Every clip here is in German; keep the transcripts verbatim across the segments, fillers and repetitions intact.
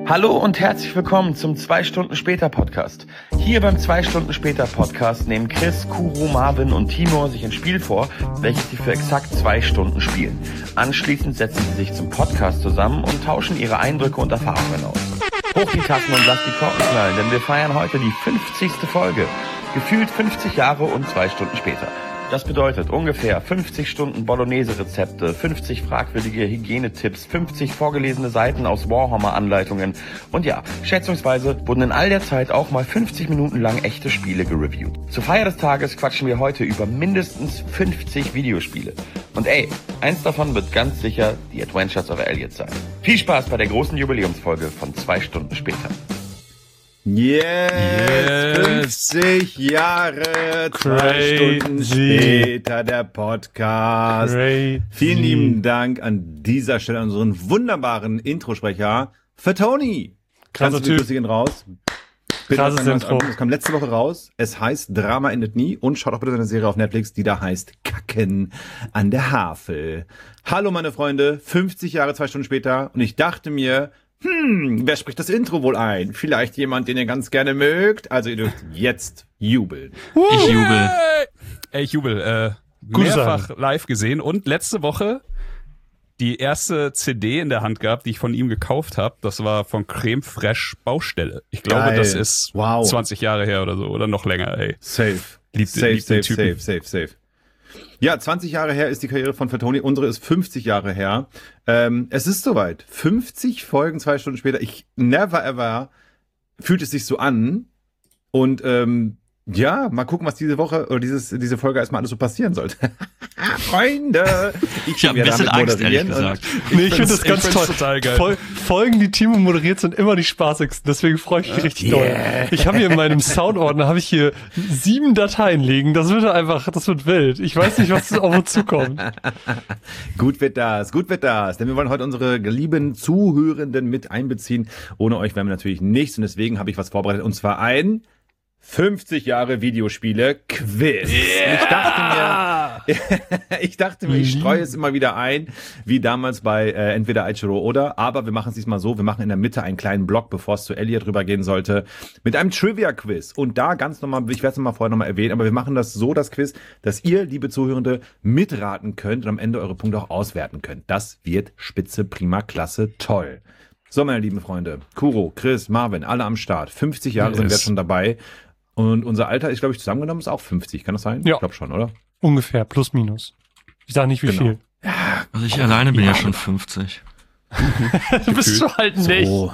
Hallo und herzlich willkommen zum zwei Stunden später Podcast. Hier beim zwei Stunden später Podcast nehmen Chris, Kuro, Marvin und Timur sich ein Spiel vor, welches sie für exakt zwei Stunden spielen. Anschließend setzen sie sich zum Podcast zusammen und tauschen ihre Eindrücke und Erfahrungen aus. Hoch die Tassen und lasst die Korken knallen, denn wir feiern heute die fünfzigste Folge. Gefühlt fünfzig Jahre und zwei Stunden später. Das bedeutet ungefähr fünfzig Stunden Bolognese-Rezepte, fünfzig fragwürdige Hygienetipps, fünfzig vorgelesene Seiten aus Warhammer-Anleitungen und ja, schätzungsweise wurden in all der Zeit auch mal fünfzig Minuten lang echte Spiele gereviewt. Zur Feier des Tages quatschen wir heute über mindestens fünfzig Videospiele. Und ey, eins davon wird ganz sicher die Adventures of Elliot sein. Viel Spaß bei der großen Jubiläumsfolge von zwei Stunden später. Yes, yes, fünfzig Jahre, zwei Stunden später der Podcast. Crazy. Vielen lieben Dank an dieser Stelle an unseren wunderbaren Introsprecher, Fatoni. Krasser Typ. Grüße gehen raus. Krasses Intro. Es kam letzte Woche raus. Es heißt Drama endet nie und schaut auch bitte seine Serie auf Netflix, die da heißt Kacken an der Havel. Hallo meine Freunde, fünfzig Jahre, zwei Stunden später und ich dachte mir, Hm, wer spricht das Intro wohl ein? Vielleicht jemand, den ihr ganz gerne mögt? Also ihr dürft jetzt jubeln. Ich jubel. Ey, ich jubel. Äh, mehrfach live gesehen und letzte Woche die erste C D in der Hand gehabt, die ich von ihm gekauft habe. Das war von Creme Fraiche Baustelle. Ich glaube, Geil. Das ist wow. zwanzig Jahre her oder so oder noch länger. Ey. Safe. Lieb, safe, lieb safe, safe, safe, safe. Ja, zwanzig Jahre her ist die Karriere von Fatoni, unsere ist fünfzig Jahre her. Ähm, es ist soweit. fünfzig Folgen, zwei Stunden später. Ich never ever fühlt es sich so an. Und ähm, ja, mal gucken, was diese Woche oder dieses diese Folge erstmal alles so passieren sollte. Freunde! Ich, ich habe ein bisschen Angst, ehrlich gesagt. Nee, ich finde das ganz ich toll. Total geil. Fol- Folgen, die Timo moderiert, sind immer die spaßigsten. Deswegen freue ich mich richtig doll. Yeah. Ich habe hier in meinem Soundordner habe ich hier sieben Dateien liegen. Das wird einfach, das wird wild. Ich weiß nicht, was auf uns zukommt. Gut wird das, gut wird das. Denn wir wollen heute unsere lieben Zuhörenden mit einbeziehen. Ohne euch wären wir natürlich nichts. Und deswegen habe ich was vorbereitet. Und zwar ein fünfzig Jahre Videospiele Quiz. Yeah. Ich dachte mir, ich dachte mir, ich streue es immer wieder ein, wie damals bei äh, entweder Aichiro oder, aber wir machen es diesmal so, wir machen in der Mitte einen kleinen Block, bevor es zu Elliot rübergehen sollte, mit einem Trivia-Quiz. Und da ganz nochmal, ich werde es nochmal vorher nochmal erwähnen, aber wir machen das so, das Quiz, dass ihr, liebe Zuhörende, mitraten könnt und am Ende eure Punkte auch auswerten könnt. Das wird spitze, prima, klasse, toll. So, meine lieben Freunde, Kuro, Chris, Marvin, alle am Start. fünfzig Jahre yes. sind wir jetzt schon dabei. Und unser Alter ist, glaube ich, zusammengenommen ist auch fünfzig. Kann das sein? Ja. Ich glaube schon, oder? Ungefähr, plus minus. Ich sage nicht, wie genau. viel. Ja, also ich alleine bin ja schon fünfzig. Du bist du halt nicht. So.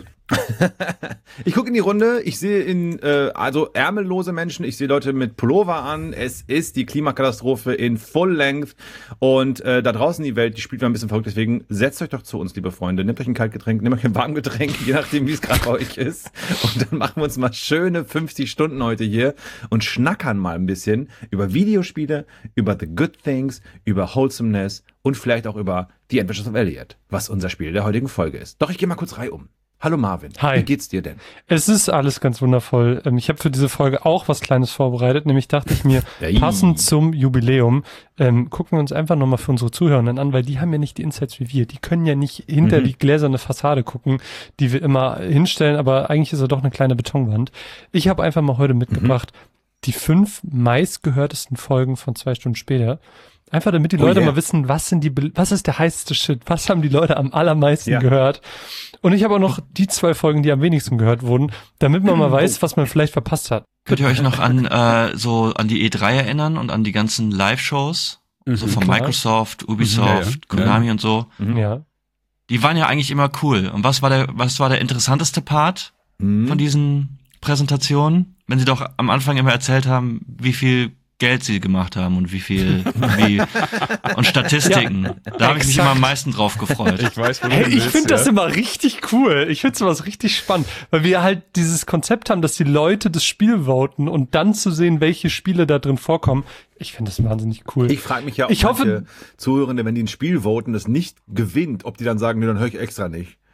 Ich gucke in die Runde, ich sehe in äh, also ärmellose Menschen, ich sehe Leute mit Pullover an, es ist die Klimakatastrophe in Full Length und äh, da draußen die Welt, die spielt mal ein bisschen verrückt, deswegen setzt euch doch zu uns, liebe Freunde, nehmt euch ein Kaltgetränk, nehmt euch ein Warmgetränk, je nachdem, wie es gerade bei euch ist und dann machen wir uns mal schöne fünfzig Stunden heute hier und schnackern mal ein bisschen über Videospiele, über The Good Things, über Wholesomeness und vielleicht auch über The Adventures of Elliot, was unser Spiel der heutigen Folge ist. Doch ich gehe mal kurz reihum. Hallo Marvin, Hi. Wie geht's dir denn? Es ist alles ganz wundervoll. Ich habe für diese Folge auch was Kleines vorbereitet, nämlich dachte ich mir, Hey. passend zum Jubiläum, ähm, gucken wir uns einfach nochmal für unsere Zuhörenden an, weil die haben ja nicht die Insights wie wir. Die können ja nicht hinter mhm. die gläserne Fassade gucken, die wir immer hinstellen, aber eigentlich ist er doch eine kleine Betonwand. Ich habe einfach mal heute mitgebracht, mhm. die fünf meistgehörtesten Folgen von zwei Stunden später. Einfach damit die Leute oh yeah. mal wissen, was sind die, was ist der heißeste Shit, was haben die Leute am allermeisten ja. gehört. Und ich habe auch noch die zwei Folgen, die am wenigsten gehört wurden, damit man mal weiß, was man vielleicht verpasst hat. Könnt ihr euch noch an äh, so an die E drei erinnern und an die ganzen Live-Shows, mhm, so von klar. Microsoft, Ubisoft, ja, ja. Konami ja. und so? Mhm. Ja. Die waren ja eigentlich immer cool. Und was war der, was war der interessanteste Part mhm. von diesen Präsentationen? Wenn sie doch am Anfang immer erzählt haben, wie viel Geld sie gemacht haben und wie viel wie und Statistiken. Ja, da habe ich mich immer am meisten drauf gefreut. Ich weiß, wo hey, ich finde ja. das immer richtig cool. Ich finde sowas richtig spannend, weil wir halt dieses Konzept haben, dass die Leute das Spiel voten und dann zu sehen, welche Spiele da drin vorkommen. Ich finde das wahnsinnig cool. Ich frage mich ja, ob ich hoffe, Zuhörende, wenn die ein Spiel voten, das nicht gewinnt, ob die dann sagen, nee, dann höre ich extra nicht.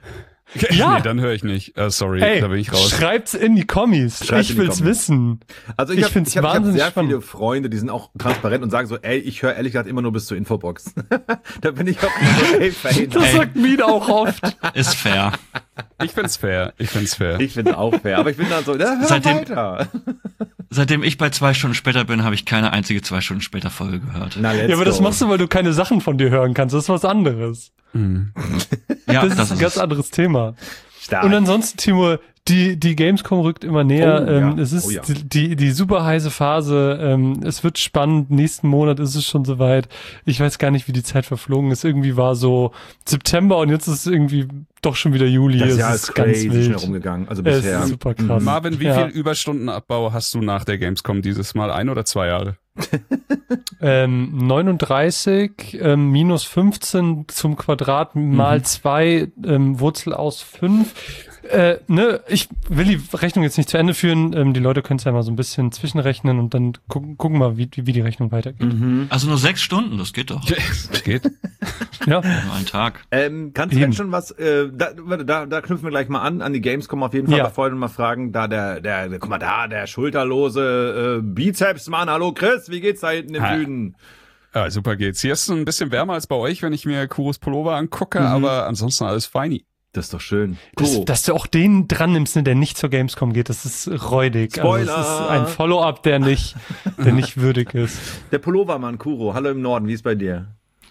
Ja. Nee, dann höre ich nicht. Uh, sorry, Ey, da bin ich raus. schreibt's in die Kommis. Schreibt's Ich in die will's Kommis. wissen. Also ich, Ich habe find's ich hab, ich hab wahnsinnig sehr spannend. viele Freunde, die sind auch transparent und sagen so, ey, ich höre ehrlich gesagt immer nur bis zur Infobox. Da bin ich auch so, ey, fein. Das Ey. sagt Mina auch oft. Ist fair. Ich find's fair. Ich find's fair. Ich finde auch fair, aber ich bin dann so, ja, hör Seitdem- weiter. Seitdem ich bei zwei Stunden später bin, habe ich keine einzige zwei Stunden später Folge gehört. Na, let's Ja, aber das go. machst du, weil du keine Sachen von dir hören kannst. Das ist was anderes. Mhm. Ja, Das, ist ein ganz es. anderes Thema. Stark. Und ansonsten, Timo, die, die Gamescom rückt immer näher. Oh, ähm, ja. Es ist Oh, ja. die, die, die super heiße Phase. Ähm, es wird spannend. Nächsten Monat ist es schon soweit. Ich weiß gar nicht, wie die Zeit verflogen ist. Irgendwie war so September und jetzt ist es irgendwie doch schon wieder Juli. das es Jahr ist ist ganz crazy wild. schnell rumgegangen. Also Es bisher. ist super krass. Marvin, wie Ja. viel Überstundenabbau hast du nach der Gamescom dieses Mal? Ein oder zwei Jahre? Ähm, neununddreißig ähm, minus fünfzehn zum Quadrat mal zwei ähm, Wurzel aus fünf. Äh, ne, ich will die Rechnung jetzt nicht zu Ende führen. Ähm, die Leute können es ja mal so ein bisschen zwischenrechnen und dann gucken, gucken mal, wie, wie die Rechnung weitergeht. Mhm. Also nur sechs Stunden, das geht doch. Das geht. Ja. Nur ein Tag. Ähm, kannst du Eben. denn schon was, äh, da, warte, da, da knüpfen wir gleich mal an, an die Gamescom auf jeden Fall. Ja. Da vorhin mal fragen, da der, der, der, guck mal da, der schulterlose äh, Bizepsmann. Hallo Chris, wie geht's da hinten im Hi. Süden? Ja, super geht's. Hier ist es ein bisschen wärmer als bei euch, wenn ich mir Kuros Pullover angucke, Mhm. aber ansonsten alles feini. Das ist doch schön. Das, Kuro. dass du auch den dran nimmst, ne, der nicht zur Gamescom geht, das ist räudig. Spoiler! Also das ist ein Follow-up, der nicht, der nicht würdig ist. Der Pullovermann Kuro, hallo im Norden, wie ist bei dir?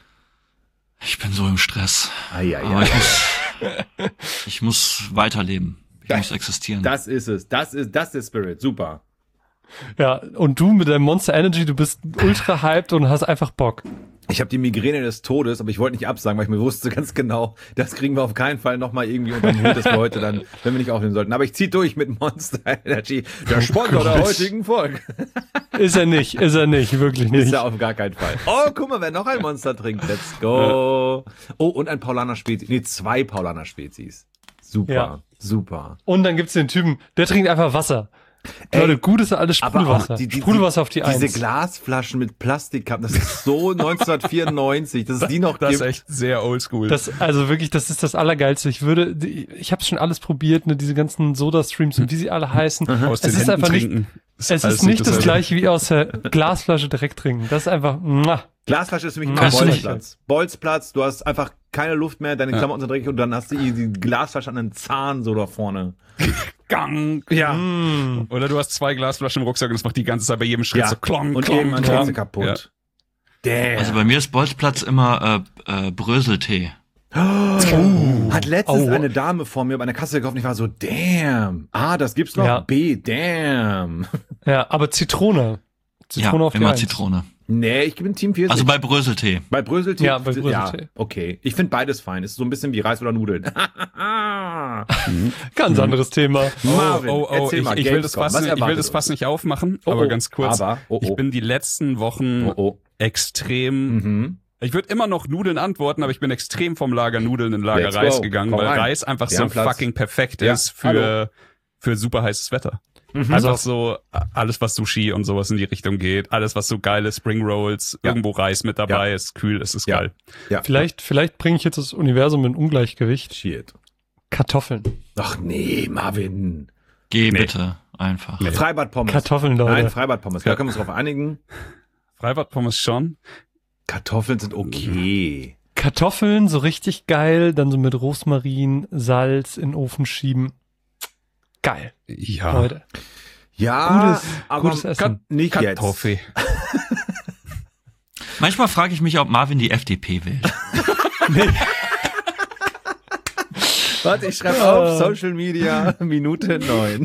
Ich bin so im Stress. Ah, ja, Aber ich muss, ich muss weiterleben. Ich muss existieren. Das ist es. Das ist, das ist Spirit. Super. Ja, und du mit deinem Monster Energy, du bist ultra hyped und hast einfach Bock. Ich habe die Migräne des Todes, aber ich wollte nicht absagen, weil ich mir wusste ganz genau, das kriegen wir auf keinen Fall nochmal irgendwie unter den Hut, dass wir heute dann, wenn wir nicht aufnehmen sollten. Aber ich zieh durch mit Monster Energy, der Sponsor der heutigen Folge. Ist er nicht, ist er nicht, wirklich Ist nicht. ja auf gar keinen Fall. Oh, guck mal, wer noch ein Monster trinkt. Let's go. Oh, und ein Paulaner Spezies. Nee, zwei Paulaner Spezies. Super, Ja. super. Und dann gibt's den Typen, der trinkt einfach Wasser. Ey, Leute, gut ist alles Aber Sprudelwasser. auch die, die, Sprudelwasser auf die Diese Eins. Glasflaschen mit Plastikkappen, das ist so neunzehnhundertvierundneunzig, dass es die noch Das ist gibt. echt sehr oldschool. Das, also wirklich, das ist das Allergeilste. Ich würde, die- ich habe schon alles probiert, ne, diese ganzen Soda-Streams und wie sie alle heißen. Aus Es den ist Händen einfach nicht, trinken. es alles ist nicht das dasselbe. gleiche wie aus der Glasflasche direkt trinken. Das ist einfach, muah. Glasflasche ist für mich immer Hast du nicht. Bolzplatz. Bolzplatz, du hast einfach keine Luft mehr, deine Klamotten sind dreckig und dann hast du die, die Glasflasche an den Zahn so da vorne. Gang. Ja. Oder du hast zwei Glasflaschen im Rucksack und das macht die ganze Zeit bei jedem Schritt Ja. so klong, Und klong, irgendwann klong. geht sie kaputt. Damn. Also bei mir ist Bolzplatz immer äh, äh, Bröseltee. Hat letztens Au. eine Dame vor mir bei einer Kasse gekauft und ich war so, damn. A, das gibt's noch. Ja. B, damn. Ja, aber Zitrone. Zitrone Ja, auf die immer Eins. Zitrone. Nee, ich bin Team vierzig. Also bei Bröseltee. bei Bröseltee? Ja, bei Bröseltee. Ja, okay. Ich finde beides fein. Ist so ein bisschen wie Reis oder Nudeln. Ganz anderes Thema. Marvin, oh, oh, erzähl ich, mal, ich, will das Gamescom, fast was nicht, ich will erwartet das uns? fast nicht aufmachen, Oh, aber oh, ganz kurz. aber, oh, oh. Ich bin die letzten Wochen Oh, oh. extrem, Mhm. ich würde immer noch Nudeln antworten, aber ich bin extrem vom Lager Nudeln in Lager Let's Reis go. gegangen, Komm weil rein. Reis einfach Wir so haben Platz. fucking perfekt Ja, ist hallo. für, für super heißes Wetter. Mhm. Einfach so alles, was Sushi und sowas in die Richtung geht, alles, was so geil ist, Spring Rolls, Ja. irgendwo Reis mit dabei, Ja. ist kühl, es ist Ja. geil. Ja. Vielleicht, vielleicht bringe ich jetzt das Universum in Ungleichgewicht. Shit. Kartoffeln. Ach nee, Marvin. Geh Nee. bitte einfach. Nee. Freibadpommes. Kartoffeln, Leute. Nein, Freibadpommes. Da können wir uns drauf einigen. Freibadpommes schon. Kartoffeln sind okay. Kartoffeln, so richtig geil, dann so mit Rosmarin, Salz in den Ofen schieben. Geil, Ja. Leute. Ja, Gutes, aber gutes Essen. nicht jetzt. Kartoffel. Manchmal frage ich mich, ob Marvin die F D P wählt. Warte, ich schreibe auf Social Media Minute neun.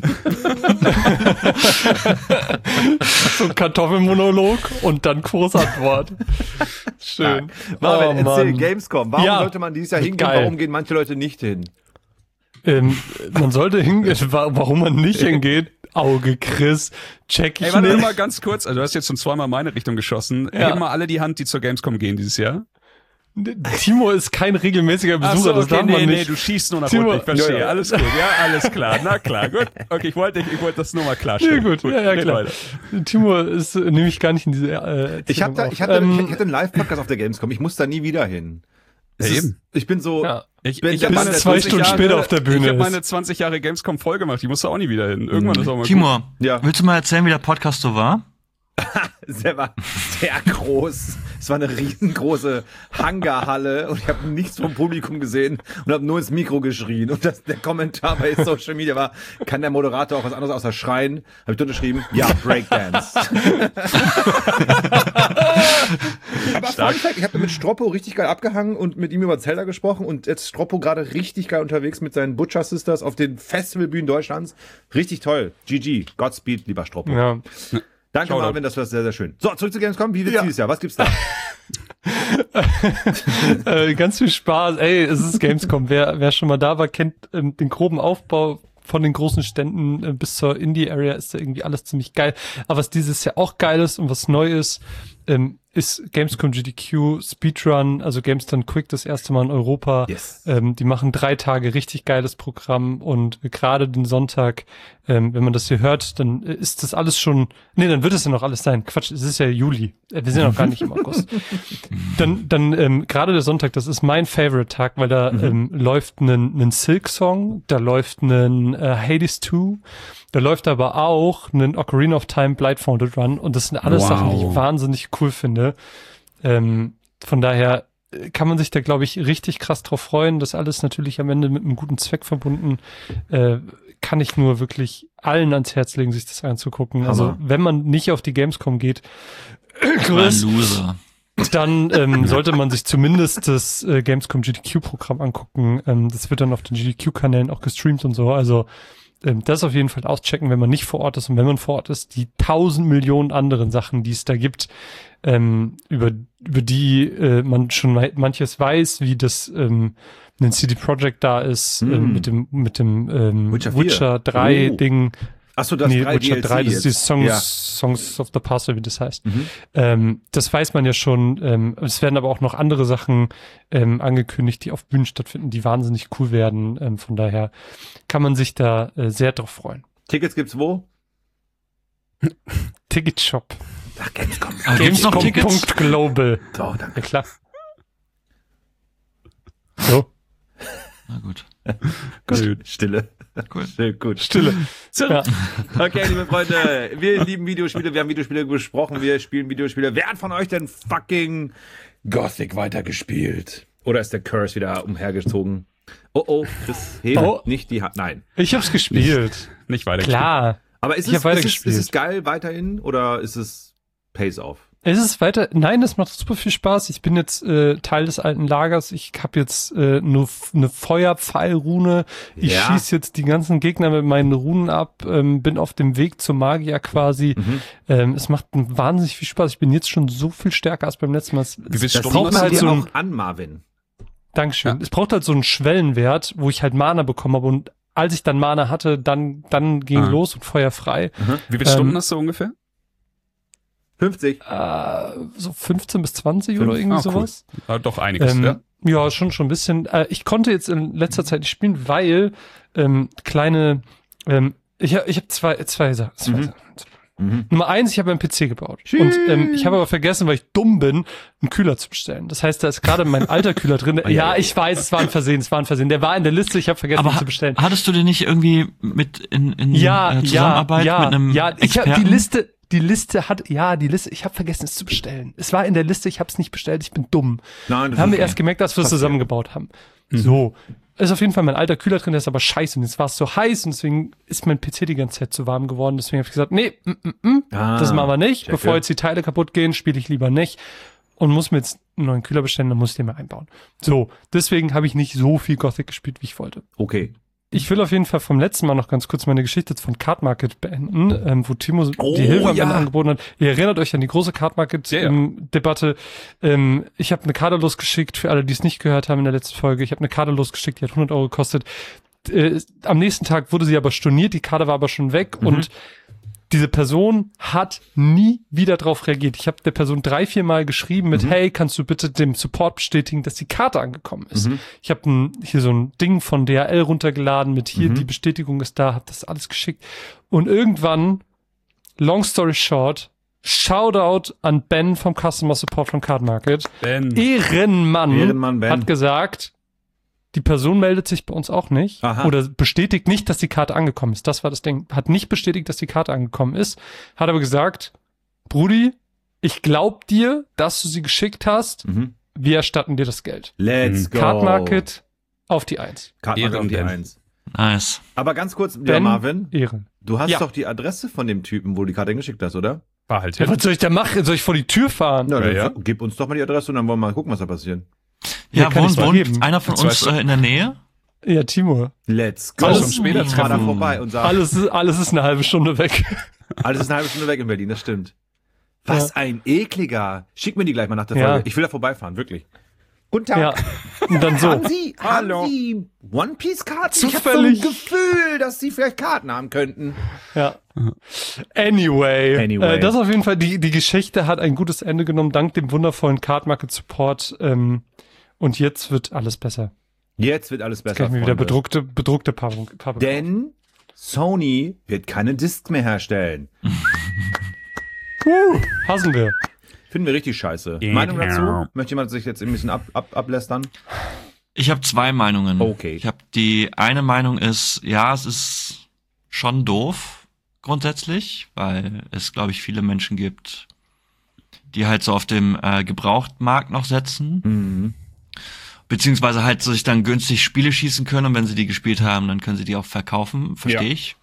So ein Kartoffelmonolog und dann Kursantwort. Schön. Marvin, Oh, erzähl, Mann. Gamescom. Warum Ja. sollte man dieses Jahr hingehen? Geil. Warum gehen manche Leute nicht hin? Ähm, man sollte hingehen, wa- warum man nicht hingeht. Auge Chris, check ich Ey, warte nicht. mal ganz kurz, also du hast jetzt schon zweimal meine Richtung geschossen. Ja. Heben mal alle die Hand, die zur Gamescom gehen dieses Jahr. Timo ist kein regelmäßiger Besucher, Ach so, das okay, darf nee, man nee, nicht. du schießt nur nach Timo- unten, ich verstehe, Ja, ja. alles gut, ja, alles klar, na klar, gut. Okay, ich wollte ich wollte das nur mal Ja, klarstellen. gut, ja, ja, red klar. weiter. Timo ist äh, nämlich gar nicht in diese äh, Ich, hab da, Erzählung ich, auf. hatte, Ähm, ich hatte einen Live-Podcast auf der Gamescom. Ich muss da nie wieder hin. Es Ja, ist, eben. ich bin so, Ja. Ich, bin ich der hab Mann, meine der zwei zwanzig Stunden Jahre, später auf der Bühne Ich habe ist. meine zwanzig Jahre Gamescom voll gemacht. Die musst du auch nie wieder hin. Irgendwann ist auch mal gut. Timur, Ja. willst du mal erzählen, wie der Podcast so war? Der war sehr groß. Es war eine riesengroße Hangarhalle und ich habe nichts vom Publikum gesehen und habe nur ins Mikro geschrien. Und das, der Kommentar bei Social Media war, kann der Moderator auch was anderes außer schreien? Habe ich drunter geschrieben, ja, Breakdance. Aber Fun Fact, ich habe mit Stroppo richtig geil abgehangen und mit ihm über Zelda gesprochen und jetzt Stroppo gerade richtig geil unterwegs mit seinen Butcher Sisters auf den Festivalbühnen Deutschlands. Richtig toll. G G. Godspeed, lieber Stroppo. Ja. Danke, Shoutout. Marvin, das war sehr, sehr schön. So, zurück zu Gamescom. Wie wird's Ja. dieses Jahr? Was gibt's da? äh, ganz viel Spaß. Ey, es ist Gamescom. Wer, wer schon mal da war, kennt ähm, den groben Aufbau von den großen Ständen äh, bis zur Indie-Area ist da irgendwie alles ziemlich geil. Aber was dieses Jahr auch geil ist und was neu ist, ähm, ist Gamescom G D Q Speedrun, also Games Done Quick, das erste Mal in Europa. Yes. Ähm, die machen drei Tage richtig geiles Programm und gerade den Sonntag, ähm, wenn man das hier hört, dann ist das alles schon, nee, dann wird es ja noch alles sein. Quatsch, es ist ja Juli. Äh, Wir sind ja noch gar nicht im August. Dann, dann ähm, gerade der Sonntag, das ist mein Favorite-Tag, weil da Mhm. ähm, läuft ein, ein Silk-Song, da läuft ein äh, Hades zwei, da läuft aber auch ein Ocarina of Time Blindfolded Run und das sind alles Wow. Sachen, die ich wahnsinnig cool finde. Ähm, von daher äh, kann man sich da, glaube ich, richtig krass drauf freuen. Das alles natürlich am Ende mit einem guten Zweck verbunden. Äh, kann ich nur wirklich allen ans Herz legen, sich das anzugucken. Hammer. Also wenn man nicht auf die Gamescom geht, Ich war ein Loser. dann ähm, sollte man sich zumindest das äh, Gamescom G D Q-Programm angucken. Ähm, das wird dann auf den G D Q-Kanälen auch gestreamt und so. Also ähm, das auf jeden Fall auschecken, wenn man nicht vor Ort ist. Und wenn man vor Ort ist, die tausend Millionen anderen Sachen, die es da gibt, ähm, über über die äh, man schon ma- manches weiß, wie das ähm, ein C D Projekt da ist, Mm. ähm, mit dem mit dem ähm, Witcher vier. Witcher drei Oh. Ding. Achso, das Nee, drei Witcher D L C drei, das ist die jetzt. Songs, Ja. Songs of the Past, wie das heißt. Mhm. Ähm, das weiß man ja schon. Ähm, es werden aber auch noch andere Sachen ähm, angekündigt, die auf Bühnen stattfinden, die wahnsinnig cool werden. Ähm, von daher kann man sich da äh, sehr drauf freuen. Tickets gibt's wo? Ticketshop. Ach, Gamescom. Ah, gibt's noch Tickets? Punkt Global. So, danke. Ja, klar. So, Na gut. Stille. Cool. Still, gut. Stille. Ja. Okay, liebe Freunde, wir lieben Videospiele, wir haben Videospiele besprochen, wir spielen Videospiele. Wer hat von euch denn fucking Gothic weitergespielt? Oder ist der Curse wieder umhergezogen? Oh oh, Chris, heb Oh. nicht die Hand. Nein. Ich hab's gespielt. Nicht weiter. Klar. Aber ist Ich es, hab ist, es, weitergespielt. ist es geil weiterhin oder ist es Pays Off? Es ist weiter, nein, es macht super viel Spaß. Ich bin jetzt äh, Teil des alten Lagers. Ich habe jetzt äh, nur f- eine Feuerpfeilrune. Ich Ja. schieße jetzt die ganzen Gegner mit meinen Runen ab, ähm, bin auf dem Weg zum Magier quasi. Mhm. Ähm, es macht wahnsinnig viel Spaß. Ich bin jetzt schon so viel stärker als beim letzten Mal. Es, Wie viel es Stunden braucht hast du halt dir so ein, auch an, Marvin. Dankeschön. Ja. Es braucht halt so einen Schwellenwert, wo ich halt Mana bekommen habe. Und als ich dann Mana hatte, dann, dann ging Ah. los und Feuer frei. Wie viele Ähm, Stunden hast du ungefähr? fünfzig. Äh, so fünfzehn bis zwanzig Fünf. oder irgendwie Ah, cool. sowas. Ah, doch einiges, Ähm, ja. ja, schon schon ein bisschen. Äh, ich konnte jetzt in letzter Zeit nicht spielen, weil ähm, kleine, ähm, ich, ha- ich habe zwei, zwei Sachen. Zwei Mhm. Sachen. Mhm. Nummer eins, ich habe einen P C gebaut. Und ähm, ich habe aber vergessen, weil ich dumm bin, einen Kühler zu bestellen. Das heißt, da ist gerade mein alter Kühler drin. ja, Ja, ja. ich weiß, es war ein Versehen, es war ein Versehen. Der war in der Liste, ich habe vergessen, Aber ihn ha zu bestellen. hattest du den nicht irgendwie mit in, in Ja, äh, ja, Zusammenarbeit ja, mit einem ja. Ich habe Experten? die Liste, die Liste hat, ja, die Liste, ich habe vergessen, es zu bestellen. Es war in der Liste, ich habe es nicht bestellt, ich bin dumm. Nein, das Haben ist wir okay. erst gemerkt, dass wir es Passiert. zusammengebaut haben. So. Ist auf jeden Fall mein alter Kühler drin, der ist aber scheiße. Und jetzt war es so heiß und deswegen ist mein P C die ganze Zeit zu warm geworden. Deswegen habe ich gesagt, nee, mm, mm, mm, Ah, das machen wir nicht. checke. Bevor jetzt die Teile kaputt gehen, spiele ich lieber nicht. Und muss mir jetzt einen neuen Kühler bestellen, dann muss ich den mal einbauen. So, deswegen habe ich nicht so viel Gothic gespielt, wie ich wollte. Okay. Ich will auf jeden Fall vom letzten Mal noch ganz kurz meine Geschichte von Card Market beenden, ähm, wo Timo Oh, die Hilfe am ja. Ende angeboten hat. Ihr erinnert euch an die große Card Market Ja, ja. ähm, Debatte. Ähm, ich habe eine Karte losgeschickt, für alle, die es nicht gehört haben in der letzten Folge. Ich habe eine Karte losgeschickt, die hat hundert Euro gekostet. Äh, am nächsten Tag wurde sie aber storniert, die Karte war aber schon weg Mhm. und diese Person hat nie wieder drauf reagiert. Ich habe der Person drei, vier Mal geschrieben mit, Mhm. hey, kannst du bitte dem Support bestätigen, dass die Karte angekommen ist? Mhm. Ich habe ein, hier so ein Ding von D H L runtergeladen mit hier, Mhm. die Bestätigung ist da, habe das alles geschickt. Und irgendwann, long story short, Shoutout an Ben vom Customer Support von Card Market. Ben. Ehrenmann, Ehrenmann Ben. hat gesagt, die Person meldet sich bei uns auch nicht Aha. oder bestätigt nicht, dass die Karte angekommen ist. Das war das Ding. Hat nicht bestätigt, dass die Karte angekommen ist. Hat aber gesagt, Brudi, ich glaub dir, dass du sie geschickt hast. Mhm. Wir erstatten dir das Geld. Let's Mhm. go. Card Market auf die Eins. Card Market auf die Ehren, Eins. Nice. Aber ganz kurz, ja, Ben, Marvin, Ehren. du hast Ja. doch die Adresse von dem Typen, wo du die Karte hingeschickt hast, oder? War halt Ja, hin. was soll ich da machen? Soll ich vor die Tür fahren? Ja, dann ja. gib uns doch mal die Adresse und dann wollen wir mal gucken, was da passiert. Ja, Ja, kann ich's wohnt, mal wohnt geben. einer von Jetzt uns weißt du- äh, in der Nähe? Ja, Timur. Let's go. Zwei Stunden später Ich fahr da treffen. vorbei und sag, Alles, ist- alles ist eine halbe Stunde weg. alles ist eine halbe Stunde weg in Berlin, das stimmt. Was Ja. ein ekliger. Schick mir die gleich mal nach der Ja. Folge. Ich will da vorbeifahren, wirklich. Guten Tag. Ja. Und dann so. Haben Sie, Hallo. haben Sie One-Piece-Karten? Ich hab so ein Zufällig. Gefühl, dass Sie vielleicht Karten haben könnten. Ja. Anyway. Anyway. Äh, das auf jeden Fall, die, die Geschichte hat ein gutes Ende genommen, dank dem wundervollen Card Market Support. Ähm, und jetzt wird alles besser. Jetzt wird alles Jetzt besser, kann ich mir wieder Freunde. bedruckte, bedruckte Paarung. Paarung Denn Sony wird keine Discs mehr herstellen. uh, hassen wir. Finden wir richtig scheiße. Ja. Meinung dazu? Möchte jemand sich jetzt ein bisschen ab, ab, ablästern? Ich habe zwei Meinungen. Okay. Ich habe die eine Meinung ist, ja, es ist schon doof grundsätzlich, weil es, glaube ich, viele Menschen gibt, die halt so auf dem äh, Gebrauchtmarkt noch setzen, Mhm. beziehungsweise halt sich dann günstig Spiele schießen können und wenn sie die gespielt haben, dann können sie die auch verkaufen, verstehe Ja. ich.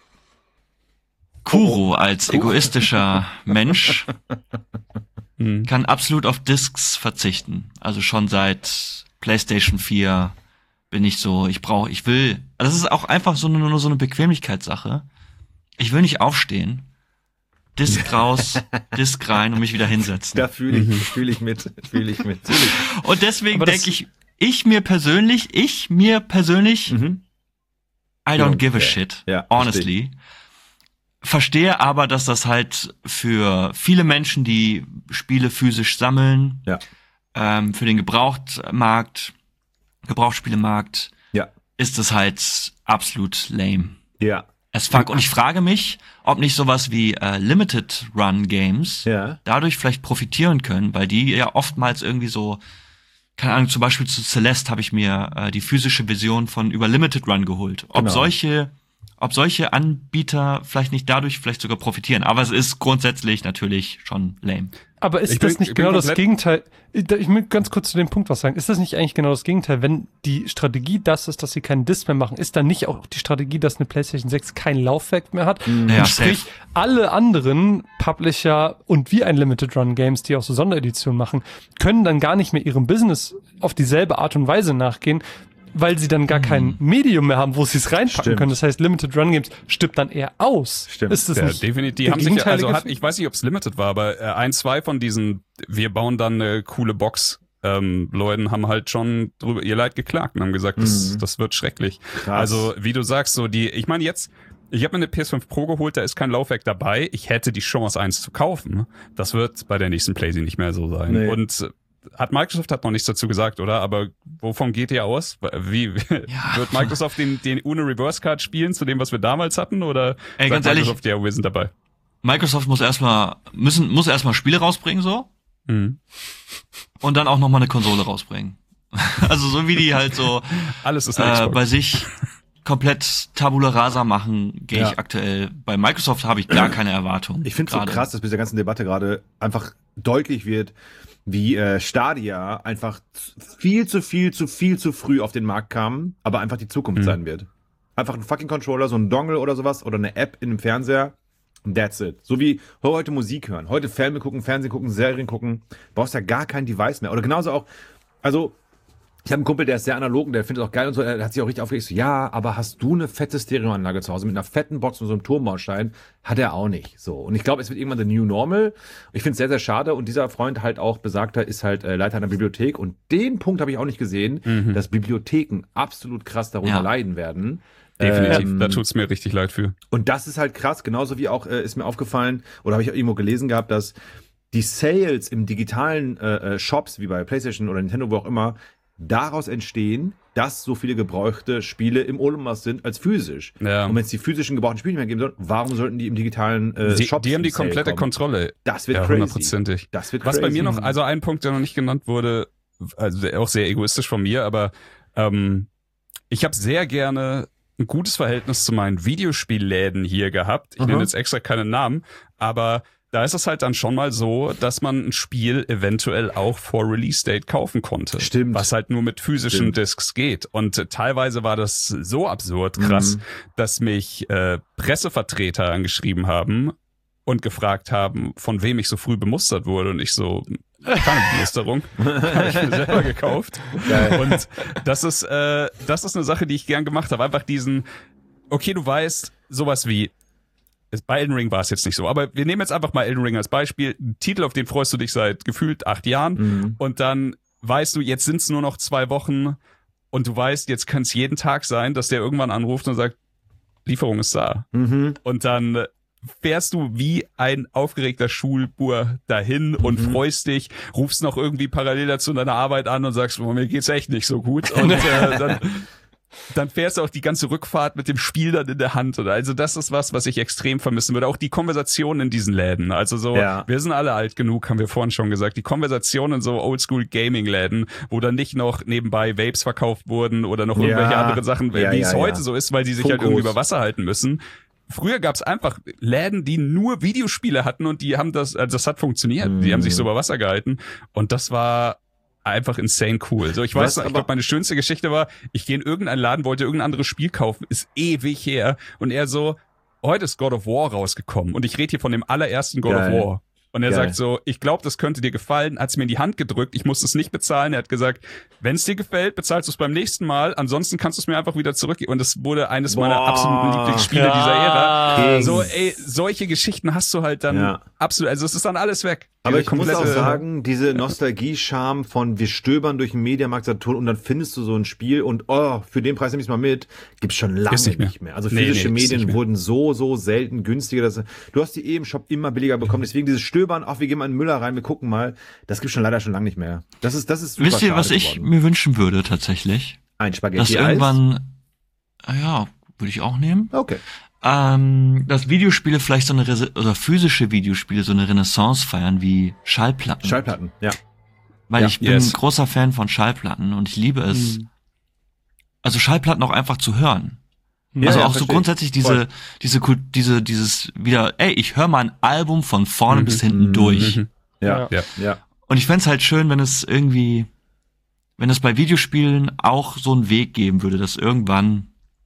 Kuro als egoistischer Mensch Mhm. kann absolut auf Discs verzichten. Also schon seit PlayStation vier bin ich so, ich brauche, ich will, also das ist auch einfach so eine, nur so eine Bequemlichkeitssache. Ich will nicht aufstehen, Disc raus, Disc rein und mich wieder hinsetzen. Da fühle ich, fühl ich mit. Fühle ich mit. Und deswegen Aber das- denke ich, ich mir persönlich, ich mir persönlich, Mhm. I don't give a Okay. shit, Ja, honestly. Verstehe aber, dass das halt für viele Menschen, die Spiele physisch sammeln, Ja. ähm, für den Gebrauchtmarkt, Gebrauchtspielemarkt, Ja. ist das halt absolut lame. Ja. Es fuck. Und ich frage mich, ob nicht sowas wie äh, Limited Run Games Ja. dadurch vielleicht profitieren können, weil die ja oftmals irgendwie so, keine Ahnung, zum Beispiel zu Celeste habe ich mir äh, die physische Version von über Limited Run geholt. Ob Genau. solche, ob solche Anbieter vielleicht nicht dadurch vielleicht sogar profitieren. Aber es ist grundsätzlich natürlich schon lame. Aber ist Ich das bin- nicht ich bin genau das komplett- Gegenteil? Ich ich will ganz kurz zu dem Punkt was sagen. Ist das nicht eigentlich genau das Gegenteil? Wenn die Strategie das ist, dass sie keinen Disc mehr machen, ist dann nicht auch die Strategie, dass eine PlayStation sechs kein Laufwerk mehr hat? Ja, Und sprich, safe. alle anderen Publisher und wie ein Limited Run Games, die auch so Sondereditionen machen, können dann gar nicht mehr ihrem Business auf dieselbe Art und Weise nachgehen, weil sie dann gar kein Medium mehr haben, wo sie es reinpacken Stimmt. können. Das heißt, Limited Run Games stirbt dann eher aus. Stimmt. Ist das Ja, nicht definitiv. Die der haben sich ja, also gegenteilige hat, ich weiß nicht, ob es Limited war, aber äh, ein, zwei von diesen, wir bauen dann eine coole Box, ähm, Leuten haben halt schon drüber ihr Leid geklagt und haben gesagt, das, Mhm. das wird schrecklich. Krass. Also, wie du sagst, so die, ich meine jetzt, ich habe mir eine P S fünf Pro geholt, da ist kein Laufwerk dabei. Ich hätte die Chance, eins zu kaufen. Das wird bei der nächsten PlayStation nicht mehr so sein. Nee. Und äh, hat Microsoft hat noch nichts dazu gesagt, oder? Aber wovon geht ihr aus? Wie Ja. wird Microsoft den, den Uno Reverse Card spielen zu dem, was wir damals hatten? Oder Ey, sagt ganz ehrlich- Microsoft, ja, wir sind dabei? Microsoft muss erstmal, müssen, muss erstmal Spiele rausbringen, so. Mhm. Und dann auch nochmal eine Konsole rausbringen. Also so wie die halt so Alles ist eine äh, Xbox. bei sich komplett Tabula Rasa machen, gehe Ja. ich aktuell. Bei Microsoft habe ich gar keine Erwartung. Ich finde es so gerade. krass, dass bei dieser ganzen Debatte gerade einfach deutlich wird, wie äh, Stadia einfach z- viel zu viel zu viel zu früh auf den Markt kam, aber einfach die Zukunft Mhm. sein wird. Einfach ein fucking Controller, so ein Dongle oder sowas oder eine App in einem Fernseher. Und that's it. So wie heute Musik hören, heute Filme gucken, Fernsehen gucken, Serien gucken, brauchst ja gar kein Device mehr. Oder genauso auch, also ich habe einen Kumpel, der ist sehr analog und der findet es auch geil und so, er hat sich auch richtig aufgeregt, so, ja, aber hast du eine fette Stereoanlage zu Hause mit einer fetten Box und so einem Turmbaustein? Hat er auch nicht. So. Und ich glaube, es wird irgendwann the new normal. Ich finde es sehr, sehr schade und dieser Freund halt auch besagter ist halt äh, Leiter einer Bibliothek und den Punkt habe ich auch nicht gesehen, Mhm. dass Bibliotheken absolut krass darunter Ja. leiden werden. Definitiv. Ähm, Da tut's mir richtig leid für. Und das ist halt krass, genauso wie auch äh, ist mir aufgefallen, oder habe ich auch irgendwo gelesen gehabt, dass die Sales im digitalen äh, äh, Shops, wie bei PlayStation oder Nintendo, wo auch immer, daraus entstehen, dass so viele gebrauchte Spiele im Oldemast sind als physisch. Ja. Und wenn es die physischen gebrauchten Spiele nicht mehr geben soll, warum sollten die im digitalen äh, die, Shop die haben die komplette kommen? Kontrolle. Das wird ja, crazy. hundertprozentig. Das wird Was crazy. bei mir noch, also ein Punkt, der noch nicht genannt wurde, also auch sehr egoistisch von mir, aber ähm, ich habe sehr gerne ein gutes Verhältnis zu meinen Videospielläden hier gehabt. Ich Aha. nenne jetzt extra keinen Namen, aber da ist es halt dann schon mal so, dass man ein Spiel eventuell auch vor Release-Date kaufen konnte. Stimmt. Was halt nur mit physischen Stimmt. Discs geht. Und äh, teilweise war das so absurd krass, Mhm. dass mich äh, Pressevertreter angeschrieben haben und gefragt haben, von wem ich so früh bemustert wurde. Und ich so, keine Bemusterung, habe ich mir selber gekauft. Geil. Und das ist, äh, das ist eine Sache, die ich gern gemacht habe. Einfach diesen, okay, du weißt, sowas wie, bei Elden Ring war es jetzt nicht so, aber wir nehmen jetzt einfach mal Elden Ring als Beispiel. Ein Titel, auf den freust du dich seit gefühlt acht Jahren Mhm. und dann weißt du, jetzt sind es nur noch zwei Wochen und du weißt, jetzt kann es jeden Tag sein, dass der irgendwann anruft und sagt, Lieferung ist da. Mhm. Und dann fährst du wie ein aufgeregter Schulbur dahin und Mhm. freust dich, rufst noch irgendwie parallel dazu in deiner Arbeit an und sagst, oh, mir geht's echt nicht so gut. Und äh, dann, dann fährst du auch die ganze Rückfahrt mit dem Spiel dann in der Hand. Oder also das ist was, was ich extrem vermissen würde. Auch die Konversationen in diesen Läden. Also so, Ja. wir sind alle alt genug, haben wir vorhin schon gesagt. Die Konversationen in so Oldschool-Gaming-Läden, wo dann nicht noch nebenbei Vapes verkauft wurden oder noch irgendwelche Ja. andere Sachen, Ja, wie ja, es ja. heute so ist, weil die sich halt Funkos. irgendwie über Wasser halten müssen. Früher gab's einfach Läden, die nur Videospiele hatten und die haben das, also das hat funktioniert. Mhm. Die haben sich so über Wasser gehalten und das war einfach insane cool. So, ich Was weiß noch, ich aber- glaube, meine schönste Geschichte war, ich gehe in irgendeinen Laden, wollte irgendein anderes Spiel kaufen, ist ewig her und er so, heute ist God of War rausgekommen und ich rede hier von dem allerersten God Geil. of War. Und er Geil. sagt so, ich glaube, das könnte dir gefallen, hat es mir in die Hand gedrückt, ich musste es nicht bezahlen. Er hat gesagt, wenn es dir gefällt, bezahlst du es beim nächsten Mal, ansonsten kannst du es mir einfach wieder zurückgeben. Und das wurde eines meiner Boah. absoluten Lieblingsspiele Ja. dieser Ära. King. So, ey, solche Geschichten hast du halt dann Ja. absolut, also es ist dann alles weg. Aber Diese ich muss auch komplette- sagen, diese Nostalgie-Charme von wir stöbern durch den Mediamarkt Saturn und dann findest du so ein Spiel und oh, für den Preis nehme ich mal mit, gibt's schon lange Ist nicht nicht mehr. mehr. Also Nee, physische nee, ist Medien nicht mehr. wurden so, so selten günstiger. Dass, du hast die eh im Shop immer billiger bekommen. Deswegen dieses Stöbern, ach, wir gehen mal in den Müller rein, wir gucken mal, das gibt's schon leider schon lange nicht mehr. Das ist, das ist super Wisst ihr, schade was ich geworden. mir wünschen würde tatsächlich? Ein Dass Spaghetti-Eis? irgendwann, ah ja, würde ich auch nehmen. Okay. Ähm, dass Videospiele vielleicht so eine, Rese- oder physische Videospiele so eine Renaissance feiern wie Schallplatten. Schallplatten, ja. Weil Ja, ich bin yes. ein großer Fan von Schallplatten und ich liebe es, also Schallplatten auch einfach zu hören. Ja, also ja, auch so verstehe ich. grundsätzlich diese, Voll. diese, Kult- diese, dieses wieder, ey, ich höre mal ein Album von vorne bis hinten Mhm. durch. Mhm. Ja, Ja. ja. Und ich fänd's halt schön, wenn es irgendwie, wenn es bei Videospielen auch so einen Weg geben würde, dass irgendwann,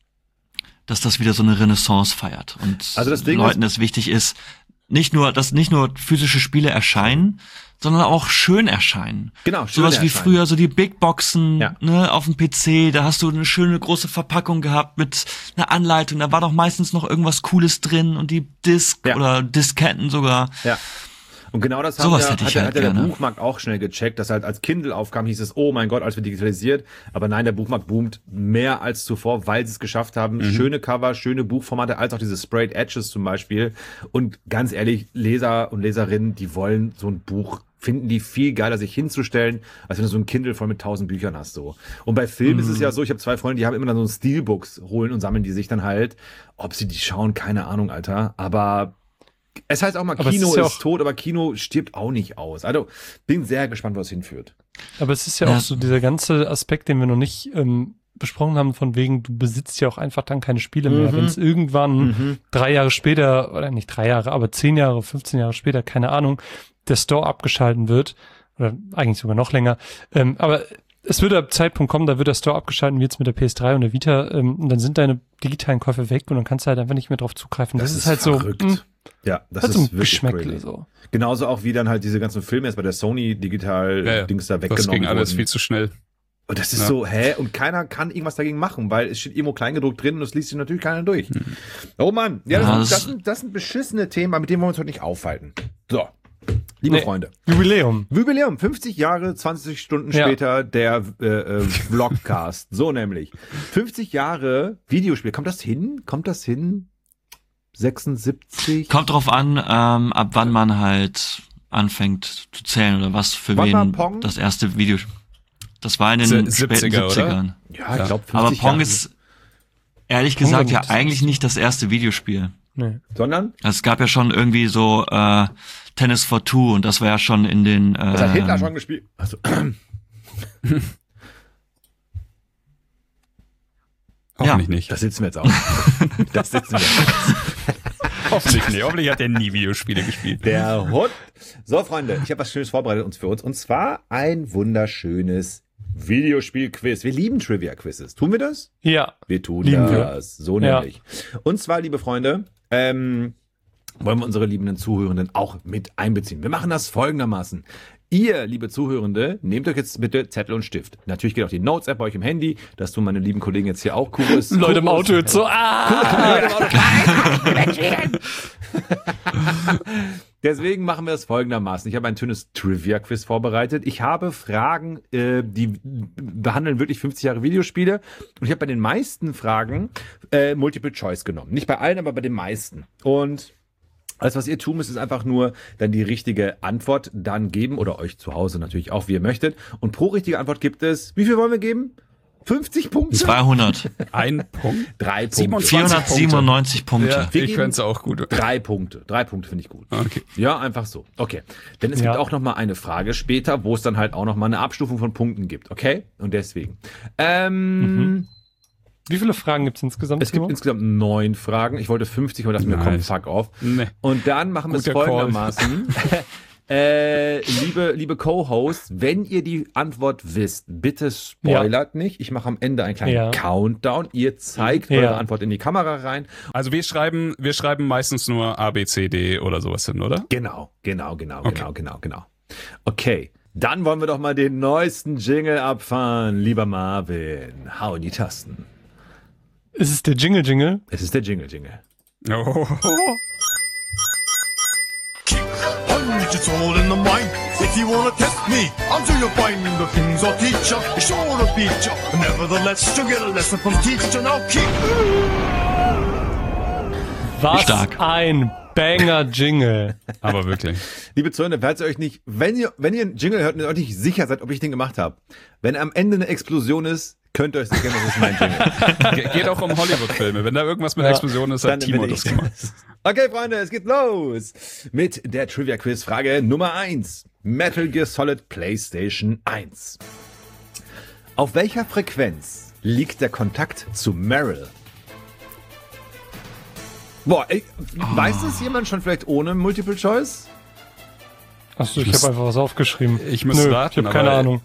dass das wieder so eine Renaissance feiert und Also das Ding Leuten es wichtig ist, nicht nur, dass nicht nur physische Spiele erscheinen, sondern auch schön erscheinen. Genau, schön Sowas wie erscheinen. früher, so die Big Boxen, Ja. ne, auf dem P C, da hast du eine schöne große Verpackung gehabt mit einer Anleitung, da war doch meistens noch irgendwas Cooles drin und die Disc Ja. oder Disketten sogar. Ja. Und genau das haben Sowas ja, hätte hat, ich ja- halt hat ja der gerne. Buchmarkt auch schnell gecheckt, dass halt als Kindle aufkam, hieß es, oh mein Gott, alles wird digitalisiert. Aber nein, der Buchmarkt boomt mehr als zuvor, weil sie es geschafft haben. Schöne Cover, schöne Buchformate, als auch diese Sprayed Edges zum Beispiel. Und ganz ehrlich, Leser und Leserinnen, die wollen so ein Buch, finden die viel geiler, sich hinzustellen, als wenn du so ein Kindle voll mit tausend Büchern hast. So. Und bei Filmen ist es ja so, ich habe zwei Freunde, die haben immer dann so ein Steelbooks, holen und sammeln die sich dann halt. Ob sie die schauen, keine Ahnung, Alter. Aber es heißt auch mal, Aber es Kino ist ja ist auch- tot, aber Kino stirbt auch nicht aus. Also bin sehr gespannt, wo es hinführt. Aber es ist ja Ja. auch so dieser ganze Aspekt, den wir noch nicht ähm, besprochen haben, von wegen, du besitzt ja auch einfach dann keine Spiele mehr. Mhm. Wenn es irgendwann Mhm. drei Jahre später, oder nicht drei Jahre, aber zehn Jahre, fünfzehn Jahre später, keine Ahnung, der Store abgeschalten wird, oder eigentlich sogar noch länger, ähm, aber es wird ab Zeitpunkt kommen, da wird der Store abgeschalten, wie jetzt mit der P S drei und der Vita, ähm, und dann sind deine digitalen Käufe weg und dann kannst du halt einfach nicht mehr drauf zugreifen. Das, ist halt verrückt. so, mh, Ja, das halt ist so ein wirklich Geschmäckle crazy. so. Genauso auch wie dann halt diese ganzen Filme jetzt bei der Sony digital Ja, ja. Dings da Das weggenommen ging alles wurden. viel zu schnell. Und das ist Ja. so, hä? Und keiner kann irgendwas dagegen machen, weil es steht irgendwo kleingedruckt drin und das liest sich natürlich keiner durch. Oh Mann, ja, das, Ja, sind, das- das, sind, das sind beschissene Themen, aber mit denen wollen wir uns heute nicht aufhalten. So, liebe Nee. Freunde. Jubiläum. Jubiläum, fünfzig Jahre, zwanzig Stunden Ja. später der äh, äh, Vlogcast. So nämlich. fünfzig Jahre Videospiel. Kommt das hin? Kommt das hin? sechsundsiebzig? Kommt drauf an, ähm, ab wann man halt anfängt zu zählen oder was für Wann war wen Pong? das erste Video. Das war in den siebziger, späten siebzigern. Ja, ich glaube Aber Pong ist ehrlich Pong gesagt ja gibt's eigentlich nicht das erste Videospiel. Nee. Sondern? Es gab ja schon irgendwie so äh, Tennis for Two und das war ja schon in den äh, Das hat Hitler schon gespielt. Achso. Hoffentlich nicht. Das sitzen wir jetzt auch. Das sitzen wir jetzt. Hoffentlich nicht. Hoffentlich hat er nie Videospiele gespielt. Der Hund. So, Freunde, ich habe was Schönes vorbereitet uns für uns. Und zwar ein wunderschönes Videospiel-Quiz. Wir lieben Trivia-Quizzes. Tun wir das? Ja. Wir tun Lieben das. wir. So Ja. nämlich. Und zwar, liebe Freunde, ähm, wollen wir unsere liebenden Zuhörenden auch mit einbeziehen. Wir machen das folgendermaßen. Ihr, liebe Zuhörende, nehmt euch jetzt bitte Zettel und Stift. Natürlich geht auch die Notes-App bei euch im Handy. Das tun meine lieben Kollegen jetzt hier auch. Kuros, Leute im Kuros- Auto jetzt so, ah! Deswegen machen wir es folgendermaßen. Ich habe ein schönes Trivia-Quiz vorbereitet. Ich habe Fragen, äh, die behandeln wirklich fünfzig Jahre Videospiele. Und ich habe bei den meisten Fragen äh, Multiple Choice genommen. Nicht bei allen, aber bei den meisten. Und alles, was ihr tun müsst, ist einfach nur dann die richtige Antwort dann geben. Oder euch zu Hause natürlich auch, wie ihr möchtet. Und pro richtige Antwort gibt es, wie viel wollen wir geben? fünfzig Punkte? zweihundert. Ein Punkt? Drei Punkte. vierhundertsiebenundneunzig Punkte. Ja, Wir ich geben fände es auch gut. Drei Punkte. Drei Punkte finde ich gut. Okay. Ja, einfach so. Okay. Denn es Ja. gibt auch noch mal eine Frage später, wo es dann halt auch noch mal eine Abstufung von Punkten gibt. Okay? Und deswegen. Ähm, Wie viele Fragen gibt es insgesamt? Es gibt Timo? insgesamt neun Fragen. Ich wollte fünfzig, aber das mir Nice. kommt, fuck off. Nee. Und dann machen wir es Guter Call. folgendermaßen. äh, liebe, liebe Co-Hosts, wenn ihr die Antwort wisst, bitte spoilert nicht. Ich mache am Ende einen kleinen Ja. Countdown. Ihr zeigt Ja. eure Antwort in die Kamera rein. Also wir schreiben, wir schreiben meistens nur A, B, C, D oder sowas hin, oder? Genau, genau, genau, Okay. genau, genau, genau. Okay, dann wollen wir doch mal den neuesten Jingle abfahren. Lieber Marvin, hau in die Tasten. Ist es der Jingle-Jingle? Es ist der Jingle-Jingle. Oh. It's all in the mind. If you wanna test me, until you find the things I'll teach ya, it's sure to beat ya. Nevertheless, you'll get a lesson from teacher. Now keep. Was Stark. ein Banger-Jingle. Aber wirklich. Liebe Zuhörer, falls ihr euch nicht, wenn ihr, wenn ihr einen Jingle hört und ihr euch nicht sicher seid, ob ich den gemacht habe, wenn am Ende eine Explosion ist, könnt ihr euch sicher, das ist mein Jingle. Ge- Geht auch um Hollywood-Filme. Wenn da irgendwas mit Ja. Explosionen ist, hat Timo bin das ich- gemacht. Okay, Freunde, es geht los mit der Trivia-Quiz-Frage Nummer eins. Metal Gear Solid PlayStation eins. Auf welcher Frequenz liegt der Kontakt zu Meryl? Boah, ey, weiß das jemand schon vielleicht ohne Multiple Choice? Achso, ich muss- habe einfach was aufgeschrieben. Ich muss Nö, raten, ich habe keine aber- Ahnung.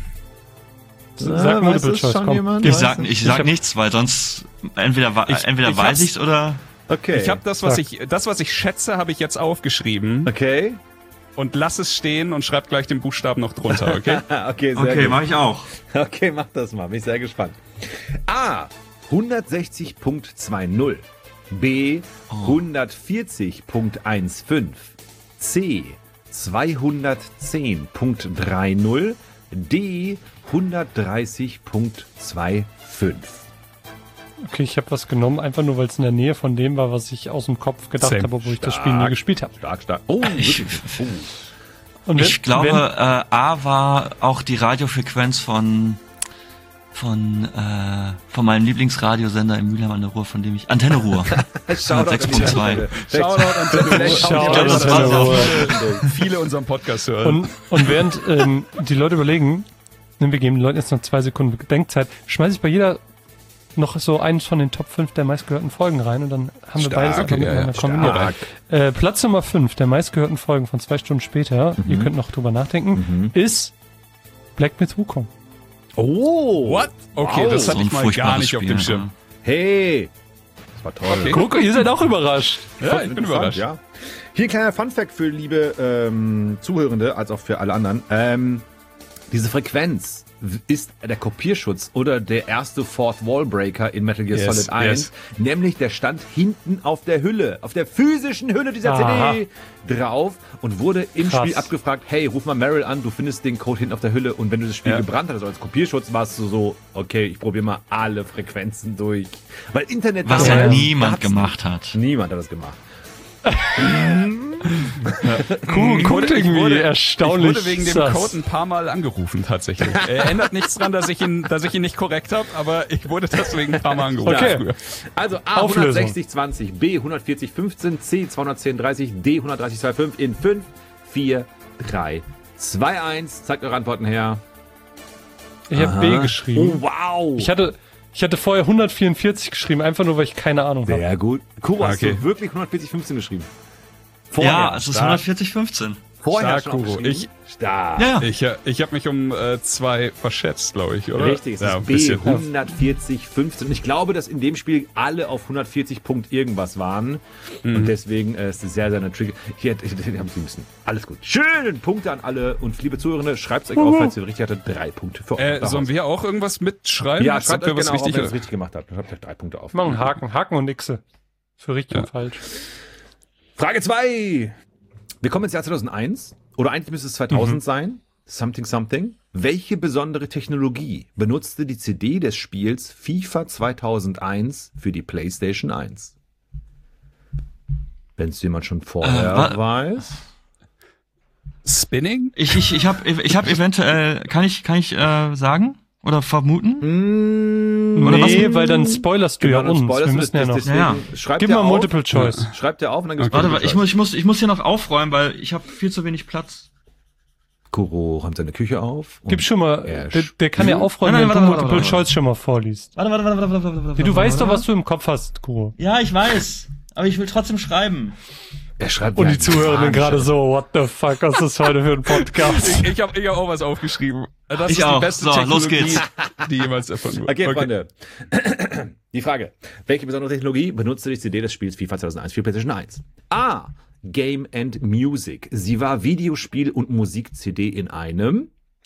Äh, Sag weiß Multiple es Choice, schon komm. jemand? Ich Weiß sag, es? ich sag hab- nichts, weil sonst entweder, wa- Ich- entweder ich weiß hab's- ich's oder Okay. Ich habe das, was Sag. ich, das, was ich schätze, habe ich jetzt aufgeschrieben Okay. und lass es stehen und schreib gleich den Buchstaben noch drunter, okay? Okay, sehr okay, gut. mache ich auch. Okay, mach das mal. Bin ich sehr gespannt. A. hundertsechzig Punkt zwanzig. B. hundertvierzig Punkt fünfzehn. C. zweihundertzehn Punkt dreißig. D. hundertdreißig Punkt fünfundzwanzig. Okay, ich habe was genommen, einfach nur, weil es in der Nähe von dem war, was ich aus dem Kopf gedacht Same. habe, obwohl ich das Spiel nie Stark. gespielt habe. Stark, stark. Oh, Ich- wirklich. Oh. Und wenn- Ich glaube, wenn- äh, A war auch die Radiofrequenz von von äh, von meinem Lieblingsradiosender in Mülheim an der Ruhr, von dem ich Antenne Ruhr. Shoutout sechs Punkt zwei. Shoutout an Telefonat. Shoutout an Shoutout Telefonat. an Viele unseren Podcast hören. Und, und während ähm, die Leute überlegen, ne, wir geben den Leuten jetzt noch zwei Sekunden Bedenkzeit, schmeiße ich bei jeder noch so eins von den Top fünf der meistgehörten Folgen rein und dann haben wir Stark, beides einfach ja, miteinander ja, kombiniert. stark. Äh, Platz Nummer fünf der meistgehörten Folgen von zwei Stunden später, ihr könnt noch drüber nachdenken, ist Black Myth Wukong. Oh. What? Okay, Wow. das So hatte ein ich mal gar furchtbares nicht auf Spiel, dem Schirm. Hey. Das war toll. Okay. Guck, ihr seid auch überrascht. Ja, ich bin Interessant, überrascht. Ja. Hier ein kleiner Funfact für liebe ähm, Zuhörende, als auch für alle anderen. Ähm, diese Frequenz ist der Kopierschutz oder der erste Fourth Wall Breaker in Metal Gear Yes, Solid eins. yes. Nämlich der stand hinten auf der Hülle, auf der physischen Hülle dieser Aha. C D drauf und wurde im Krass. Spiel abgefragt, hey, ruf mal Meryl an, du findest den Code hinten auf der Hülle. Und wenn du das Spiel Ja. gebrannt hast, also als Kopierschutz, warst du so, okay, ich probiere mal alle Frequenzen durch. Weil Internet Was damals ja niemand gab's gemacht hat. Niemand hat das gemacht. Cool, Ich wurde, ich irgendwie wurde, erstaunlich. Ich wurde wegen dem sass. Code ein paar Mal angerufen, tatsächlich. Er ändert nichts dran, dass ich ihn, dass ich ihn nicht korrekt habe, aber ich wurde deswegen ein paar Mal angerufen. Okay. Früher. Also A Auflösung. hundertsechzig zwanzig, B hundertvierzig fünfzehn, C zweihundertzehn dreißig, D hundertdreißig fünfundzwanzig in fünf, vier, drei, zwei, eins. Zeigt eure Antworten her. Ich habe B geschrieben. Oh, wow. Ich hatte, ich hatte vorher hundertvierundvierzig geschrieben, einfach nur, weil ich keine Ahnung habe. Sehr gut. Kuro, hast Okay. du wirklich hundertvierzig fünfzehn geschrieben? Ja, es ist stark. hundertvierzig fünfzehn. Vorher Stark, schon Kuro. geschrieben? Ich- Stark. Ja, ja. Ich, äh, ich habe mich um äh, zwei verschätzt, glaube ich, oder? Richtig, es ja, ist ein B bisschen. hundertvierzig fünfzehn. Und ich glaube, dass in dem Spiel alle auf hundertvierzig Punkt irgendwas waren. Und deswegen äh, ist es sehr, sehr eine Tricky. Hier, ich, ich, ich hab's liebsten. Alles gut. Schön, Punkte an alle. Und liebe Zuhörende, schreibt es euch auf, falls ihr richtig hattet. Drei Punkte für euch. Äh, sollen wir auch irgendwas mitschreiben? Ja, als schreibt ob euch wir genau was auf, wenn ihr richtig es richtig gemacht habt. Schreibt euch drei Punkte auf. Machen Haken, Haken und Xe. Für richtig und falsch. Frage zwei. Wir kommen ins Jahr zweitausendeins. Oder eigentlich müsste es zweitausend Mhm. sein. Something Something. Welche besondere Technologie benutzte die C D des Spiels FIFA zweitausendeins für die PlayStation eins? Wenn es jemand schon vorher Äh, wa- weiß. Spinning? Ich, ich, ich habe ich hab eventuell, kann ich, kann ich äh, sagen? Oder vermuten? Mmh, Oder Nee, was- weil dann spoilerst du ja dann uns. spoilerst Wir du müssen ja das, noch. deswegen Ja. schreibt Gib ihr mal auf. Multiple Choice. Schreibt ihr auf und dann gibt's Warte, Multiple ich muss, ich muss, ich muss hier noch aufräumen, weil ich habe viel zu wenig Platz. Kuro räumt seine Küche auf. und Gib schon mal, er der, der kann ja aufräumen, Nein, nein, wenn warte, du warte, Multiple warte, Choice schon mal vorliest. Warte, warte, warte, warte, warte, warte, warte. Du weißt doch, warte. was du im Kopf hast, Kuro. Ja, ich weiß. Aber ich will trotzdem schreiben. Er schreibt Und wie die ein Zuhörenden Panischer. gerade so, what the fuck, was ist das heute für ein Podcast? Ich, ich habe ich hab auch was aufgeschrieben. Das Ich ist auch. die beste So, los Technologie, geht's. die jemals erfunden wurde. Okay, Freunde. Die Frage. Welche besondere Technologie benutzte die C D des Spiels FIFA zweitausendeins für PlayStation eins? A. Game and Music. Sie war Videospiel- und Musik-C D in einem.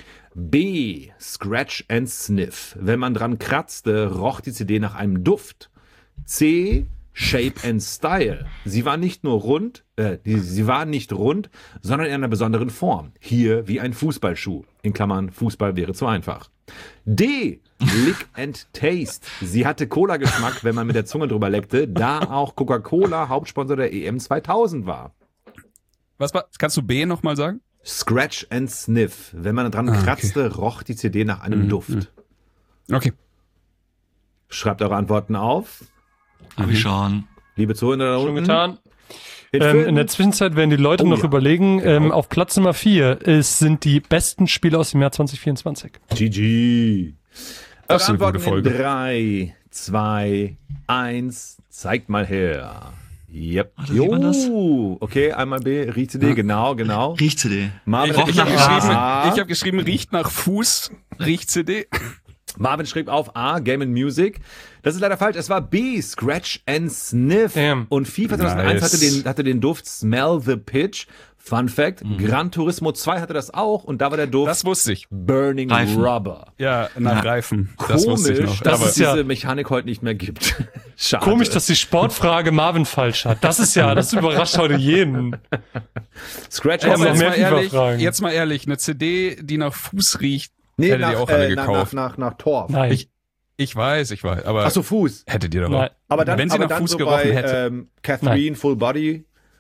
B. Scratch and Sniff. Wenn man dran kratzte, roch die C D nach einem Duft. C. Shape and Style. Sie war nicht nur rund, äh, die, sie war nicht rund, sondern in einer besonderen Form. Hier wie ein Fußballschuh. In Klammern, Fußball wäre zu einfach. D. Lick and Taste. Sie hatte Cola-Geschmack, wenn man mit der Zunge drüber leckte, da auch Coca-Cola Hauptsponsor der E M zweitausend war. Was war, kannst du B nochmal sagen? Scratch and Sniff. Wenn man dran Ah, okay. kratzte, roch die C D nach einem Mhm, Duft. Okay. Schreibt eure Antworten auf. Hab ich schon. Liebe Zuhörer da Schon unten. getan. In Ähm, fünf, in der Zwischenzeit werden die Leute Oh noch ja. überlegen, ähm, Genau. auf Platz Nummer vier ist, sind die besten Spiele aus dem Jahr zwanzig vierundzwanzig. G G. Das ist eine Eure gute Antworten in Folge. drei, zwei, eins. Zeigt mal her. Yep. Warte, sieht man das? Okay, einmal B, Riecht C D, genau, genau. Riech-C D. Marvin, Ich, ich habe nach geschrieben, A. ich hab geschrieben, riecht nach Fuß, riecht C D. Marvin schrieb auf A, Game and Music. Das ist leider falsch. Es war B, Scratch and Sniff. Damn. Und FIFA zweitausendeins Nice. hatte, den, hatte den Duft Smell the Pitch. Fun Fact, Gran Turismo zwei hatte das auch und da war der Duft Das wusste ich. Burning Reifen. Rubber. Ja, nach Ja. Reifen. Das wusste ich Komisch, noch. dass Aber- es ist ja- diese Mechanik heute nicht mehr gibt. Schade. Komisch, dass die Sportfrage Marvin falsch hat. Das ist ja, das überrascht heute jeden. Scratch Ja, and aber jetzt, mehr mal ehrlich, FIFA-Fragen. jetzt mal ehrlich, eine C D, die nach Fuß riecht, Nee, hättet nach, ihr auch alle äh, nach, gekauft. nach, nach, nach Torf. Nein. Ich- Ich weiß, ich weiß, aber Ach so, Fuß. hättet ihr doch Nein. auch. Aber dann, Wenn sie aber nach dann Fuß so gerochen bei hätte. ähm, Catherine Full Body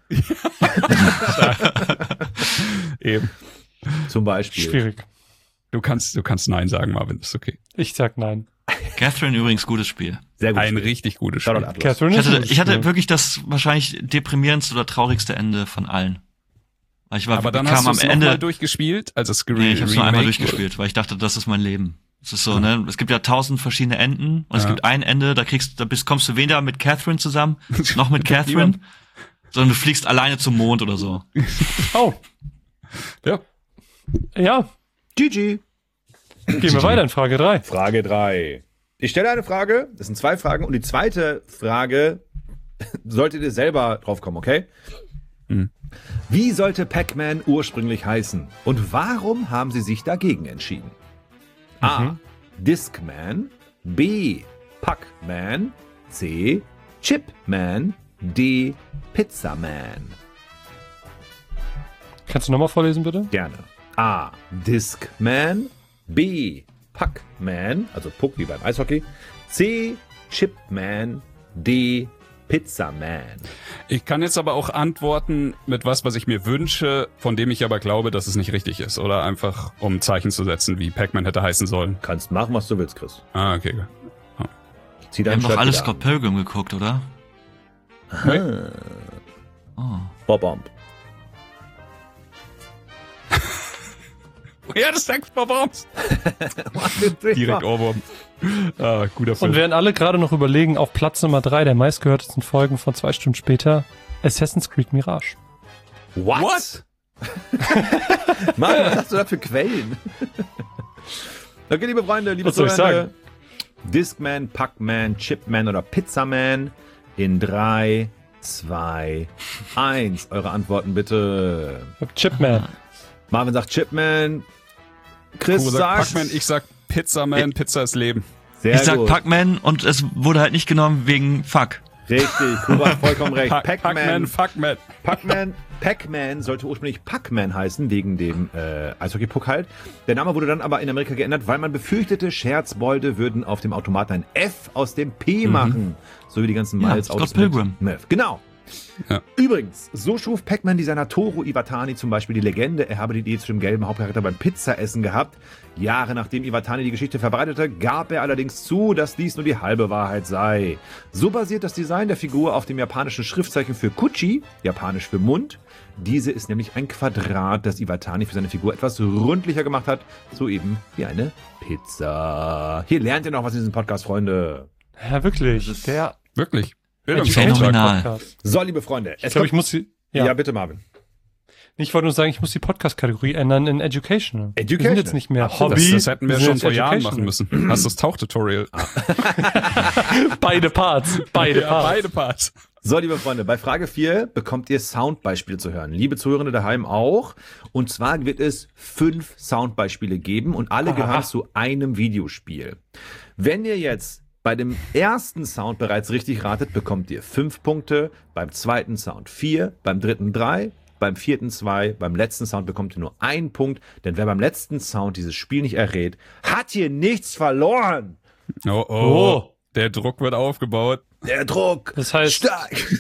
Eben. zum Beispiel. Schwierig. Du kannst, du kannst Nein sagen, Marvin, ist okay. Ich sag nein. Catherine übrigens gutes Spiel. Sehr gut. Ein richtig gutes Shoutout Spiel. Atlas. Catherine Ich ist ein hatte, gutes ich hatte Spiel. wirklich das wahrscheinlich deprimierendste oder traurigste Ende von allen. Weil Ich war, Aber dann kam hast du am es Ende. nochmal durchgespielt, also es Nee, ich habe es nur einmal Remake durchgespielt, weil ich dachte, das ist mein Leben. Es ist so, ne? Es gibt ja tausend verschiedene Enden und es Ja. gibt ein Ende, da kriegst, da bist, kommst du weder mit Catherine zusammen, noch mit Catherine, Niemand. sondern du fliegst alleine zum Mond oder so. Oh, Ja. ja. G G. Gehen wir weiter in Frage drei. Frage drei. Ich stelle eine Frage, das sind zwei Fragen und die zweite Frage solltet ihr selber drauf kommen, okay? Hm. Wie sollte Pac-Man ursprünglich heißen und warum haben sie sich dagegen entschieden? A. Discman, B. Pac-Man, C. Chipman, D. Pizzaman. Kannst du nochmal vorlesen, bitte? Gerne. A. Discman, B. Pac-Man, also Puck wie beim Eishockey, C. Chipman, D. Pizzaman. Ich kann jetzt aber auch antworten mit was, was ich mir wünsche, von dem ich aber glaube, dass es nicht richtig ist. Oder einfach, um Zeichen zu setzen, wie Pac-Man hätte heißen sollen. Kannst machen, was du willst, Chris. Ah, okay. Zieh Wir deinen haben doch Shirt alle wieder Scott Pilgrim geguckt, oder? an. Oh. Bob-Omb. Ja, das sagt Bob Bombs. Direkt Ohrwurm. Ah, guter Film. Und während alle gerade noch überlegen, auf Platz Nummer drei der meistgehörtesten Folgen von zwei Stunden später, Assassin's Creed Mirage. What? What? Mann, was hast du da für Quellen? Okay, liebe Freunde, liebe Was soll ich Zuhörer. Discman, Pac-Man, Chipman oder Pizzaman in drei, zwei, eins. Eure Antworten bitte. Chipman. Marvin sagt Chipman. Chris Kuro sagt... sagt Pac-Man, ich sag Pizzaman, Pizza ist Leben. Sehr Ich sag gut. Pac-Man und es wurde halt nicht genommen wegen Fuck. Richtig, Kuba hat vollkommen recht. Pac- Pac-Man, Pac-Man, Fuckman. Pac-Man, Pac-Man sollte ursprünglich Pac-Man heißen, wegen dem äh, Eishockey-Puck halt. Der Name wurde dann aber in Amerika geändert, weil man befürchtete, Scherzbolde würden auf dem Automaten ein F aus dem P machen. So wie die ganzen Ja, Miles-Autos. Scott Pilgrim. mit Meth. Genau. Ja. Übrigens, so schuf Pac-Man-Designer Toru Iwatani zum Beispiel die Legende, er habe die Idee zu dem gelben Hauptcharakter beim Pizzaessen gehabt. Jahre nachdem Iwatani die Geschichte verbreitete, gab er allerdings zu, dass dies nur die halbe Wahrheit sei. So basiert das Design der Figur auf dem japanischen Schriftzeichen für Kuchi, japanisch für Mund. Diese ist nämlich ein Quadrat, das Iwatani für seine Figur etwas rundlicher gemacht hat, so eben wie eine Pizza. Hier lernt ihr noch was in diesem Podcast, Freunde. Ja, wirklich. Der Wirklich. Phänomenal. Podcast. So, liebe Freunde. Ich glaube, ich muss die, Ja. ja. bitte, Marvin. Ich wollte nur sagen, ich muss die Podcast-Kategorie ändern in Educational. Wir Educational. sind jetzt nicht mehr Absolut. Hobby. Das, das hätten wir sind schon jetzt vor Jahren Educational. machen müssen. Hast du das Tauchtutorial? Beide Parts. Beide Ja, Parts. beide Parts. So, liebe Freunde, bei Frage vier bekommt ihr Soundbeispiele zu hören. Liebe Zuhörende daheim auch. Und zwar wird es fünf Soundbeispiele geben und alle Aha. gehören zu einem Videospiel. Wenn ihr jetzt bei dem ersten Sound bereits richtig ratet, bekommt ihr fünf Punkte, beim zweiten Sound vier, beim dritten drei, beim vierten zwei, beim letzten Sound bekommt ihr nur einen Punkt, denn wer beim letzten Sound dieses Spiel nicht errät, hat hier nichts verloren. Oh, oh. Oh. Der Druck wird aufgebaut. Der Druck Das heißt- stark.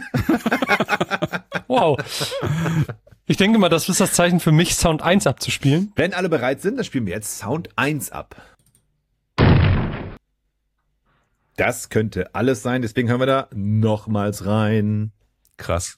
Wow. Ich denke mal, das ist das Zeichen für mich, Sound eins abzuspielen. Wenn alle bereit sind, dann spielen wir jetzt Sound eins ab. Das könnte alles sein, deswegen hören wir da nochmals rein. Krass.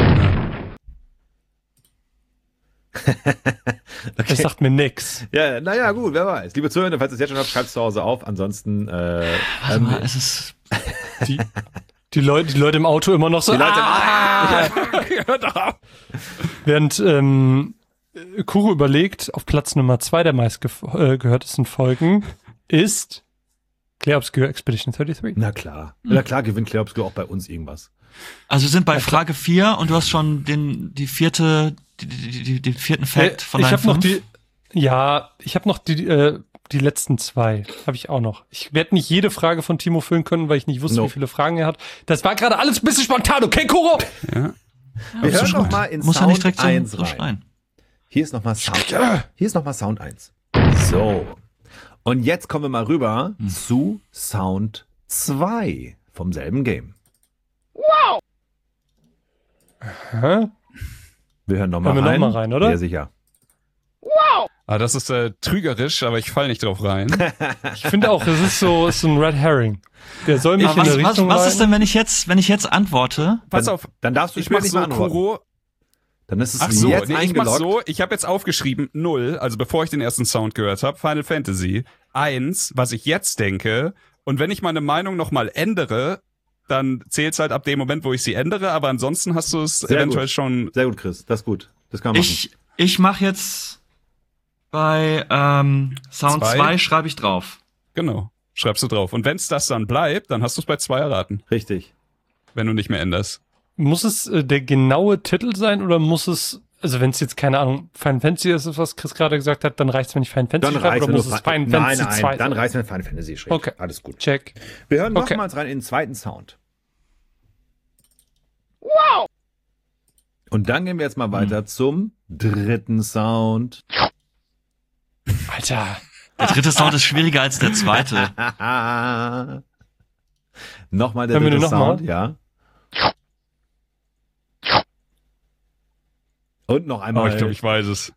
Das sagt mir nix. Ja, naja, gut, wer weiß. Liebe Zuhörer, falls ihr es jetzt schon habt, schreibt es zu Hause auf. Ansonsten, äh, Warte ähm, mal, es ist. Die, die, Leute, die Leute im Auto immer noch so. die Leute ah! Hört doch auf. Während ähm, Kuro überlegt, auf Platz Nummer zwei der meistgehörtesten Folgen ist Clear Obscure Expedition dreiunddreißig. na klar. Na klar gewinnt Kleopsko auch bei uns irgendwas. Also wir sind bei Frage vier und du hast schon den, die vierte, die, die, die, den vierten Fact von ich deinen habe noch fünf. die, ja, ich habe noch die, äh, die letzten zwei, habe ich auch noch. Ich werde nicht jede Frage von Timo füllen können, weil ich nicht wusste, No. wie viele Fragen er hat. Das war gerade alles ein bisschen spontan, okay, Kuro? Ja. Wir hören so noch schreien. mal in Muss ja nicht Sound direkt so, eins so rein. schreien. Hier ist nochmal Sound. Hier ist nochmal Sound eins. So. Und jetzt kommen wir mal rüber Hm. zu Sound zwei vom selben Game. Hä? Wir hören nochmal Hören wir rein. noch mal rein, oder? Ja, sicher. Ah, das ist äh, trügerisch, aber ich fall nicht drauf rein. Ich finde auch, es ist so, ist so ein Red Herring. Der soll mich Aber in was, der was, Richtung was ist leiten. denn, wenn ich jetzt, wenn ich jetzt antworte? Pass dann, auf, Dann darfst du ich später mach nicht so, mehr antworten. Kuro. Dann ist es Ach so, jetzt nee, ich mach eingeloggt. so, ich habe jetzt aufgeschrieben null, also bevor ich den ersten Sound gehört habe, Final Fantasy. eins, was ich jetzt denke. Und wenn ich meine Meinung nochmal ändere, dann zählt's halt ab dem Moment, wo ich sie ändere. Aber ansonsten hast du es Sehr eventuell gut. schon. Sehr gut, Chris. Das ist gut. Das kann man machen. Ich, ich mache jetzt bei ähm, Sound Zwei. zwei schreibe ich drauf. Genau, schreibst du drauf. Und wenn's das dann bleibt, dann hast du es bei zwei erraten, Richtig. wenn du nicht mehr änderst. Muss es äh, der genaue Titel sein oder muss es, also wenn es jetzt, keine Ahnung, Final Fantasy ist, was Chris gerade gesagt hat, dann reicht es, wenn ich Final Fantasy Dann schreibe, reicht oder wenn muss du es Fi- Final Nein, Fantasy nein, zwei dann sein? reicht wenn Final Fantasy schreibt. Okay. Alles gut. Check. Wir hören Okay. nochmals rein in den zweiten Sound. Wow! Und dann gehen wir jetzt mal weiter zum dritten Sound. Alter. Der dritte Sound ist schwieriger als der zweite. Nochmal der Hören wir dritte den noch Sound, mal? ja. Und noch einmal. Oh, ich glaube, ich weiß es.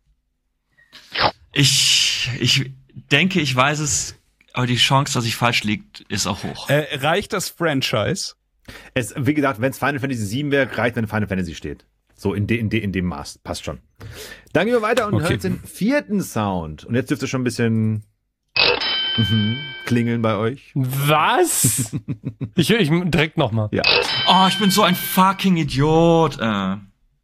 Ich, ich denke, ich weiß es, aber die Chance, dass ich falsch liegt, ist auch hoch. Äh, reicht das Franchise? Es, wie gesagt, wenn es Final Fantasy sieben wäre, reicht, wenn Final Fantasy steht. So in, de, in, de, in dem Maß. Passt schon. Dann gehen wir weiter und Okay. hören jetzt den vierten Sound. Und jetzt dürfte schon ein bisschen mhm, klingeln bei euch. Was? ich ich direkt nochmal. Ja. Oh, ich bin so ein fucking Idiot. Äh.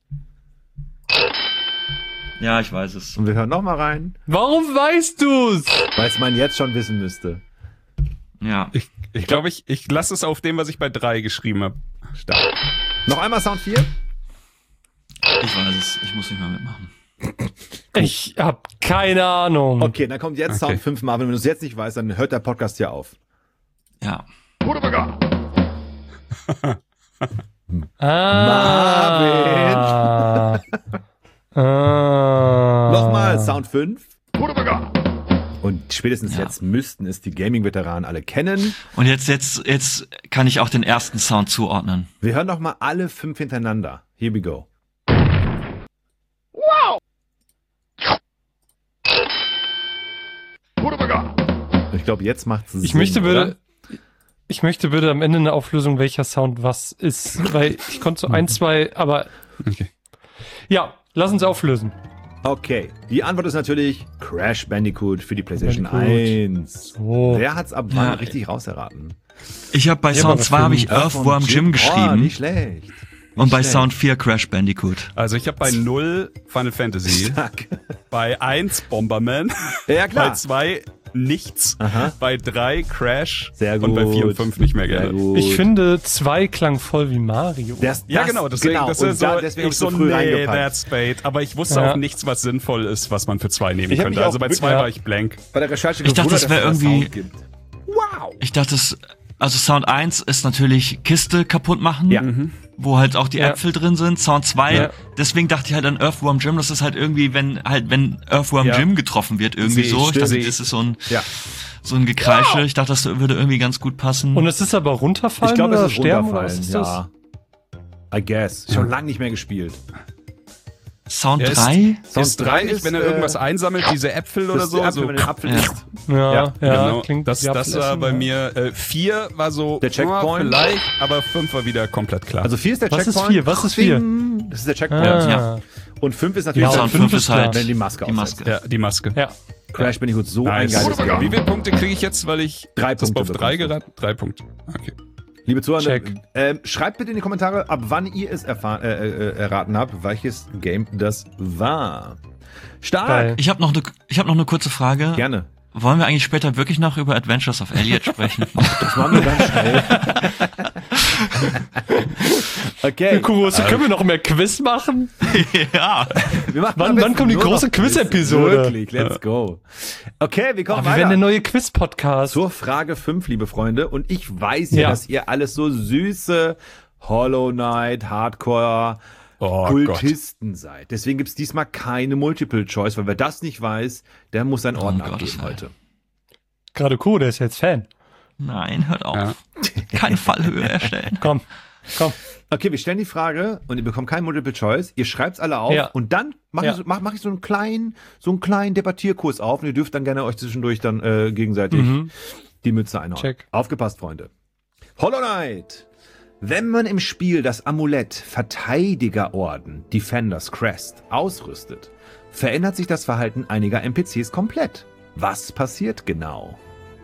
Ja, ich weiß es. Und wir hören nochmal rein, Warum weißt du's? weil es man jetzt schon wissen müsste. Ja. Ich ich glaube, ich, ich lasse es auf dem, was ich bei drei geschrieben habe. Stark. Noch einmal Sound vier. Ich weiß es. Ich muss nicht mehr mitmachen. Ich hab keine Ahnung. Okay, dann kommt jetzt Okay. Sound fünf, Marvin. Wenn du es jetzt nicht weißt, dann hört der Podcast hier auf. Ja. Ah. ah. Nochmal Sound fünf. Und spätestens Ja. jetzt müssten es die Gaming-Veteranen alle kennen. Und jetzt, jetzt, jetzt kann ich auch den ersten Sound zuordnen. Wir hören nochmal alle fünf hintereinander. Here we go. Ich glaube, jetzt macht's Sinn. Ich möchte oder? bitte, ich möchte bitte am Ende eine Auflösung, welcher Sound was ist, weil ich konnte so ein, zwei, aber Okay. ja, lass uns auflösen. Okay, die Antwort ist natürlich Crash Bandicoot für die PlayStation Bandicoot. eins. So. Wer hat's ab wann Ja. richtig rauserraten? Ich habe bei Ja, Sound aber zwei habe ich fünf. Earthworm Jim Oh, geschrieben nicht schlecht. Nicht und bei schlecht. Sound vier Crash Bandicoot. Also ich habe bei null Final Fantasy, Stark. bei eins Bomberman, Ja, bei klar. zwei nichts, Aha. bei drei Crash Sehr gut. und bei vier und fünf nicht mehr Sehr gerne. gut. Ich finde, zwei klang voll wie Mario. Das, Ja, das- genau, deswegen, genau. das Und ist so, da, deswegen hab ich ich so, so früh nee, reingepackt. that's bait. Aber ich wusste Ja. auch nichts, was sinnvoll ist, was man für zwei nehmen Ich hab könnte. mich Also auch bei wirklich- zwei ja. war ich blank. Bei der Recherche Ich dachte, gewundert, das wär dass es da irgendwie- Sound gibt. Wow. Ich dachte, es, also Sound eins ist natürlich Kiste kaputt machen, Ja. wo halt auch die Ja. Äpfel drin sind. Sound zwei, Ja. deswegen dachte ich halt an Earthworm Jim, das ist halt irgendwie, wenn halt, wenn Earthworm Ja. Jim getroffen wird, irgendwie Seh ich, so. Ich stimmt. dachte, Seh ich. das ist so ein, Ja. so ein Gekreische. Ich dachte, das würde irgendwie ganz gut passen. Und es ist aber runterfallen Ich glaube, oder es ist sterben oder runterfallen. was ist das? Ja. I guess. Schon lange nicht mehr gespielt. Sound Ja, ist- drei? Sound Ist drei nicht, ist, wenn er äh, irgendwas einsammelt, diese Äpfel oder Das ist so? der Apfel, so wenn du den Apfel Ja. isst. Ja, ja, genau. klingt das wie das war Apfelessen, bei ja. mir. Äh, vier war so, Der Checkpoint. ja, vielleicht, aber fünf war wieder komplett klar. Also vier ist der Was ist Checkpoint. vier? Was ist vier? Ding. Das ist der Checkpoint. Ah. Ja. Und fünf ist natürlich Ja, Sound und fünf fünf ist ist halt wenn die Maske die aufsetzt. Maske. ja, die Maske. Ja. Crash Bandicoot, so Nice. ein geiles Wie Game. viele Punkte kriege ich jetzt, weil ich Drei das Punkte auf drei bekommst du. geraten? Drei Punkte. Okay. Liebe Zuhörer, Check. ähm, schreibt bitte in die Kommentare, ab wann ihr es erfahren, äh, äh, erraten habt, welches Game das war. Stark. Geil. Ich habe noch eine, ich habe noch eine kurze Frage. Gerne. Wollen wir eigentlich später wirklich noch über Adventures of Elliot sprechen? Das machen wir ganz schnell. Okay. Kurose, können wir noch mehr Quiz machen? ja. Wir machen Wann- am besten wann kommt die nur große noch Quiz. Quiz-Episode? Wirklich, let's go. Okay, wir Oh, kommen wir werden weiter der neue Quiz-Podcast. zur Frage fünf, liebe Freunde. Und ich weiß ja, Ja. dass ihr alles so süße Hollow Knight, Hardcore, Oh Kultisten seid. Deswegen gibt's diesmal keine Multiple Choice, weil wer das nicht weiß, der muss seinen Orden Um Gottes abgeben Willen. heute. Gerade cool, der ist jetzt Fan. Nein, hört auf. Ja. Keine Fallhöhe erstellen. Komm, komm. Okay, wir stellen die Frage und ihr bekommt kein Multiple Choice. Ihr schreibt's alle auf Ja. und dann mache Ja. ich, so, mach, mach ich so einen kleinen, so einen kleinen Debattierkurs auf und ihr dürft dann gerne euch zwischendurch dann äh, gegenseitig Mhm. die Mütze einhauen. Check. Aufgepasst, Freunde. Hollow Knight. Wenn man im Spiel das Amulett Verteidigerorden Defender's Crest ausrüstet, verändert sich das Verhalten einiger N P Cs komplett. Was passiert genau?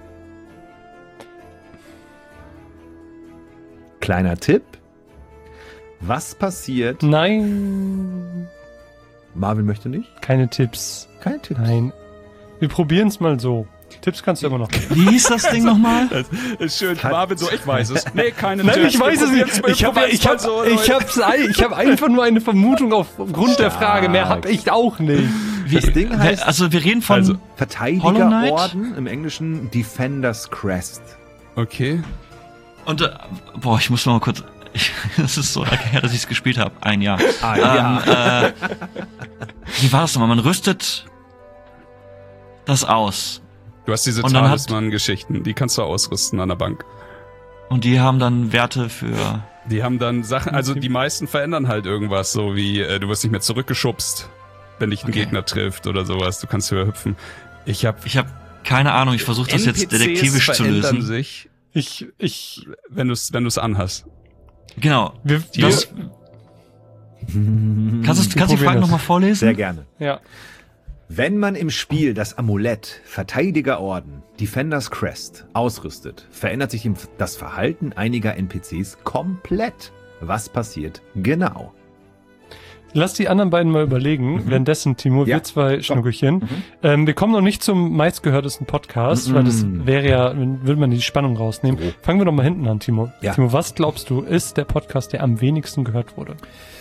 Kleiner Tipp. Was passiert? Nein, Marvin möchte nicht? keine Tipps. Kein Tipp. Nein. Wir probieren es mal so. Tipps kannst du immer noch. Wie hieß das Ding nochmal? Das ist schön. Marvin so, ich weiß es. Nee, keine Nein, Tipps. ich weiß es Wir nicht. probieren's- Ich habe wir ich hab, probieren's mal ich hab's, ein- ich hab einfach nur eine Vermutung aufgrund der Frage. Mehr hab ich auch nicht. Das Ding heißt Also wir reden von Also, Hollow Knight? Verteidigerorden, im Englischen Defender's Crest. Okay. und äh, boah, ich muss noch mal kurz. Ich, das ist so lange her, dass ich es gespielt habe. Ein Jahr. Ah, Ähm, äh, wie war das nochmal? Man rüstet das aus. Du hast diese Und dann hat- Talisman-Geschichten, die kannst du ausrüsten an der Bank. Und die haben dann Werte für. Die haben dann Sachen, also die meisten verändern halt irgendwas, so wie äh, du wirst nicht mehr zurückgeschubst, wenn dich ein Okay. Gegner trifft oder sowas. Du kannst höher hüpfen. Ich habe Ich habe keine Ahnung, ich versuche das jetzt detektivisch zu verändern lösen. sich, Ich, ich, wenn du es wenn du's anhast. Genau. wir, Das, kannst du Wir kannst die probieren Frage das. nochmal vorlesen? Sehr gerne. ja. Wenn man im Spiel das Amulett Verteidigerorden Defender's Crest ausrüstet, verändert sich das Verhalten einiger N P Cs komplett. Was passiert genau? Lass die anderen beiden mal überlegen. Währenddessen, Timo, Ja. wir zwei Schnuckelchen. Ähm, wir kommen noch nicht zum meistgehörtesten Podcast, weil das wäre ja, würde man die Spannung rausnehmen. So. Fangen wir doch mal hinten an, Timo. Ja. Timo, was glaubst du, ist der Podcast, der am wenigsten gehört wurde?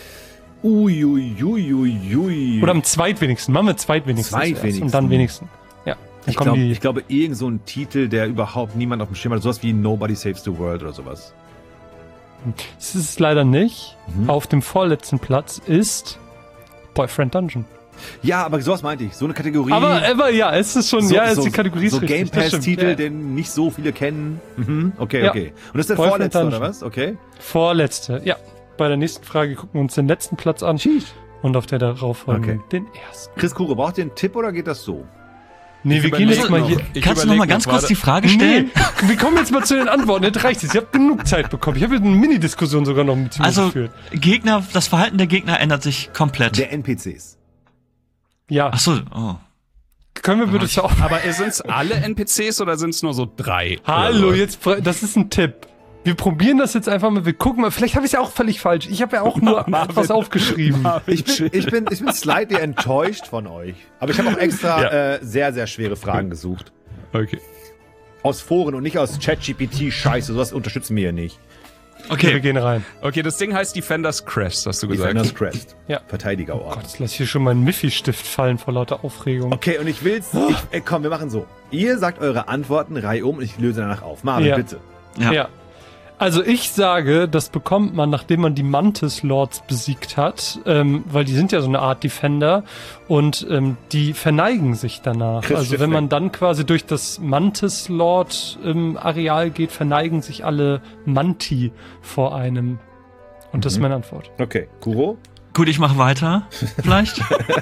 Uiuiuiui. Oder am zweitwenigsten? Machen wir zweitwenigsten. zuerst Zweitwenigsten. Und dann wenigsten. Ja. Dann Ich, kommen glaub, die. ich glaube, irgend so ein Titel, der überhaupt niemand auf dem Schirm hat. Sowas wie Nobody Saves the World oder sowas. Es ist es leider nicht. Mhm. Auf dem vorletzten Platz ist Boyfriend Dungeon. Ja, aber sowas meinte ich. So eine Kategorie. Aber, aber ja, es ist schon, so, ja, es so, ist die Kategorie ist so richtig, Game das stimmt, Pass-Titel, ja. den nicht so viele kennen. Mhm. Okay, Ja. okay. Und das ist der Boyfriend vorletzte, oder Dungeon. was? Okay. Vorletzte, ja. Bei der nächsten Frage gucken wir uns den letzten Platz an Sheesh. und auf der darauffolgenden Okay. den ersten. Chris Kure, braucht ihr einen Tipp oder geht das so? Nee, Ich wir gehen überleg jetzt mal noch. hier. Ich Kannst du noch überleg mal ganz noch, kurz warte. die Frage Nee, stellen? wir kommen jetzt mal zu den Antworten. Jetzt reicht es. Ich habe genug Zeit bekommen. Ich habe eine Mini-Diskussion sogar noch mit Timo Also geführt. Gegner, das Verhalten der Gegner ändert sich komplett. Der N P Cs. Ja, Ach so, oh. können wir bitte auch. Aber sind es alle N P Cs oder sind es nur so drei? Hallo, Oder so? jetzt, fra- das ist ein Tipp. Wir probieren das jetzt einfach mal. Wir gucken mal. Vielleicht habe ich es ja auch völlig falsch. Ich habe ja auch nur Marvin. etwas aufgeschrieben. Ich bin, ich, bin, ich bin slightly enttäuscht von euch. Aber ich habe auch extra Ja. äh, sehr, sehr schwere Fragen gesucht. Okay. Aus Foren und nicht aus ChatGPT-Scheiße. Sowas unterstützen wir hier nicht. Okay, wir Okay, gehen rein. Okay, das Ding heißt Defender's Crest, hast du gesagt. Defender's Crest. Ja. Verteidigerorden. Gott, jetzt lass ich hier schon meinen Miffy-Stift fallen vor lauter Aufregung. Okay, und ich will's. Ich, äh, komm, wir machen so. Ihr sagt eure Antworten reihum und ich löse danach auf. Marvin, Ja. bitte. ja. Ja. Also ich sage, das bekommt man, nachdem man die Mantis Lords besiegt hat, ähm, weil die sind ja so eine Art Defender und ähm, die verneigen sich danach. Chris also wenn Schiffling. man dann quasi durch das Mantis Lord ähm, Areal geht, verneigen sich alle Manti vor einem. Und das ist meine Antwort. Okay. Kuro? Gut, ich mache weiter, vielleicht.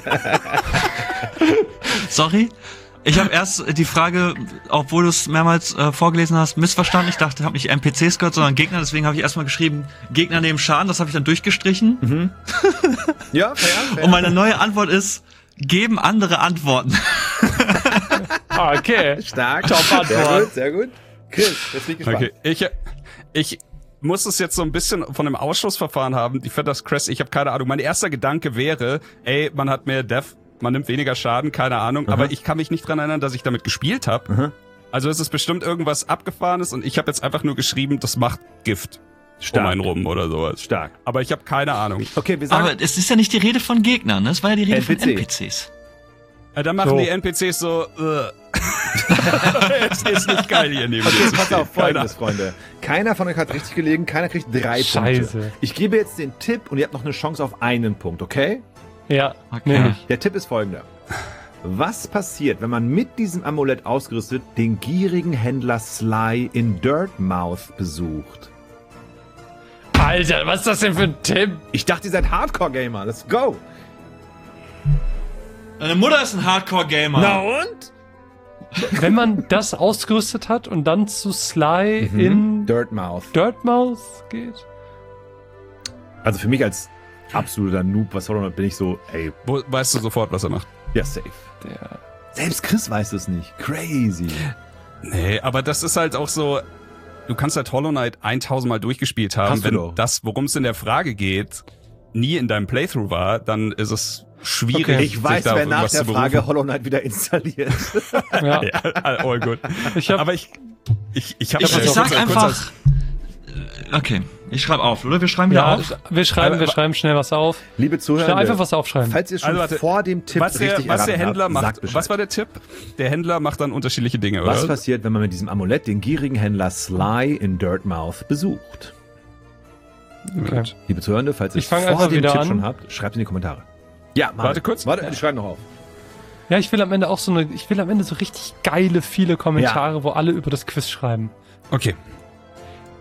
Sorry. Ich habe erst die Frage, obwohl du es mehrmals äh, vorgelesen hast, missverstanden. Ich dachte, ich habe nicht N P Cs gehört, sondern Gegner. Deswegen habe ich erstmal geschrieben, Gegner nehmen Schaden. Das habe ich dann durchgestrichen. Ja, fair, fair. Und meine neue Antwort ist, geben andere Antworten. Ah, okay. Stark. Top Sehr Antwort. gut, sehr gut. Chris, jetzt bin ich gespannt. Okay, ich, ich muss es jetzt so ein bisschen von dem Ausschlussverfahren haben. Defender's Crest, ich habe keine Ahnung. Mein erster Gedanke wäre, ey, man hat mehr Death, man nimmt weniger Schaden, keine Ahnung. Aber ich kann mich nicht dran erinnern, dass ich damit gespielt habe. Also es ist bestimmt irgendwas Abgefahrenes und ich habe jetzt einfach nur geschrieben, das macht Gift Stark. um einen rum oder sowas. Stark. Aber ich habe keine Ahnung. Okay, wir sagen... Aber es ist ja nicht die Rede von Gegnern, ne? Es war ja die Rede N P C. von N P Cs. Ja, dann machen So. die N P Cs so, äh. Es ist nicht geil hier neben Okay, mir zu pass stehen. auf, folgendes, Freunde. Keiner von euch hat richtig gelegen, keiner kriegt drei Scheiße. Punkte. Ich gebe jetzt den Tipp und ihr habt noch eine Chance auf einen Punkt, okay? Ja, Okay. nehme ich. Der Tipp ist folgender. Was passiert, wenn man mit diesem Amulett ausgerüstet den gierigen Händler Sly in Dirtmouth besucht? Alter, was ist das denn für ein Tipp? Ich dachte, ihr seid Hardcore-Gamer. Let's go. Deine Mutter ist ein Hardcore-Gamer. und? Wenn man das ausgerüstet hat und dann zu Sly in Dirtmouth. Dirtmouth geht? Also für mich als absoluter Noob, was soll man, bin ich so, ey, Wo, weißt du sofort, was er macht? ja, safe. Der Selbst Chris weiß es nicht. Crazy. Nee, aber das ist halt auch so, du kannst halt Hollow Knight tausendmal durchgespielt haben. Hast du Wenn doch. das, worum es in der Frage geht, nie in deinem Playthrough war, dann ist es schwierig, Okay. Ich sich weiß, da auf wer nach irgendwas der zu Frage berufen. Hollow Knight wieder installiert. Ja. Ja, all good. Ich hab- aber ich, ich, ich habe Ich, ich sag einfach. Okay, ich schreibe auf, oder? Wir schreiben wieder Ja, auf. wir schreiben, wir Aber- schreiben schnell was auf. Liebe Zuhörer, Schnell einfach was aufschreiben. falls ihr schon Also warte, vor dem Tipp was der, richtig was der erraten Händler habt, macht. sagt Bescheid. Was war der Tipp? Der Händler macht dann unterschiedliche Dinge, oder? Was passiert, wenn man mit diesem Amulett den gierigen Händler Sly in Dirtmouth besucht? Okay. Liebe Zuhörende, falls ihr Ich es fang vor einfach dem wieder Tipp an. schon habt, schreibt in die Kommentare. Ja, Marvin. Warte kurz. Warte, ich schreibe noch auf. Ja, ich will am Ende auch so eine, ich will am Ende so richtig geile, viele Kommentare, wo alle über das Quiz schreiben. Okay.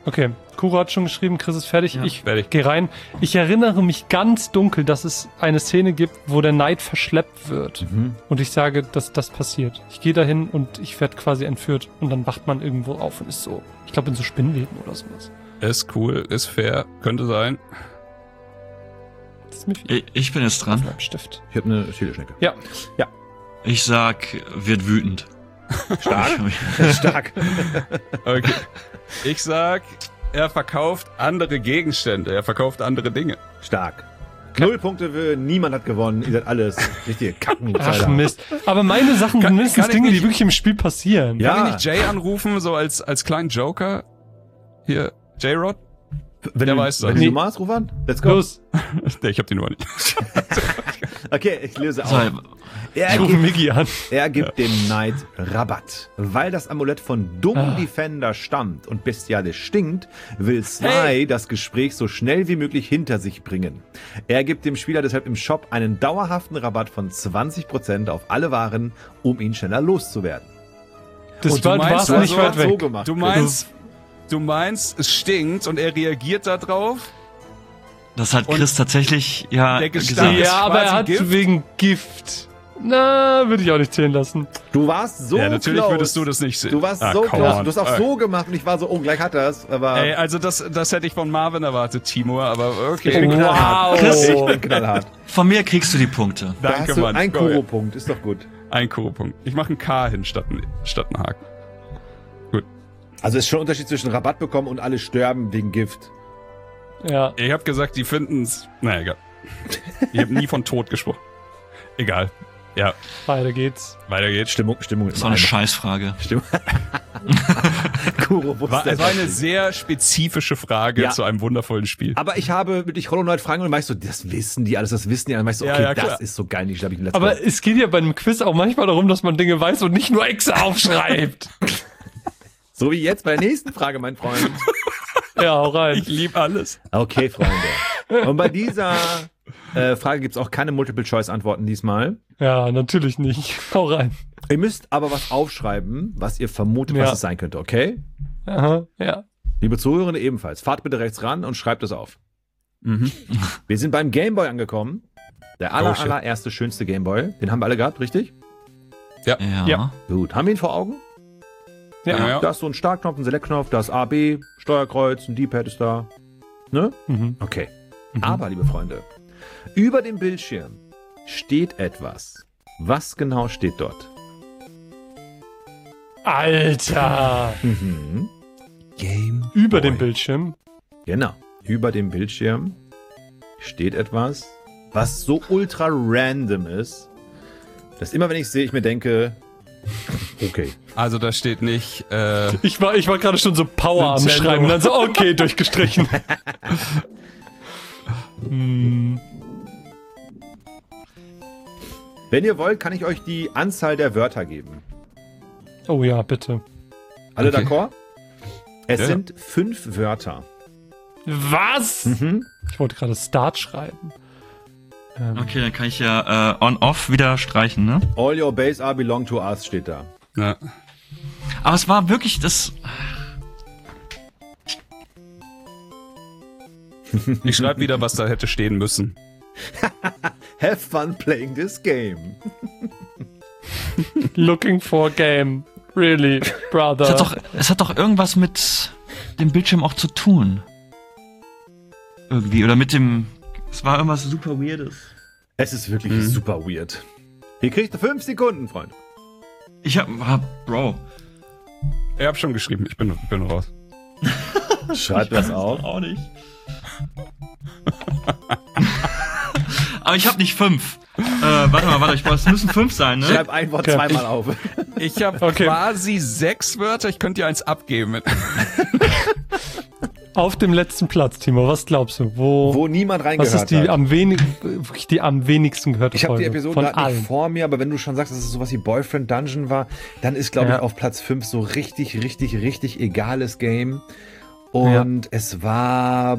Okay, Kuro hat schon geschrieben, Chris ist fertig. Ja, ich fertig. gehe rein. Ich erinnere mich ganz dunkel, dass es eine Szene gibt, wo der Knight verschleppt wird. Mhm. Und ich sage, dass das passiert. Ich gehe dahin und ich werde quasi entführt. Und dann wacht man irgendwo auf und ist so, ich glaube in so Spinnweben oder sowas. Ist cool, ist fair, könnte sein. Das ist mir viel. Ich, ich bin jetzt Auf dran. meinem Stift. Ich habe eine Chilischnecke. Ja. Ich sag, wird wütend. Stark. Stark. Okay. Ich sag, er verkauft andere Gegenstände, er verkauft andere Dinge. Stark. Null Punkte für niemand hat gewonnen. Ihr seid alles richtige Kacken. Ach Mist. Aber meine Sachen sind Kann- mindestens kann ich Dinge, die nicht- wirklich im Spiel passieren. Ja. Kann ich nicht Jay anrufen, so als, als kleinen Joker? Hier, J-Rod? Wenn Der du, weiß das. wenn du Nee. Nummer hast, ruf an. Let's go. Los, Nee, ich hab die Nummer nicht. Okay, ich löse So, auf. Er ich rufe gibt, Miggi an. er gibt dem Knight Rabatt. Weil das Amulett von Dumm Ah. Defender stammt und bestialisch stinkt, will Sly das Gespräch so schnell wie möglich hinter sich bringen. Er gibt dem Spieler deshalb im Shop einen dauerhaften Rabatt von zwanzig Prozent auf alle Waren, um ihn schneller loszuwerden. Das Und du war, du meinst warst nicht also weit weg. So gemacht. Du meinst, du meinst, es stinkt und er reagiert da drauf? das hat Und Chris tatsächlich ja der gesagt. Gestank- Ja, ist aber er quasi hat Gift? wegen Gift. Na, würde ich auch nicht zählen lassen. Du warst so ja, natürlich close. würdest du das nicht sehen. Du warst Ah, so come close. on. Du hast auch Ah. so gemacht und ich war so, oh, gleich hat er's. Aber Ey, also das, das hätte ich von Marvin erwartet, Timo, aber ich bin okay. knallhart. Wow. Ich bin knallhart. Von mir kriegst du die Punkte. Da Danke, hast du Mann. ein Go, ja. Kuro-Punkt. Ist doch gut. Ein Kuro-Punkt. Ich mache einen K hin statt einen, statt einen Haken. Also ist schon ein Unterschied zwischen Rabatt bekommen und alle sterben wegen Gift. Ja. Ich habe gesagt, die finden's. Na egal. Ich habe nie von Tod gesprochen. Egal. Ja, Weiter geht's. weiter geht's. Stimmung, Stimmung. Das war eine Scheißfrage. Stimmung. Kuro wusste War, es war eine das. sehr spezifische Frage Ja. zu einem wundervollen Spiel. Aber ich habe mit dich Hollow Knight fragen und meinst so, das wissen die alles, das wissen die. Und dann meinst du, Ja, okay, ja, das klar. ist so geil, die habe ich im letzten Aber es geht ja bei einem Quiz auch manchmal darum, dass man Dinge weiß und nicht nur Exe aufschreibt. So wie jetzt bei der nächsten Frage, mein Freund. Ja, hau rein. Ich liebe alles. Okay, Freunde. Und bei dieser äh, Frage gibt's auch keine Multiple-Choice-Antworten diesmal. Ja, natürlich nicht. Hau rein. Ihr müsst aber was aufschreiben, was ihr vermutet, Ja. was es sein könnte, okay? Aha, ja. Liebe Zuhörende ebenfalls. Fahrt bitte rechts ran und schreibt es auf. Mhm. Wir sind beim Gameboy angekommen. Der aller, Oh, shit. allererste, schönste Gameboy. Den haben wir alle gehabt, richtig? Ja. Ja. Gut. Haben wir ihn vor Augen? Ja. Ja, ja. Da ist so ein Startknopf, ein Select-Knopf, da ist A, B, Steuerkreuz, ein D-Pad ist da. Ne? Mhm. Okay. Mhm. Aber, liebe Freunde, über dem Bildschirm steht etwas. Was genau steht dort? Alter. Mhm. Game. Über Boy. dem Bildschirm. Genau. Über dem Bildschirm steht etwas, was so ultra random ist, dass immer, wenn ich sehe, ich mir denke, okay. Also da steht nicht, äh, Ich war, ich war gerade schon so Power am Nintendo. Schreiben und dann so, okay, durchgestrichen. hm, Wenn ihr wollt, kann ich euch die Anzahl der Wörter geben. oh ja, bitte. Alle Okay. d'accord? Es Ja. sind fünf Wörter. Was? Mhm. Ich wollte gerade Start schreiben. Ähm, Okay, dann kann ich ja äh, on-off wieder streichen, ne? All your base are belong to us steht da. na, Aber es war wirklich das. ich schreibe wieder, was da hätte stehen müssen. Have fun playing this game. Looking for game. Really, brother. Es hat, doch, es hat doch irgendwas mit dem Bildschirm auch zu tun. Irgendwie. Oder mit dem. Es war irgendwas super Weirdes. Es ist wirklich Mhm. super weird. Hier kriegst du fünf Sekunden, Freund. Ich hab. ah, Bro. Ich habe schon geschrieben, ich bin, bin raus. Schreib das auf. Auch nicht. Aber ich hab nicht fünf. Äh, warte mal, warte, ich brauch, es müssen fünf sein, ne? Schreib ein Wort Okay. zweimal auf. Ich habe Okay. quasi sechs Wörter, ich könnte dir eins abgeben. Auf dem letzten Platz, Timo, was glaubst du? Wo, Wo niemand reingehört was ist die hat. am, wenig, wirklich die am wenigsten gehörte Ich habe die Folge Episode von gerade nicht allen? vor mir, aber wenn du schon sagst, dass es sowas wie Boyfriend Dungeon war, dann ist, glaube Ja. ich, auf Platz fünf so richtig, richtig, richtig egales Game. Und es war...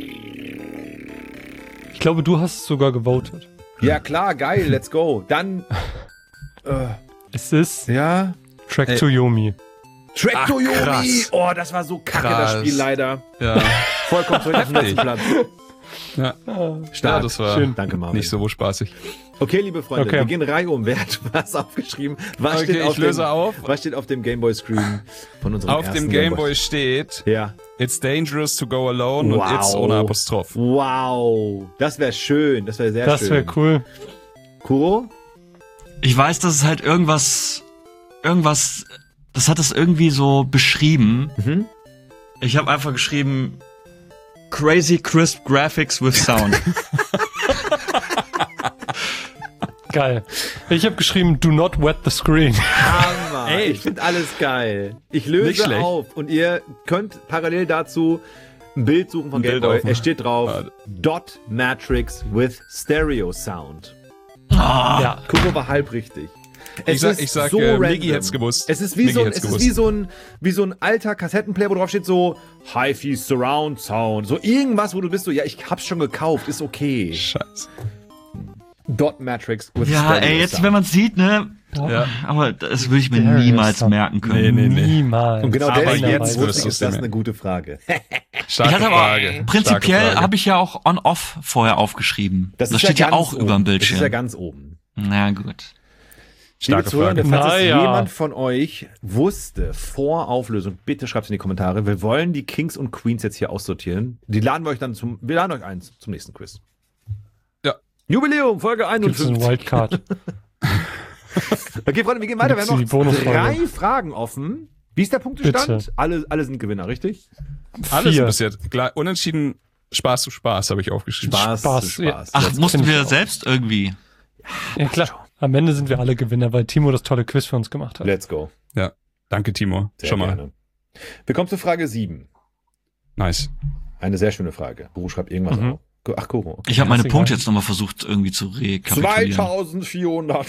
Ich glaube, du hast es sogar gewotet. Ja klar, geil, let's go. Dann... Äh, Es ist ja... Track Ey. to Yomi. Tractoyomi! Oh, das war so kacke, Krass. das Spiel leider. Ja, Vollkommen zurück auf den letzten Platz. ja. Stark. Ja, das war Schön. Danke, Marvin. nicht so spaßig. Okay, liebe Freunde, Okay. wir gehen Reihe um. Wer hat was aufgeschrieben? Was Okay, steht auf ich löse dem, auf. Was steht auf dem Gameboy-Screen von unserem Auf ersten dem Gameboy steht, Ja. it's dangerous to go alone Wow. und it's ohne Apostroph. Wow. Das wäre schön. Das wäre sehr Das schön. wäre cool. Kuro? Ich weiß, dass es halt irgendwas, irgendwas, das hat es irgendwie so beschrieben. Mhm. Ich habe einfach geschrieben, Crazy Crisp Graphics with Sound. Geil. Ich habe geschrieben, do not wet the screen. Hammer. Ey. Ich finde alles geil. Ich Nicht löse schlecht. auf und ihr könnt parallel dazu ein Bild suchen von Ein Bild Gameboy. aufmachen. Es steht drauf, Warte. Dot Matrix with Stereo Sound. Ja. Kuro war halb richtig. Es Ich sag- ist ich sag, so äh, random. Miggi hätt's gewusst. Es ist wie Miggi so ein, hätt's es ist gewusst. wie so ein, wie so ein alter Kassettenplayer, wo drauf steht so Hi-Fi Surround Sound. So irgendwas, wo du bist so, ja, ich hab's schon gekauft, ist okay. Scheiße. Dot Matrix with Ja, Stereo ey, jetzt, Sound. wenn man sieht, ne, Ja. aber das würde ich mir Stereo niemals Sound. merken können. Nee, nee, nee. Niemals. Und genau Aber deswegen jetzt wusste wirst ich, du's ist das dir eine gute Frage. Starke Ich hatte aber Frage. prinzipiell Starke Frage. habe ich ja auch on-off vorher aufgeschrieben. Das, ist steht ja, ganz auch oben. über dem Das ist Bildschirm. ja ganz oben. Na gut. Liebe Starke Zuhörer, Frage. falls es Naja. jemand von euch wusste vor Auflösung, bitte schreibt es in die Kommentare. Wir wollen die Kings und Queens jetzt hier aussortieren. Die laden wir euch dann zum, wir laden euch ein zum nächsten Quiz. Ja. Jubiläum, Folge Gibt's eine einundfünfzig. Wildcard. Okay, Freunde, wir gehen weiter. Wir Gibt's haben die noch Bonusfolge? drei Fragen offen. Wie ist der Punktestand? Bitte. Alle, alle sind Gewinner, richtig? Alles Vier. bis jetzt. Klar, unentschieden Spaß zu Spaß habe ich aufgeschrieben. Spaß, Spaß, zu Spaß. Ach, Jetzt mussten find ich wir auch. selbst irgendwie. Ja klar. Am Ende sind wir alle Gewinner, weil Timo das tolle Quiz für uns gemacht hat. Let's go. Ja. Danke, Timo. Sehr Schon mal. gerne. Wir kommen zu Frage sieben. Nice. Eine sehr schöne Frage. Buru schreibt irgendwas Mhm. auf. Ach, Kuro. Okay. Ich habe meine ist Punkte egal. jetzt nochmal versucht irgendwie zu rekapitulieren. zweitausendvierhundert.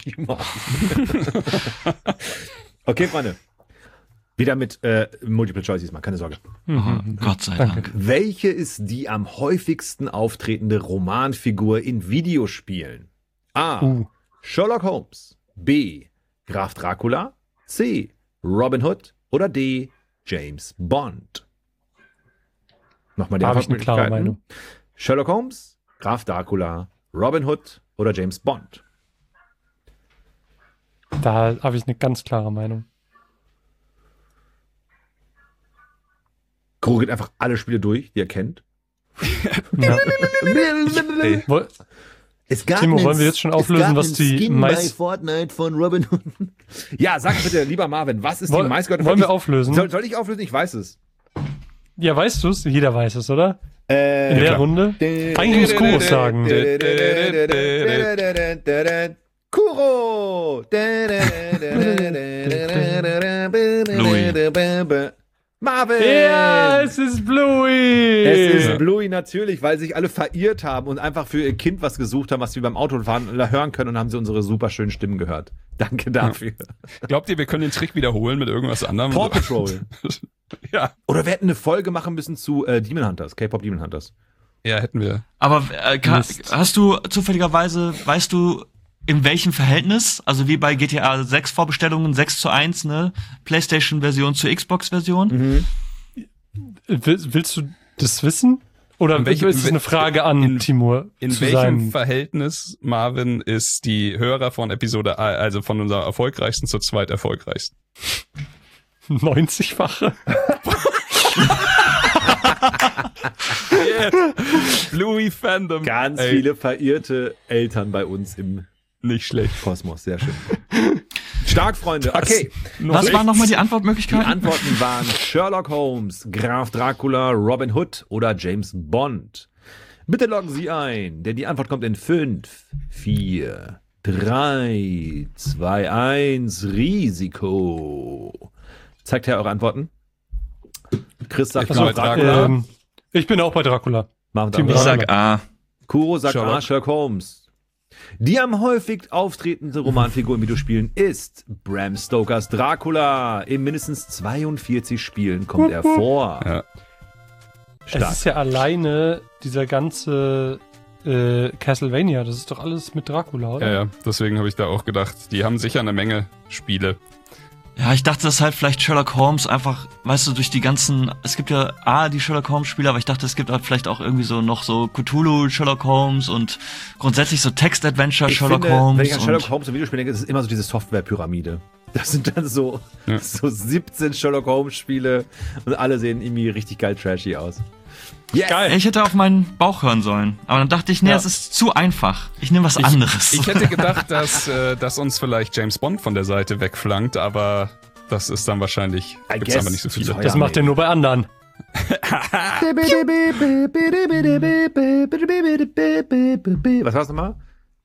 Okay, Freunde. Wieder mit äh, Multiple Choice diesmal, keine Sorge. Oh, Gott sei Dank. Welche ist die am häufigsten auftretende Romanfigur in Videospielen? A. Uh. Sherlock Holmes. B. Graf Dracula. C. Robin Hood. Oder D. James Bond. Nochmal die Da habe ich eine klare Antwortmöglichkeiten. Meinung. Sherlock Holmes, Graf Dracula, Robin Hood oder James Bond? Da habe ich eine ganz klare Meinung. Kuro geht einfach alle Spiele durch, die er kennt. Ja. Ey. Woll- Es gab Timo, einen- wollen wir jetzt schon es auflösen, gab was einen die Skin meist- bei Fortnite von Robin Hood. Ja, sag bitte, lieber Marvin, was ist die Woll- meistgehörte wollen wir Ich- auflösen? Soll, soll ich auflösen? Ich weiß es. Ja, weißt du es? Jeder weiß es, oder? Äh, In der klar. Runde? Eigentlich muss Kuro es sagen. Kuro! Marvin! Ja, es ist Bluey! Es ist Bluey natürlich, weil sich alle verirrt haben und einfach für ihr Kind was gesucht haben, was sie beim Autofahren hören können, und haben sie unsere super schönen Stimmen gehört. Danke dafür. Glaubt ihr, wir können den Trick wiederholen mit irgendwas anderem? Paw Patrol. Ja. Oder wir hätten eine Folge machen müssen zu äh, Demon Hunters, K-Pop Demon Hunters. Ja, hätten wir. Aber äh, ka- Mist. hast du zufälligerweise, weißt du, in welchem Verhältnis? Also wie bei G T A sechs Vorbestellungen, sechs zu eins, ne? PlayStation-Version zur Xbox-Version? Will, willst du das wissen? Oder In welchem- ist es eine Frage an in- Timur In zu welchem seinem Verhältnis, Marvin, ist die Hörer von Episode, A- also von unserer erfolgreichsten zur zweit erfolgreichsten? neunzig-fache? Louis Fandom. Ganz Ey, viele verirrte Eltern bei uns im Nicht schlecht. Kosmos, sehr schön. Stark, Freunde. Okay. Was waren nochmal die Die Antwortmöglichkeiten? Antworten waren Sherlock Holmes, Graf Dracula, Robin Hood oder James Bond. Bitte loggen Sie ein, denn die Antwort kommt in fünf, vier, drei, zwei, eins, Risiko. Zeigt her eure Antworten. Chris sagt Ich Graf bin bei Dracula. Ähm, ich bin auch bei Dracula. Machen Team wir Ich andere. sag A. Kuro sagt Sherlock. A, Sherlock Holmes. Die am häufig auftretende Romanfigur in Videospielen ist Bram Stokers Dracula. In mindestens zweiundvierzig Spielen kommt er vor. Ja. Es ist ja alleine dieser ganze äh, Castlevania. Das ist doch alles mit Dracula, oder? Ja, ja, deswegen habe ich da auch gedacht, die haben sicher eine Menge Spiele. Ja, ich dachte, dass halt vielleicht Sherlock Holmes einfach, weißt du, durch die ganzen, es gibt ja A, die Sherlock Holmes Spiele, aber ich dachte, es gibt halt vielleicht auch irgendwie so noch so Cthulhu Sherlock Holmes und grundsätzlich so Text-Adventure Ich Sherlock finde, Holmes. wenn ich an Sherlock und Holmes im Videospiel denke, ist es immer so diese Software-Pyramide. Das sind dann so, ja. so siebzehn Sherlock Holmes Spiele und alle sehen irgendwie richtig geil trashy aus. Yes. Geil. Ich hätte auf meinen Bauch hören sollen. Aber dann dachte ich, nee, ja. es ist zu einfach. Ich nehme was ich, anderes. Ich hätte gedacht, dass, äh, dass uns vielleicht James Bond von der Seite wegflankt, aber das ist dann wahrscheinlich, gibt's einfach nicht so viele. Das macht er nur bei anderen. Was war's nochmal?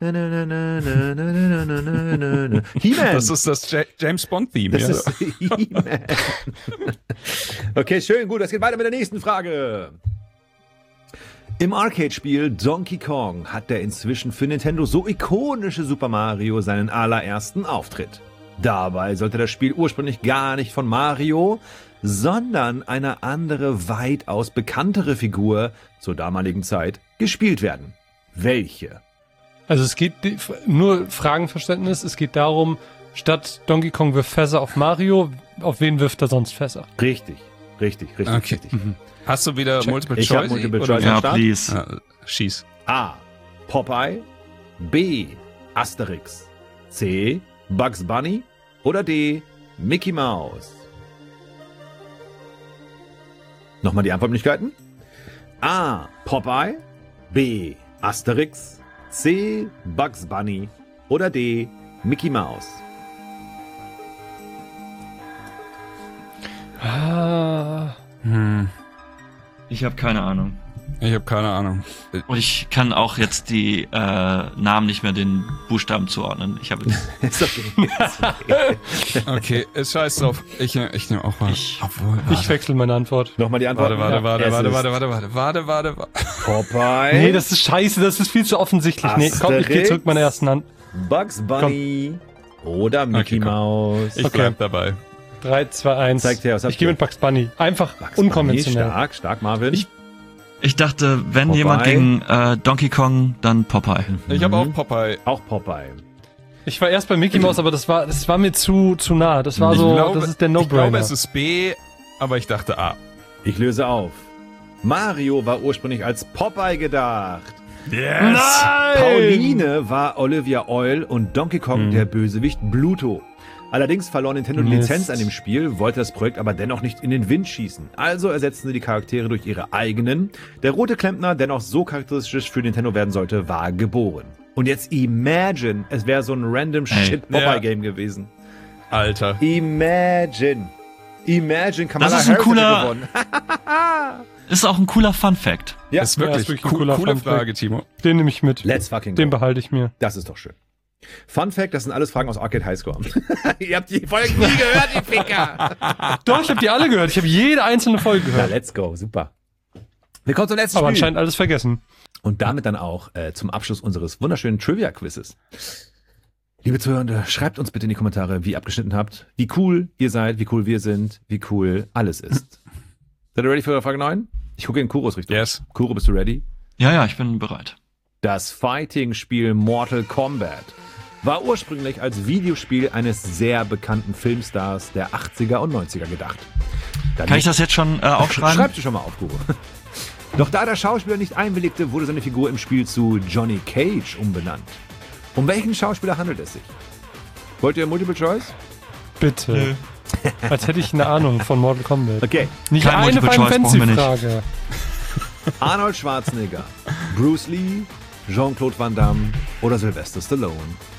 He-Man. Das ist das J- James Bond-Theme. Das ja. ist He-Man. Okay, schön, gut. Es geht weiter mit der nächsten Frage. Im Arcade-Spiel Donkey Kong hat der inzwischen für Nintendo so ikonische Super Mario seinen allerersten Auftritt. Dabei sollte das Spiel ursprünglich gar nicht von Mario, sondern eine andere, weitaus bekanntere Figur zur damaligen Zeit gespielt werden. Welche? Also es geht nur Fragenverständnis, es geht darum, statt Donkey Kong wirft Fässer auf Mario, auf wen wirft er sonst Fässer? Richtig, richtig, richtig, Okay. richtig. Mhm. Hast du wieder Multiple Ich Choice? hab Multiple oder? Choice. ja, Start? please. Ja, schieß. A. Popeye, B. Asterix, C. Bugs Bunny oder D. Mickey Mouse? Nochmal die Antwortmöglichkeiten. A. Popeye, B. Asterix, C. Bugs Bunny oder D. Mickey Mouse? Ah, Hm. Ich habe keine Ahnung. Ich habe keine Ahnung. Und ich kann auch jetzt die äh, Namen nicht mehr den Buchstaben zuordnen. Ich habe Ist okay. Ist okay. Okay, ist scheiß drauf. Ich, ich nehme auch mal. Ich- Obwohl, ich wechsle meine Antwort. Nochmal die Antwort. Warte, warte, warte, Es warte, ist warte, warte, warte, warte, warte, warte. Popeye, Nee, das ist scheiße, das ist viel zu offensichtlich. Nee, komm, ich gehe Asterix. zurück meiner ersten Hand. Bugs Bunny oder Mickey Okay, komm. Mouse. Ich Okay. bleib dabei. drei, zwei, eins. Zeigt her, was habt Ich gehe ihr? mit Bugs Bunny. Einfach Bugs Bunny, unkonventionell. stark, stark, Marvin. Ich- Ich dachte, wenn Popeye. jemand gegen äh, Donkey Kong, dann Popeye. Ich habe auch Popeye. Auch Popeye. Ich war erst bei Mickey Mouse, aber das war, das war mir zu, zu nah. Das war Ich so, glaube, das ist der Ich glaube, No-Brainer. es ist B, aber ich dachte A. Ich löse auf. Mario war ursprünglich als Popeye gedacht. Yes! Pauline war Olivia Oil und Donkey Kong Hm. der Bösewicht Bluto. Allerdings verlor Nintendo die Mist. Lizenz an dem Spiel, wollte das Projekt aber dennoch nicht in den Wind schießen. Also ersetzten sie die Charaktere durch ihre eigenen. Der rote Klempner, der noch so charakteristisch für Nintendo werden sollte, war geboren. Und jetzt imagine, es wäre so ein random Ey. shit Popeye-Game gewesen. Alter. Imagine. Imagine, Kamala Das ist ein Harris cooler- hätte gewonnen. Ist auch ein cooler Fun-Fact. Ja, ist Ja, wirklich, ist wirklich ein cool, cooler coole Funfact. Frage, Timo. Den nehme ich mit. let's fucking Den go. behalte ich mir. Das ist doch schön. Fun Fact, das sind alles Fragen aus Arcade Highscore. Ihr habt die Folgen nie gehört, die Ficker. Doch, ich habe die alle gehört. Ich habe jede einzelne Folge Na, gehört. let's go, super. Wir kommen zum letzten Aber Spiel. anscheinend alles vergessen. Und damit dann auch äh, zum Abschluss unseres wunderschönen Trivia-Quizzes. Liebe Zuhörende, schreibt uns bitte in die Kommentare, wie ihr abgeschnitten habt, wie cool ihr seid, wie cool wir sind, wie cool alles ist. Seid ihr ready für Frage neun? Ich gucke in Kuros Richtung. Yes. Kuro, bist du ready? Ja, ja, ich bin bereit. Das Fighting-Spiel Mortal Kombat war ursprünglich als Videospiel eines sehr bekannten Filmstars der achtziger und neunziger gedacht. Da Kann ich nicht- das jetzt schon äh, aufschreiben? Schreib dir schon mal auf, Kuro. Doch da der Schauspieler nicht einwilligte, wurde seine Figur im Spiel zu Johnny Cage umbenannt. Um welchen Schauspieler handelt es sich? Wollt ihr Multiple Choice? Bitte. Nö. Als hätte ich eine Ahnung von Mortal Kombat. Okay. Nicht Kein eine Multiple Final Choice brauchen wir nicht. Fantasy-Frage. Arnold Schwarzenegger, Bruce Lee, Jean-Claude Van Damme oder Sylvester Stallone?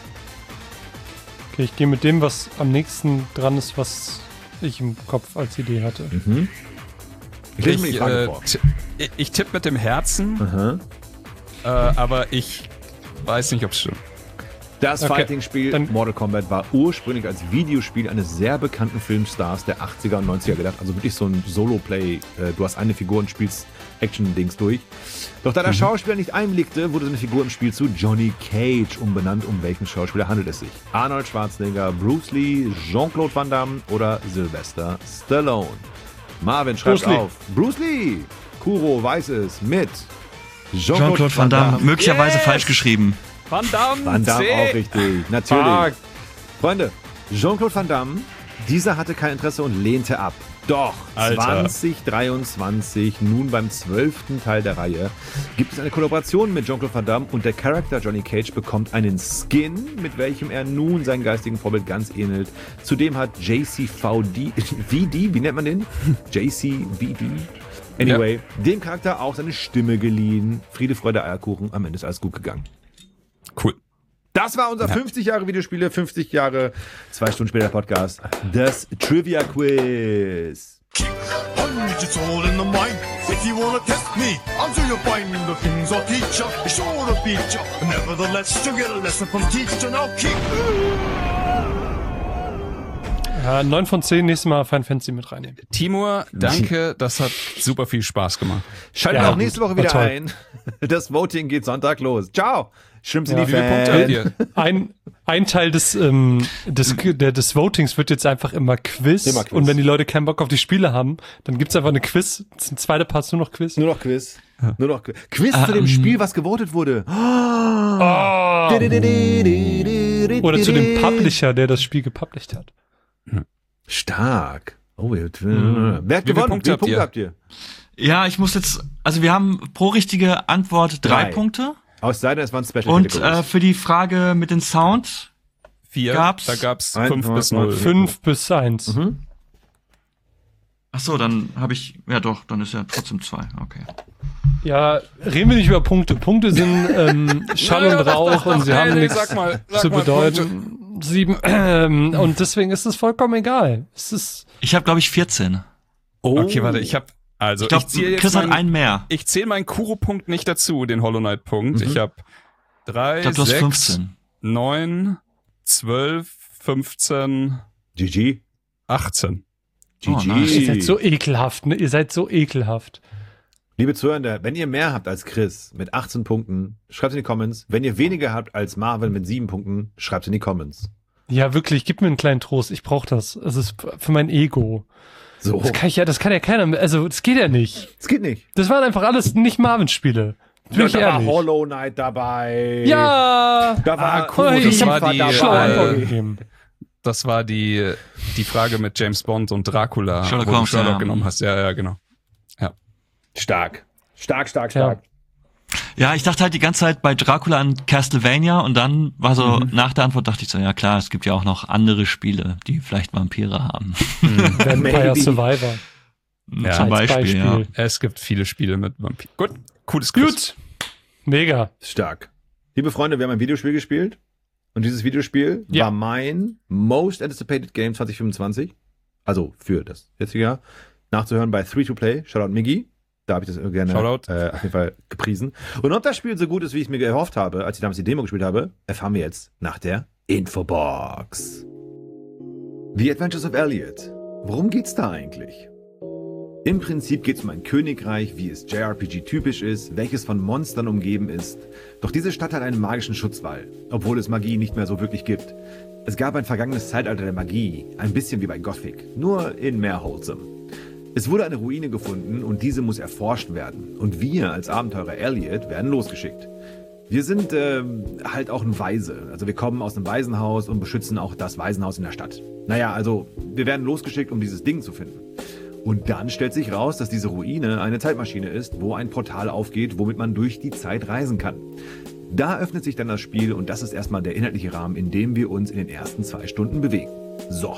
Okay, ich gehe mit dem, was am nächsten dran ist, was ich im Kopf als Idee hatte. Mhm. Ich lese mir die Ich, Frage äh, vor. ti- ich, ich tippe mit dem Herzen, Aha. äh, aber ich weiß nicht, ob es stimmt. Das Okay, Fighting-Spiel dann- Mortal Kombat war ursprünglich als Videospiel eines sehr bekannten Filmstars der achtziger und neunziger gedacht. Also wirklich so ein Solo-Play. Äh, Du hast eine Figur und spielst Action-Dings durch. Doch da der Schauspieler nicht einwilligte, wurde seine Figur im Spiel zu Johnny Cage umbenannt. Um welchen Schauspieler handelt es sich? Arnold Schwarzenegger, Bruce Lee, Jean-Claude Van Damme oder Sylvester Stallone? Marvin schreibt Bruce Lee. auf. Bruce Lee. Kuro weiß es mit Jean-Claude Van Damme, möglicherweise Yes! falsch geschrieben. Van Damme, Van Damme C. auch richtig. Natürlich. Fuck. Freunde, Jean-Claude Van Damme Dieser hatte kein Interesse und lehnte ab. Doch Alter. zwanzig dreiundzwanzig, nun beim zwölften Teil der Reihe, gibt es eine Kollaboration mit Jean-Claude Van Damme und der Charakter Johnny Cage bekommt einen Skin, mit welchem er nun seinem geistigen Vorbild ganz ähnelt. Zudem hat J C V D, V D, wie nennt man den? J C V D? Anyway, ja. dem Charakter auch seine Stimme geliehen. Friede, Freude, Eierkuchen, am Ende ist alles gut gegangen. Cool. Das war unser Ja. fünfzig Jahre Videospiele, fünfzig Jahre, zwei Stunden später Podcast, das Trivia Quiz. Keep hundreds it's all in the mind. If you wanna test me, until you find the things I'll teach ya, be sure to beat ya. Nevertheless, you get a lesson from teacher. Now keep. Ja, neun von zehn, nächstes Mal Final Fantasy mit reinnehmen. Timur, danke, das hat super viel Spaß gemacht. Schaltet Ja, auch nächste Woche war wieder toll. ein. Das Voting geht Sonntag los. Ciao. Shrimps in Ja, die Wie viele Punkte habt Fan. ihr? Ein, ein Teil des, ähm, des, der, des Votings wird jetzt einfach immer Quiz. Immer Quiz. Und wenn die Leute keinen Bock auf die Spiele haben, dann gibt's einfach eine Quiz. Das zweite Part ist nur noch Quiz. Nur noch Quiz. Nur noch Quiz. Quiz Ah, zu dem ähm. Spiel, was gewotet wurde. Oh. Oder zu dem Publisher, der das Spiel gepublished hat. Stark. Oh, ihr, Mhm. wer hat Wie viele gewonnen? Punkte Wie viele habt Punkte ihr? habt ihr? Ja, ich muss jetzt, also wir haben pro richtige Antwort drei, Drei. Punkte. Aus seiner, es waren Special Und äh, Categories. für die Frage mit dem Sound, Vier, Gab's? da gab's Ein, fünf neun, bis neun, null. Fünf bis eins. Mhm. ach so, dann habe ich, ja doch, dann ist ja trotzdem zwei, okay. Ja, reden wir nicht über Punkte. Punkte sind ähm, Schall und Rauch und sie haben nichts sag mal, sag zu mal bedeuten. Sieben. Ähm, und deswegen ist es vollkommen egal. Es ist Ich habe, glaube ich, vierzehn. Oh. Okay, warte, ich habe also Ich glaube, ich zähle jetzt Chris hat meinen, einen mehr. ich zähle meinen Kuro-Punkt nicht dazu, den Hollow Knight-Punkt. Mhm. Ich habe drei, Ich glaube, du hast sechs, fünfzehn. neun, zwölf, fünfzehn, G G. achtzehn. G G. Oh, nice. Ihr seid so ekelhaft, ne? Ihr seid so ekelhaft. Liebe Zuhörende, wenn ihr mehr habt als Chris mit achtzehn Punkten, schreibt in die Comments. Wenn ihr weniger habt als Marvin mit sieben Punkten, schreibt in die Comments. Ja, wirklich, gib mir einen kleinen Trost. Ich brauche das. Es ist für mein Ego. So. Das kann ich ja, das kann ja keiner. Also, das geht ja nicht. Es geht nicht. Das waren einfach alles nicht Marvin-Spiele. Bin ich da war ehrlich. Hollow Knight dabei. Ja. Da war Ah, cool, Hey, das ich war hab die, schlaue äh, Antwort gegeben. Das war die, die Frage mit James Bond und Dracula, Sherlock wo du Holmes, Sherlock ja. genommen hast. Ja, ja, genau. Stark. Stark, stark, Ja. stark. Ja, ich dachte halt die ganze Zeit bei Dracula an Castlevania und dann war so, Mhm. nach der Antwort dachte ich so, ja klar, es gibt ja auch noch andere Spiele, die vielleicht Vampire haben. Vampire Maybe. Survivor. Ja, Zum als Beispiel, ja. Beispiel. Es gibt viele Spiele mit Vampir. Gut, cooles Quiz. Gut. Mega. Stark. Liebe Freunde, wir haben ein Videospiel gespielt. Und dieses Videospiel Ja. war mein Most Anticipated Game zwanzig fünfundzwanzig. Also für das jetzige Jahr. Nachzuhören bei Three to Play. Shoutout Miggy. Da habe ich das gerne Shoutout. äh, auf jeden Fall gepriesen. Und ob das Spiel so gut ist, wie ich es mir gehofft habe, als ich damals die Demo gespielt habe, erfahren wir jetzt nach der Infobox. The Adventures of Elliot. Worum geht's da eigentlich? Im Prinzip geht es um ein Königreich, wie es J R P G-typisch ist, welches von Monstern umgeben ist. Doch diese Stadt hat einen magischen Schutzwall, obwohl es Magie nicht mehr so wirklich gibt. Es gab ein vergangenes Zeitalter der Magie, ein bisschen wie bei Gothic, nur in mehr Wholesome. Es wurde eine Ruine gefunden und diese muss erforscht werden. Und wir als Abenteurer Elliot werden losgeschickt. Wir sind ähm, halt auch ein Waise. Also wir kommen aus einem Waisenhaus und beschützen auch das Waisenhaus in der Stadt. Naja, also wir werden losgeschickt, um dieses Ding zu finden. Und dann stellt sich raus, dass diese Ruine eine Zeitmaschine ist, wo ein Portal aufgeht, womit man durch die Zeit reisen kann. Da öffnet sich dann das Spiel und das ist erstmal der inhaltliche Rahmen, in dem wir uns in den ersten zwei Stunden bewegen. So.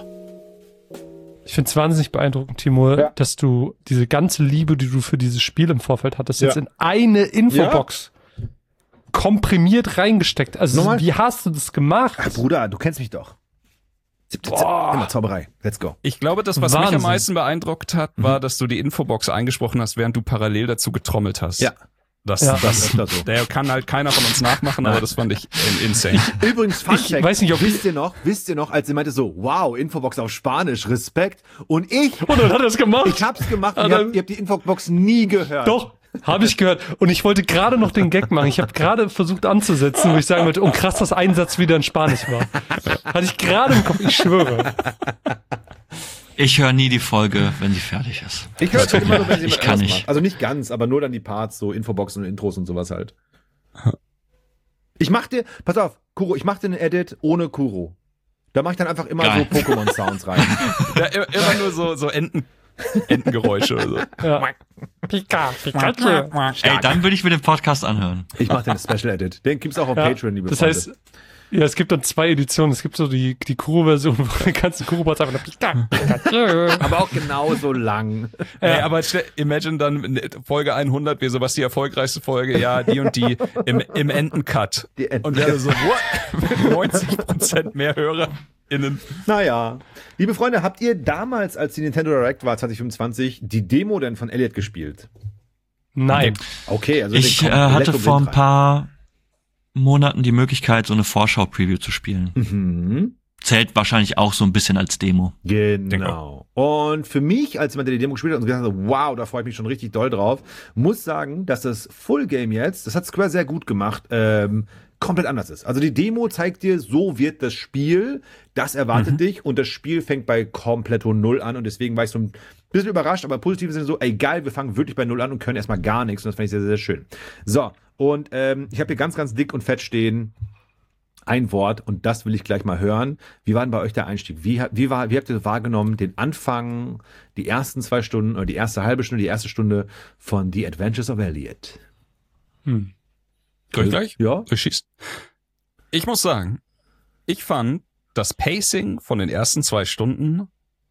Ich finde es wahnsinnig beeindruckend, Timur, Ja. dass du diese ganze Liebe, die du für dieses Spiel im Vorfeld hattest, jetzt Ja. in eine Infobox komprimiert reingesteckt. Also Nochmal? wie hast du das gemacht? Ach, Bruder, du kennst mich doch. Boah. Immer Zauberei. Let's go. Ich glaube, das, was mich Wahnsinn. am meisten beeindruckt hat, war, dass du die Infobox eingesprochen hast, während du parallel dazu getrommelt hast. Ja. Das, Ja. das, Öfter so. der kann halt keiner von uns nachmachen, aber das fand ich insane. Übrigens, Fun Ich Fact, weiß nicht, ob ich- wisst ihr noch, wisst ihr noch, als sie meinte so, wow, Infobox auf Spanisch, Respekt. Und ich, Und dann hat er es gemacht. ich hab's gemacht und Ah, ihr dann- habt, ihr habt die Infobox nie gehört. Doch, habe ich gehört. Und ich wollte gerade noch den Gag machen. Ich habe gerade versucht anzusetzen, wo ich sagen wollte, oh krass, dass ein Satz wieder in Spanisch war. Hatte ich gerade im Kopf, ich schwöre. Ich höre nie die Folge, wenn sie fertig ist. Ich höre es immer nur, wenn sie Ich jemand kann anders nicht. macht. Also nicht ganz, aber nur dann die Parts, so Infoboxen und Intros und sowas halt. Ich mach dir, pass auf, Kuro, ich mach dir einen Edit ohne Kuro. Da mache ich dann einfach immer Geil. so Pokémon-Sounds rein. Ja, immer nur so, so Enten, Entengeräusche oder so. Ja. Pika, Pikachu. Ey, dann würde ich mir den Podcast anhören. Ich mache den Special Edit. Den gibt's auch auf Ja, Patreon, liebe das Freunde. heißt, ja, es gibt dann zwei Editionen. Es gibt so die, die Kuro-Version, wo die ganzen Kuro-Bots einfach nur Pika, Pikachu. aber auch genauso lang. Ey, aber stell- imagine dann Folge hundert, wie sowas die erfolgreichste Folge, ja, die und die im, im Entencut. Die Enten- Und wäre so, what? neunzig Prozent mehr HörerInnen. Naja. Liebe Freunde, habt ihr damals, als die Nintendo Direct war, zwanzig fünfundzwanzig, die Demo denn von Elliot gespielt? Nein. Okay, also Ich den äh, kommt hatte Electro vor ein Blind paar Monaten die Möglichkeit, so eine Vorschau-Preview zu spielen. rein. Mhm. Zählt wahrscheinlich auch so ein bisschen als Demo. Genau. Und für mich, als jemand, der die Demo gespielt hat und gesagt hat, wow, da freue ich mich schon richtig doll drauf, muss sagen, dass das Full Game jetzt, das hat Square sehr gut gemacht, ähm, komplett anders ist. Also die Demo zeigt dir, so wird das Spiel, das erwartet Mhm. dich und das Spiel fängt bei kompletto Null an und deswegen war ich so ein bisschen überrascht, aber positiv sind so, ey geil, wir fangen wirklich bei Null an und können erstmal gar nichts und das fand ich sehr, sehr schön. So, und ähm, ich habe hier ganz, ganz dick und fett stehen, ein Wort und das will ich gleich mal hören. Wie war denn bei euch der Einstieg? Wie, ha- wie, war, wie habt ihr wahrgenommen, den Anfang, die ersten zwei Stunden oder die erste halbe Stunde, die erste Stunde von The Adventures of Elliot? Hm. Soll ich gleich? Ja. Du schießt. Ich muss sagen, ich fand, das Pacing von den ersten zwei Stunden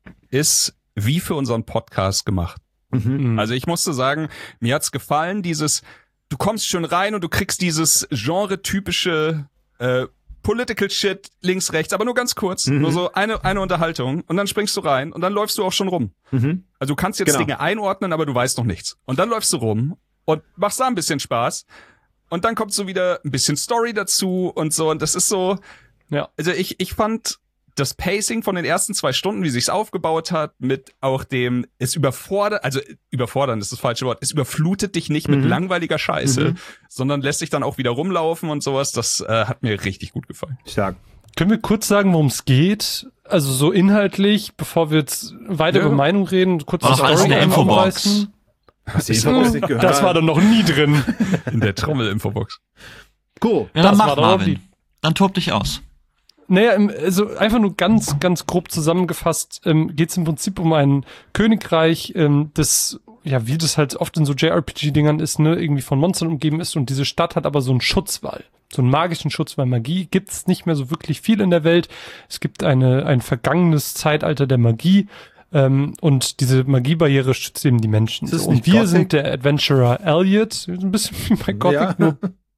ist wie für unseren Podcast gemacht. Mhm. Also ich musste sagen, mir hat's gefallen, dieses, du kommst schon rein und du kriegst dieses genre-typische äh, Political Shit links, rechts, aber nur ganz kurz, Mhm. nur so eine, eine Unterhaltung und dann springst du rein und dann läufst du auch schon rum. Mhm. Also du kannst jetzt Genau. Dinge einordnen, aber du weißt noch nichts. Und dann läufst du rum und machst da ein bisschen Spaß und dann kommt so wieder ein bisschen Story dazu und so und das ist so, Ja. also ich, ich fand das Pacing von den ersten zwei Stunden, wie sich's aufgebaut hat, mit auch dem, es überfordert, also überfordern ist das falsche Wort, es überflutet dich nicht mit Mhm. langweiliger Scheiße, Mhm. sondern lässt dich dann auch wieder rumlaufen und sowas, das äh, hat mir richtig gut gefallen. Stark. Können wir kurz sagen, worum es geht? Also so inhaltlich, bevor wir jetzt weiter Ja. über Meinung reden, kurz War die doch alles Story in der einmal Infobox. umreißen. Hast du die Infos nicht gehört? Das war doch noch nie drin. In der Trommel-Infobox. Cool. Ja, dann Das mach war doch Marvin. die- Dann tob dich aus. Naja, im- also einfach nur ganz, ganz grob zusammengefasst ähm, geht es im Prinzip um ein Königreich, ähm, das, ja, wie das halt oft in so J R P G-Dingern ist, ne, irgendwie von Monstern umgeben ist und diese Stadt hat aber so einen Schutzwall, so einen magischen Schutzwall. Magie gibt's nicht mehr so wirklich viel in der Welt. Es gibt eine ein vergangenes Zeitalter der Magie. Ähm, und diese Magiebarriere schützt eben die Menschen. Ist das So. Und nicht wir Gothic? sind der Adventurer Elliot, ein bisschen wie bei Gothic, Ja. nur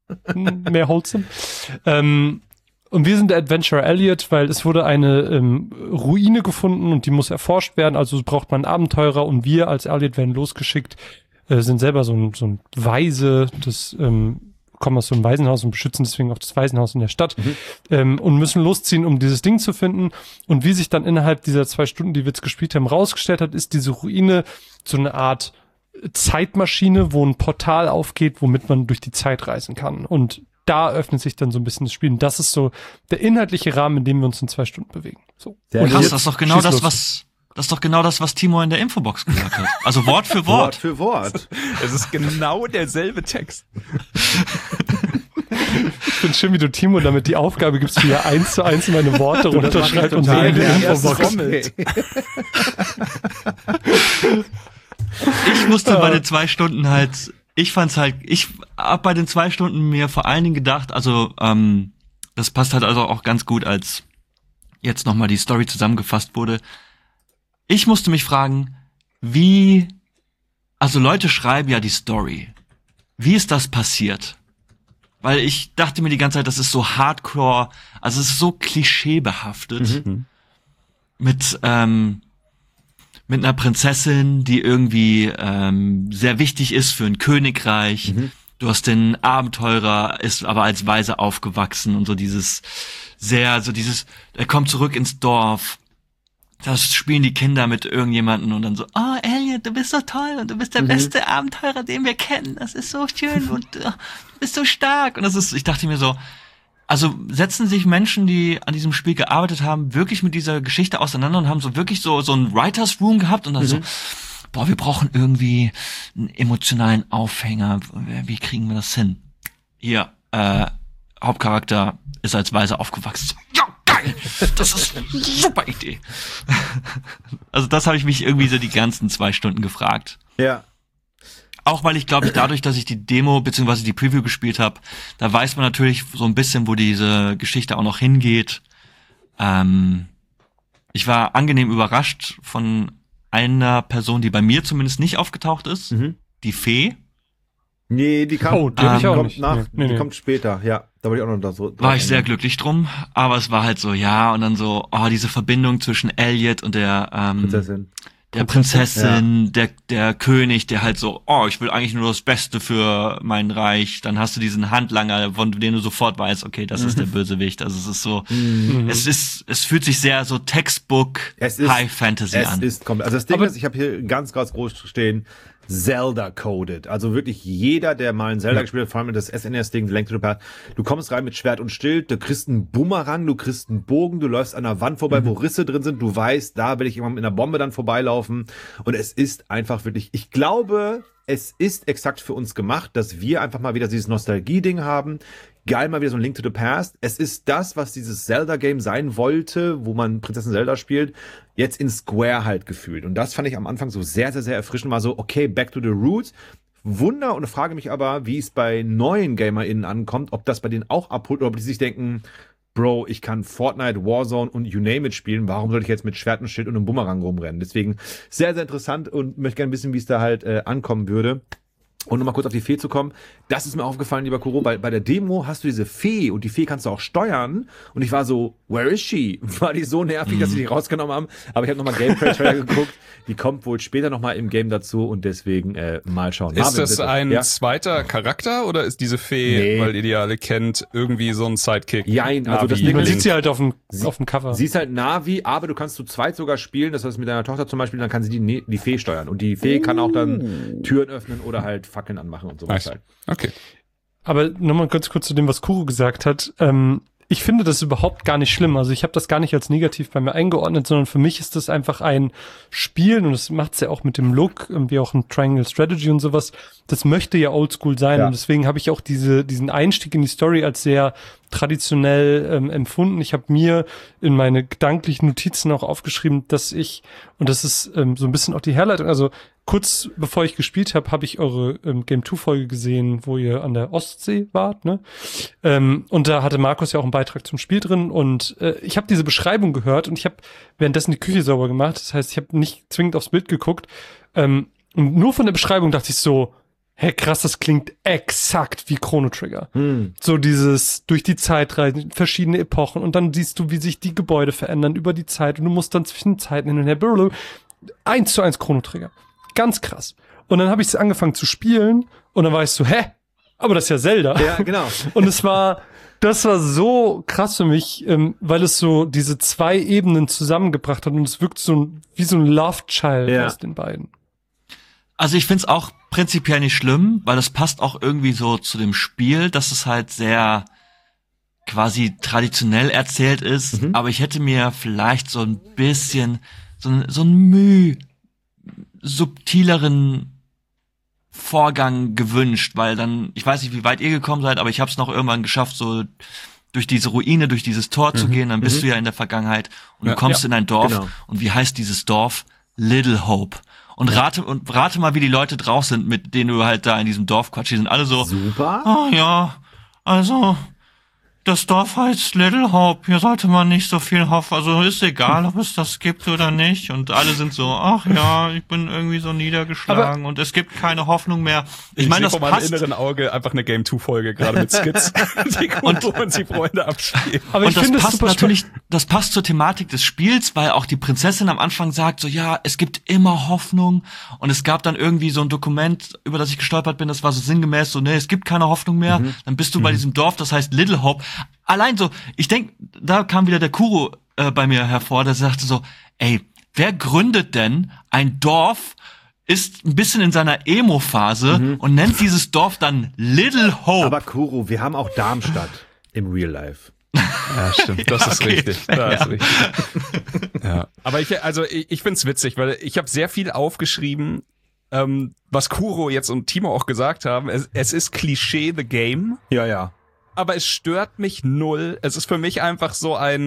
mehr wholesome. Ähm, und wir sind der Adventurer Elliot, weil es wurde eine ähm, Ruine gefunden und die muss erforscht werden. Also braucht man einen Abenteurer und wir als Elliot werden losgeschickt, äh, sind selber so ein, so ein Weise, das ähm, kommen aus so einem Waisenhaus und beschützen deswegen auch das Waisenhaus in der Stadt ähm, und müssen losziehen, um dieses Ding zu finden. Und wie sich dann innerhalb dieser zwei Stunden, die wir jetzt gespielt haben, rausgestellt hat, ist diese Ruine so eine Art Zeitmaschine, wo ein Portal aufgeht, womit man durch die Zeit reisen kann. Und da öffnet sich dann so ein bisschen das Spiel. Und das ist so der inhaltliche Rahmen, in dem wir uns in zwei Stunden bewegen. So. Sehr Und gut. Krass, jetzt das ist doch genau schieß das, los. was, das ist doch genau das, was Timo in der Infobox gesagt hat. Also Wort für Wort Wort. für Wort. Es ist genau derselbe Text. Ich finde schön, wie du Timo damit die Aufgabe gibst, wie er eins zu eins meine Worte runterschreibt und sie in die gerne. Infobox. Okay. Ich musste bei den zwei Stunden halt, ich fand's halt, ich hab bei den zwei Stunden mir vor allen Dingen gedacht, also ähm, das passt halt also auch ganz gut, als jetzt nochmal die Story zusammengefasst wurde. Ich musste mich fragen, wie, also Leute schreiben ja die Story. Wie ist das passiert? Weil ich dachte mir die ganze Zeit, das ist so hardcore, also es ist so klischeebehaftet. Mhm. Mit, ähm, mit einer Prinzessin, die irgendwie ähm, sehr wichtig ist für ein Königreich. Mhm. Du hast den Abenteurer, ist aber als Weise aufgewachsen und so dieses sehr, so dieses, er kommt zurück ins Dorf. Das spielen die Kinder mit irgendjemanden und dann so, oh Elliot, du bist so toll und du bist der Mhm. beste Abenteurer, den wir kennen. Das ist so schön und uh, du bist so stark. Und das ist, ich dachte mir so, also setzen sich Menschen, die an diesem Spiel gearbeitet haben, wirklich mit dieser Geschichte auseinander und haben so wirklich so so ein Writers Room gehabt und dann so, boah, wir brauchen irgendwie einen emotionalen Aufhänger. Wie kriegen wir das hin? Hier, äh, Hauptcharakter ist als Weise aufgewachsen. So, ja, geil! geil. Das ist eine super Idee. Also das habe ich mich irgendwie so die ganzen zwei Stunden gefragt. Ja. Auch weil ich glaube, ich dadurch, dass ich die Demo bzw. die Preview gespielt habe, da weiß man natürlich so ein bisschen, wo diese Geschichte auch noch hingeht. Ähm, ich war angenehm überrascht von einer Person, die bei mir zumindest nicht aufgetaucht ist. Mhm. Die Fee. Nee, die kam, oh, die, ähm, ich auch kommt nicht. nach, nee, nee, die nee. kommt später, ja. Da wollte ich auch noch da so. War ich sehr glücklich drum, aber es war halt so, ja, und dann so, oh, diese Verbindung zwischen Elliot und der, ähm, Prinzessin. der Prinzessin, ja. der, der König, der halt so, oh, ich will eigentlich nur das Beste für mein Reich. Dann hast du diesen Handlanger, von dem du sofort weißt, okay, das mhm. ist der Bösewicht. Also es ist so, mhm. es ist, es fühlt sich sehr so Textbook es ist, High Fantasy es an. Es ist komplett, also das Ding aber ist, ich habe hier ganz, ganz groß stehen, Zelda-coded. Also wirklich jeder, der mal ein Zelda ja. gespielt hat, vor allem das S N E S-Ding, Link to the Past, du kommst rein mit Schwert und Schild, du kriegst einen Bumerang, du kriegst einen Bogen, du läufst an einer Wand vorbei, mhm. wo Risse drin sind, du weißt, da will ich immer mit einer Bombe dann vorbeilaufen. Und es ist einfach wirklich, ich glaube, es ist exakt für uns gemacht, dass wir einfach mal wieder dieses Nostalgie-Ding haben. Geil, mal wieder so ein Link to the Past. Es ist das, was dieses Zelda-Game sein wollte, wo man Prinzessin Zelda spielt, jetzt in Square halt gefühlt. Und das fand ich am Anfang so sehr, sehr, sehr erfrischend. Mal so, okay, back to the roots. Wunder, und frage mich aber, wie es bei neuen GamerInnen ankommt, ob das bei denen auch abholt oder ob die sich denken, Bro, ich kann Fortnite, Warzone und you name it spielen. Warum soll ich jetzt mit Schwert und Schild und einem Bumerang rumrennen? Deswegen sehr, sehr interessant und möchte gerne wissen, wie es da halt äh, ankommen würde. Und um mal kurz auf die Fee zu kommen, das ist mir aufgefallen, lieber Kuro, bei, bei der Demo hast du diese Fee und die Fee kannst du auch steuern. Und ich war so, where is she? War die so nervig, mhm. dass sie die rausgenommen haben? Aber ich habe nochmal Gameplay-Trailer geguckt. Die kommt wohl später nochmal im Game dazu und deswegen äh, mal schauen. Ist Marvin, das bitte. ein ja? zweiter Charakter oder ist diese Fee, nee. weil ihr die alle kennt, irgendwie so ein Sidekick? Jein, also das Man Ding sieht sie halt auf dem, sie, auf dem Cover. Sie ist halt Navi, aber du kannst zu zweit sogar spielen. Das heißt, mit deiner Tochter zum Beispiel, dann kann sie die, die Fee steuern. Und die Fee uh. kann auch dann Türen öffnen oder halt Fackeln anmachen und so weiter. Nice. Okay. Aber nochmal ganz kurz zu dem, was Kuro gesagt hat. Ähm, ich finde das überhaupt gar nicht schlimm. Also ich habe das gar nicht als negativ bei mir eingeordnet, sondern für mich ist das einfach ein Spiel und das macht's ja auch mit dem Look, wie auch ein Triangle Strategy und sowas. Das möchte ja oldschool sein ja. und deswegen habe ich auch diese diesen Einstieg in die Story als sehr traditionell ähm, empfunden. Ich habe mir in meine gedanklichen Notizen auch aufgeschrieben, dass ich, und das ist ähm, so ein bisschen auch die Herleitung, also kurz bevor ich gespielt habe, habe ich eure ähm, Game zwei Folge gesehen, wo ihr an der Ostsee wart, ne? Ähm, und da hatte Markus ja auch einen Beitrag zum Spiel drin und äh, ich habe diese Beschreibung gehört und ich habe währenddessen die Küche sauber gemacht. Das heißt, ich habe nicht zwingend aufs Bild geguckt. Ähm, und nur von der Beschreibung dachte ich so, hä, krass, das klingt exakt wie Chrono Trigger. Hm. So dieses durch die Zeit reisen, verschiedene Epochen und dann siehst du, wie sich die Gebäude verändern über die Zeit und du musst dann zwischen Zeiten hin und her. Blablabla. Eins zu eins Chrono Trigger. Ganz krass. Und dann habe ich es angefangen zu spielen und dann war ich so, hä? Aber das ist ja Zelda. Ja, genau. Und es war, das war so krass für mich, ähm, weil es so diese zwei Ebenen zusammengebracht hat und es wirkt so ein, wie so ein Love Child ja. aus den beiden. Also ich find's auch prinzipiell nicht schlimm, weil das passt auch irgendwie so zu dem Spiel, dass es halt sehr quasi traditionell erzählt ist, mhm. aber ich hätte mir vielleicht so ein bisschen so ein, so ein Mühe subtileren Vorgang gewünscht, weil dann, ich weiß nicht, wie weit ihr gekommen seid, aber ich habe es noch irgendwann geschafft, so durch diese Ruine, durch dieses Tor mhm. zu gehen, dann bist mhm. du ja in der Vergangenheit und ja, du kommst ja, in ein Dorf genau. und wie heißt dieses Dorf? Little Hope. Und ja. rate und rate mal, wie die Leute drauf sind, mit denen du halt da in diesem Dorf quatschst. Die sind alle so, super. Oh ja, also das Dorf heißt Little Hope. Hier sollte man nicht so viel hoffen. Also ist egal, ob es das gibt oder nicht. Und alle sind so, ach ja, ich bin irgendwie so niedergeschlagen aber und es gibt keine Hoffnung mehr. Ich, ich meine, das vor passt. meinem inneren Auge einfach eine Game zwei Folge gerade mit Skits, die und, und die Freunde abspielen. Aber ich und das passt natürlich, das passt zur Thematik des Spiels, weil auch die Prinzessin am Anfang sagt so, ja, es gibt immer Hoffnung. Und es gab dann irgendwie so ein Dokument, über das ich gestolpert bin, das war so sinngemäß so, nee, es gibt keine Hoffnung mehr. Mhm. Dann bist du mhm. bei diesem Dorf, das heißt Little Hope. Allein so, ich denk, da kam wieder der Kuro äh, bei mir hervor, der sagte so, ey, wer gründet denn ein Dorf, ist ein bisschen in seiner Emo-Phase mhm. und nennt dieses Dorf dann Little Hope. Aber Kuro, wir haben auch Darmstadt im Real Life. Ja, stimmt, das ja, ist okay. richtig. Das ja. ist richtig. Ja. Aber ich, also ich, ich find's witzig, weil ich habe sehr viel aufgeschrieben, ähm, was Kuro jetzt und Timo auch gesagt haben. Es, es ist Klischee the Game. Ja, ja. Aber es stört mich null. Es ist für mich einfach so ein,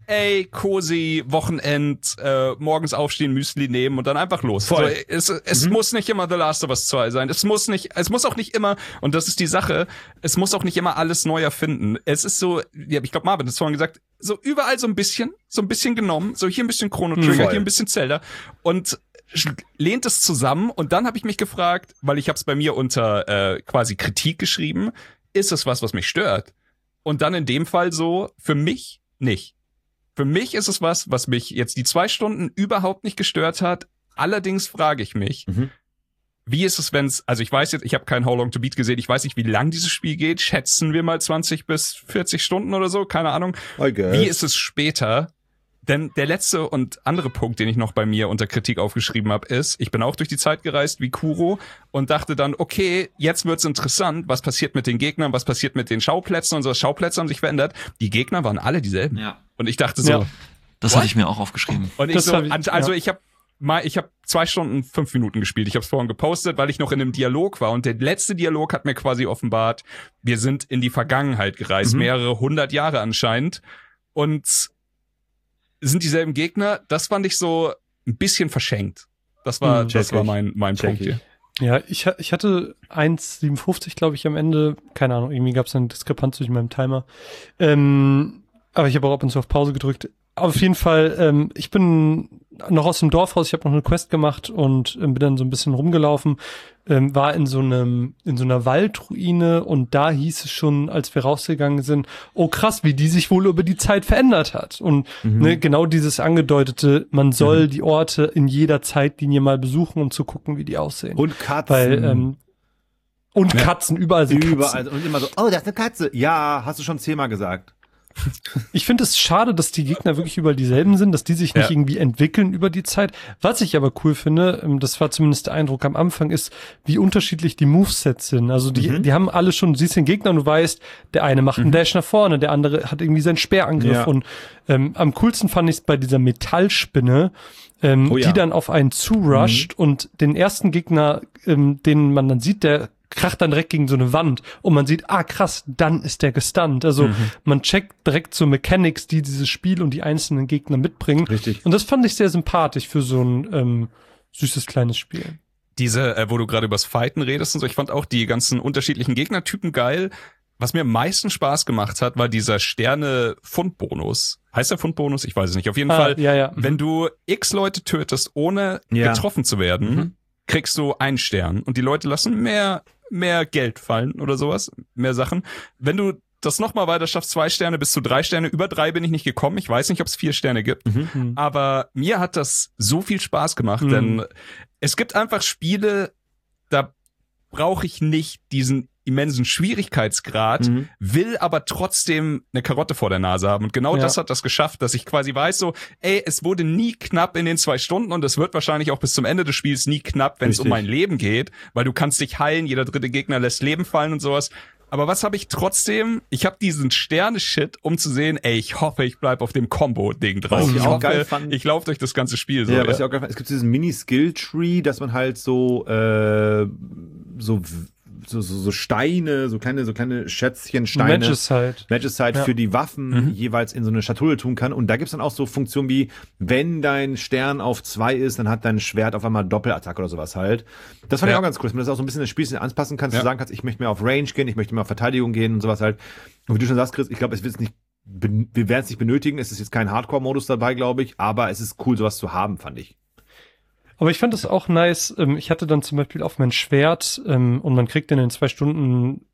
ey, cozy, Wochenend, äh, morgens aufstehen, Müsli nehmen und dann einfach los. Voll. So, es es Mhm. muss nicht immer The Last of Us zwei sein. Es muss nicht, es muss auch nicht immer, und das ist die Sache, es muss auch nicht immer alles neu erfinden. Es ist so, ja, ich glaube, Marvin hat es vorhin gesagt, so überall so ein bisschen, so ein bisschen genommen, so hier ein bisschen Chrono Trigger, Voll. hier ein bisschen Zelda und lehnt es zusammen. Und dann habe ich mich gefragt, weil ich habe es bei mir unter äh, quasi Kritik geschrieben, ist es was, was mich stört? Und dann in dem Fall so, für mich nicht. Für mich ist es was, was mich jetzt die zwei Stunden überhaupt nicht gestört hat. Allerdings frage ich mich, Mhm. wie ist es, wenn es, also ich weiß jetzt, ich habe kein How Long to Beat gesehen, ich weiß nicht, wie lang dieses Spiel geht. Schätzen wir mal zwanzig bis vierzig Stunden oder so, keine Ahnung. I guess. Wie ist es später? Denn der letzte und andere Punkt, den ich noch bei mir unter Kritik aufgeschrieben habe, ist, ich bin auch durch die Zeit gereist wie Kuro und dachte dann, okay, jetzt wird's interessant, was passiert mit den Gegnern, was passiert mit den Schauplätzen und so. Schauplätze haben sich verändert. Die Gegner waren alle dieselben. Ja. Und ich dachte so, Ja. Das What? hatte ich mir auch aufgeschrieben. und ich Das so, hab ich- an- also ja. ich habe mal, ich habe zwei Stunden, fünf Minuten gespielt. Ich habe es vorhin gepostet, weil ich noch in einem Dialog war. Und der letzte Dialog hat mir quasi offenbart, wir sind in die Vergangenheit gereist, Mhm. mehrere hundert Jahre anscheinend. Und sind dieselben Gegner. Das fand ich so ein bisschen verschenkt. Das war, Mhm. das Check war ich. mein, mein Check Punkt ich. hier. Ja, ich, ha- ich hatte eins Komma siebenundfünfzig, glaube ich, am Ende. Keine Ahnung, irgendwie gab es eine Diskrepanz zwischen meinem Timer. Ähm, aber ich habe auch ab und zu auf Pause gedrückt. Auf jeden Fall, ähm, ich bin noch aus dem Dorf raus, ich habe noch eine Quest gemacht und ähm, bin dann so ein bisschen rumgelaufen, ähm, war in so einem, in so einer Waldruine und da hieß es schon, als wir rausgegangen sind, oh krass, wie die sich wohl über die Zeit verändert hat. Und Mhm. ne, genau dieses angedeutete, man soll die Orte in jeder Zeitlinie mal besuchen, um zu gucken, wie die aussehen. Und Katzen. Weil, ähm, und Katzen, überall sind Überall. Katzen. Und immer so, oh, das ist eine Katze. Ja, hast du schon zehnmal gesagt. Ich finde es schade, dass die Gegner wirklich überall dieselben sind, dass die sich nicht Ja. irgendwie entwickeln über die Zeit. Was ich aber cool finde, ähm, das war zumindest der Eindruck am Anfang, ist, wie unterschiedlich die Movesets sind. Also die, Mhm. die haben alle schon, du siehst den Gegner und du weißt, der eine macht einen Dash nach vorne, der andere hat irgendwie seinen Speerangriff. Ja. Und ähm, am coolsten fand ich es bei dieser Metallspinne, ähm, Oh ja. die dann auf einen zurusht und den ersten Gegner, ähm, den man dann sieht, der kracht dann direkt gegen so eine Wand und man sieht, ah krass, dann ist der gestunt. Also man checkt direkt so Mechanics, die dieses Spiel und die einzelnen Gegner mitbringen. Richtig. Und das fand ich sehr sympathisch für so ein ähm, süßes kleines Spiel. Diese, äh, wo du gerade übers Fighten redest und so, ich fand auch die ganzen unterschiedlichen Gegnertypen geil. Was mir am meisten Spaß gemacht hat, war dieser Sterne-Fundbonus. Heißt der Fundbonus? Ich weiß es nicht. Auf jeden Ah, Fall, ja, ja. wenn du x Leute tötest, ohne Ja. getroffen zu werden, Mhm. kriegst du einen Stern. Und die Leute lassen mehr, mehr Geld fallen oder sowas, mehr Sachen. Wenn du das nochmal weiter schaffst, zwei Sterne bis zu drei Sterne, über drei bin ich nicht gekommen. Ich weiß nicht, ob es vier Sterne gibt. Mhm. Aber mir hat das so viel Spaß gemacht, Mhm. denn es gibt einfach Spiele, da brauche ich nicht diesen immensen Schwierigkeitsgrad, Mhm. will aber trotzdem eine Karotte vor der Nase haben. Und genau Ja. das hat das geschafft, dass ich quasi weiß so, ey, es wurde nie knapp in den zwei Stunden und es wird wahrscheinlich auch bis zum Ende des Spiels nie knapp, wenn es um Richtig. mein Leben geht, weil du kannst dich heilen, jeder dritte Gegner lässt Leben fallen und sowas. Aber was habe ich trotzdem? Ich habe diesen Sterne-Shit, um zu sehen, ey, ich hoffe, ich bleib auf dem Combo-Ding drauf. Was ich Ich auch hoffe, geil fand- ich laufe durch das ganze Spiel so. Ja, ja. was ich auch geil fand, es gibt diesen Mini-Skill-Tree, dass man halt so, äh, so, so, so, so Steine, so kleine, so kleine Schätzchen, Steine. Matches halt. Matches halt Ja. für die Waffen Mhm. jeweils in so eine Schatulle tun kann. Und da gibt's dann auch so Funktionen wie, wenn dein Stern auf zwei ist, dann hat dein Schwert auf einmal Doppelattacke oder sowas halt. Das fand Ja. ich auch ganz cool, dass man das auch so ein bisschen das Spiel anpassen kann, dass Ja. du sagen kannst, ich möchte mehr auf Range gehen, ich möchte mehr auf Verteidigung gehen und sowas halt. Und wie du schon sagst, Chris, ich glaube, es wird nicht, ben- wir werden es nicht benötigen. Es ist jetzt kein Hardcore-Modus dabei, glaube ich, aber es ist cool, sowas zu haben, fand ich. Aber ich fand das auch nice. Ähm, ich hatte dann zum Beispiel auf mein Schwert ähm, und man kriegt in den zwei Stunden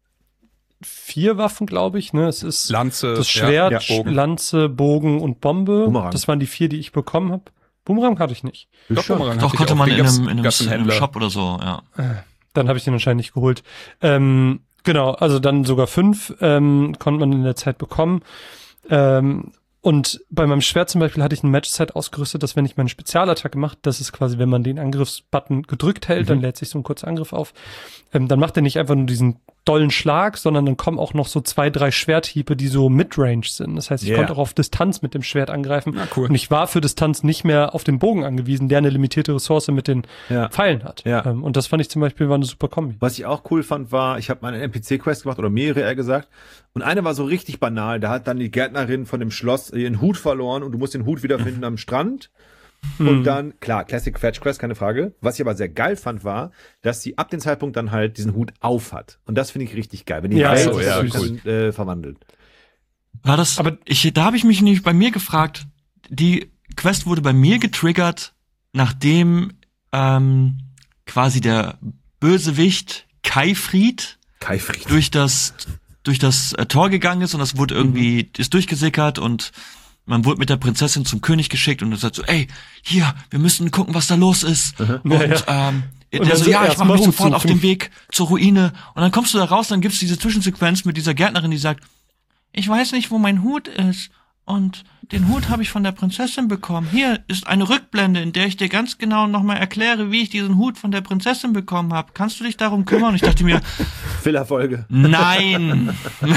vier Waffen, glaube ich. Ne, es ist Lanze, das Schwert, ja, Bogen. Lanze, Bogen und Bombe. Bumerang. Das waren die vier, die ich bekommen habe. Boomerang hatte ich nicht. Doch, Bumerang Doch, hatte ich konnte auch. man Den in gab's- einem, in einem, gab's in im einem Händler. Shop oder so, ja. Dann habe ich den wahrscheinlich nicht geholt. Ähm, genau, also dann sogar fünf ähm, konnte man in der Zeit bekommen. Ähm, und bei meinem Schwert zum Beispiel hatte ich ein Matchset ausgerüstet, dass wenn ich meine Spezialattacke mache, das ist quasi, wenn man den Angriffsbutton gedrückt hält, dann lädt sich so ein kurzer Angriff auf. Ähm, dann macht er nicht einfach nur diesen dollen Schlag, sondern dann kommen auch noch so zwei, drei Schwerthiebe, die so Midrange sind. Das heißt, ich Yeah. konnte auch auf Distanz mit dem Schwert angreifen. Ja, cool. Und ich war für Distanz nicht mehr auf den Bogen angewiesen, der eine limitierte Ressource mit den Ja. Pfeilen hat. Ja. Ähm, und das fand ich zum Beispiel war eine super Kombi. Was ich auch cool fand, war, ich habe mal eine N P C-Quest gemacht, oder mehrere eher gesagt, und eine war so richtig banal. Da hat dann die Gärtnerin von dem Schloss ihren Hut verloren und du musst den Hut wiederfinden am Strand. Und dann, klar, Classic Fetch Quest, keine Frage. Was ich aber sehr geil fand, war, dass sie ab dem Zeitpunkt dann halt diesen Hut auf hat. Und das finde ich richtig geil, wenn die Ja, Welt so, sich ja, dadurch cool. dann, äh, verwandelt. War das, Aber- aber ich, da habe ich mich nicht bei mir gefragt, die Quest wurde bei mir getriggert, nachdem ähm, quasi der Bösewicht Kaifried Kaifried. durch das durch das äh, Tor gegangen ist und das wurde irgendwie ist durchgesickert und man wurde mit der Prinzessin zum König geschickt und er sagt so, ey, hier, wir müssen gucken, was da los ist. Und Ja, ja. ähm, Und der dann so, so ja, ich erst mache mal mich sofort umsuchen. auf den Weg zur Ruine. Und dann kommst du da raus, dann gibt's diese Zwischensequenz mit dieser Gärtnerin, die sagt, ich weiß nicht, wo mein Hut ist. Und den Hut habe ich von der Prinzessin bekommen. Hier ist eine Rückblende, in der ich dir ganz genau nochmal erkläre, wie ich diesen Hut von der Prinzessin bekommen habe. Kannst du dich darum kümmern? Und ich dachte mir, Filler-Folge. nein,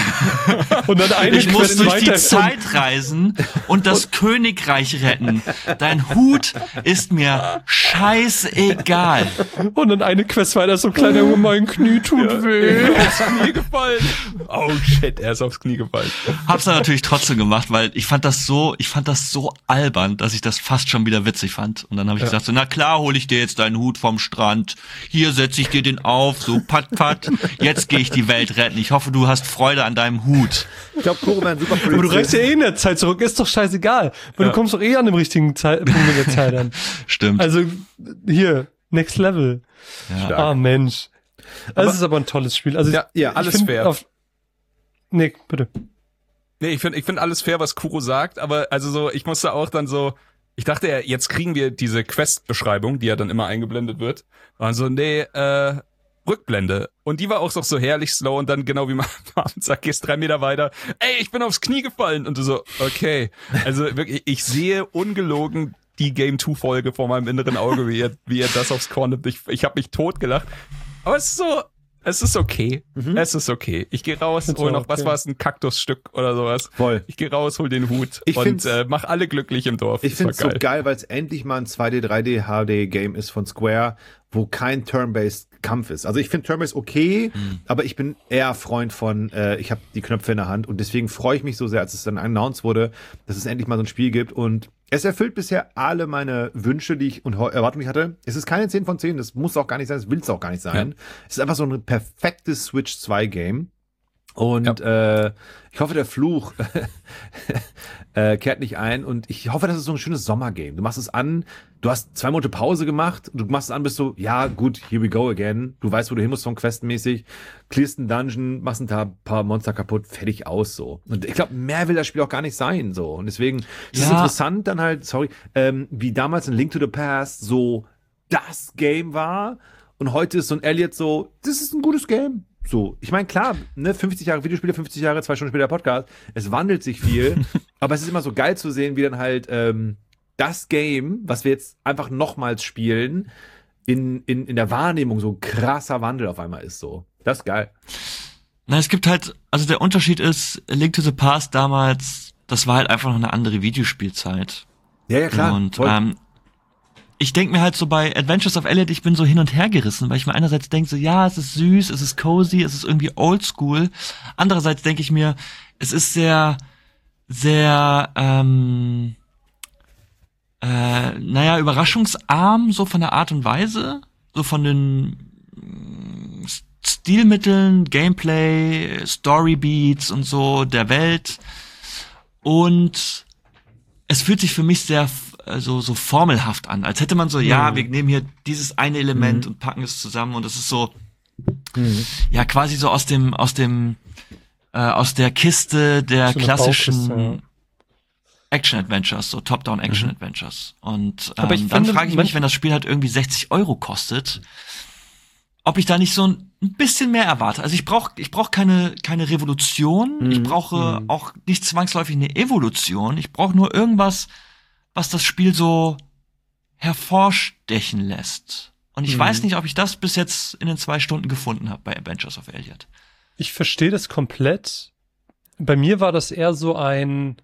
Und dann eine ich muss Quest durch die weiter- Zeit reisen und das Königreich retten. Dein Hut ist mir scheißegal. Und dann eine Quest weiter, so ein kleiner Junge, mein Knie tut weh. aufs Knie gefallen. Oh shit, er ist aufs Knie gefallen. Hab's dann natürlich trotzdem gemacht, weil ich fand das so, ich fand das so albern, dass ich das fast schon wieder witzig fand. Und dann habe ich gesagt so, na klar, hole ich dir jetzt deinen Hut vom Strand. Hier setze ich dir den auf, so pat pat. Jetzt gehe ich die Welt retten. Ich hoffe, du hast Freude an deinem Hut. Ich glaube, Kuro wäre ein super Aber du Polizist. reist ja eh in der Zeit zurück, ist doch scheißegal. Weil du kommst doch eh an dem richtigen Zeit, Punkt in der Zeit an. Stimmt. Also, hier, next level. ja. Ah, Mensch. Das ist aber ein tolles Spiel. Also, Ja, ja, ich alles find fair. Auf, nee, bitte. Nee, ich finde ich find alles fair, was Kuro sagt, aber also so, ich musste auch dann so, ich dachte ja, jetzt kriegen wir diese Quest-Beschreibung, die ja dann immer eingeblendet wird. Und so, nee, äh, Rückblende. Und die war auch so, so herrlich slow und dann genau wie man abends sagt, gehst drei Meter weiter, ey, ich bin aufs Knie gefallen. Und du so, okay. Also wirklich, ich sehe ungelogen die Game zwei Folge vor meinem inneren Auge, wie er, wie er das aufs Korn nimmt. Ich, ich habe mich totgelacht. Aber es ist so, es ist okay. Mhm. Es ist okay. Ich gehe raus, Find's hol auch noch, was okay. war es, ein Kaktusstück oder sowas. Voll. Ich gehe raus, hol den Hut Ich und find's- äh, mach alle glücklich im Dorf. Ich Das finde war es so geil, weil es endlich mal ein zwei D, drei D H D-Game ist von Square, wo kein Turn-Based Kampf ist. Also ich finde Turn-Based okay, aber ich bin eher Freund von, äh, ich habe die Knöpfe in der Hand und deswegen freue ich mich so sehr, als es dann announced wurde, dass es endlich mal so ein Spiel gibt und es erfüllt bisher alle meine Wünsche, die ich und Ho- Erwartungen hatte. Es ist keine zehn von zehn, das muss auch gar nicht sein, das will es auch gar nicht sein. Es ist einfach so ein perfektes Switch zwei Game. Und äh, ich hoffe, der Fluch äh, kehrt nicht ein. Und ich hoffe, das ist so ein schönes Sommergame. Du machst es an, du hast zwei Monate Pause gemacht, du machst es an, bist so, ja gut, here we go again. Du weißt, wo du hin musst von Questenmäßig, clearst einen Dungeon, machst ein paar, paar Monster kaputt, fertig aus so. Und ich glaube, mehr will das Spiel auch gar nicht sein so. Und deswegen ist es Ja. interessant dann halt, sorry, ähm, wie damals in Link to the Past so das Game war. Und heute ist so ein Elliot so, das ist ein gutes Game. So, ich meine, klar, ne, fünfzig Jahre Videospiele, fünfzig Jahre, zwei Stunden später Podcast, es wandelt sich viel, aber es ist immer so geil zu sehen, wie dann halt ähm, das Game, was wir jetzt einfach nochmals spielen, in, in, in der Wahrnehmung so ein krasser Wandel auf einmal ist so. Das ist geil. Na, es gibt halt, also der Unterschied ist, Link to the Past damals, das war halt einfach noch eine andere Videospielzeit. Ja, ja, klar. Und voll. ähm, ich denke mir halt so bei Adventures of Elliot, ich bin so hin und her gerissen, weil ich mir einerseits denke so, ja, es ist süß, es ist cozy, es ist irgendwie oldschool. Andererseits denke ich mir, es ist sehr, sehr, ähm, äh, naja, überraschungsarm, so von der Art und Weise, so von den mm, Stilmitteln, Gameplay, Storybeats und so der Welt. Und es fühlt sich für mich sehr also so formelhaft an, als hätte man so, ja, wir nehmen hier dieses eine Element und packen es zusammen und es ist so, ja, quasi so aus dem, aus dem, äh, aus der Kiste der So eine klassischen Baukiste, ja. Action-Adventures, so Top-Down-Action-Adventures. Und ähm, Aber ich dann finde, frage ich man- mich, wenn das Spiel halt irgendwie sechzig Euro kostet, ob ich da nicht so ein bisschen mehr erwarte. Also ich brauche ich brauch keine, keine Revolution, ich brauche auch nicht zwangsläufig eine Evolution, ich brauche nur irgendwas, was das Spiel so hervorstechen lässt. Und ich weiß nicht, ob ich das bis jetzt in den zwei Stunden gefunden habe bei Adventures of Elliot. ich verstehe das komplett. Bei mir war das eher so ein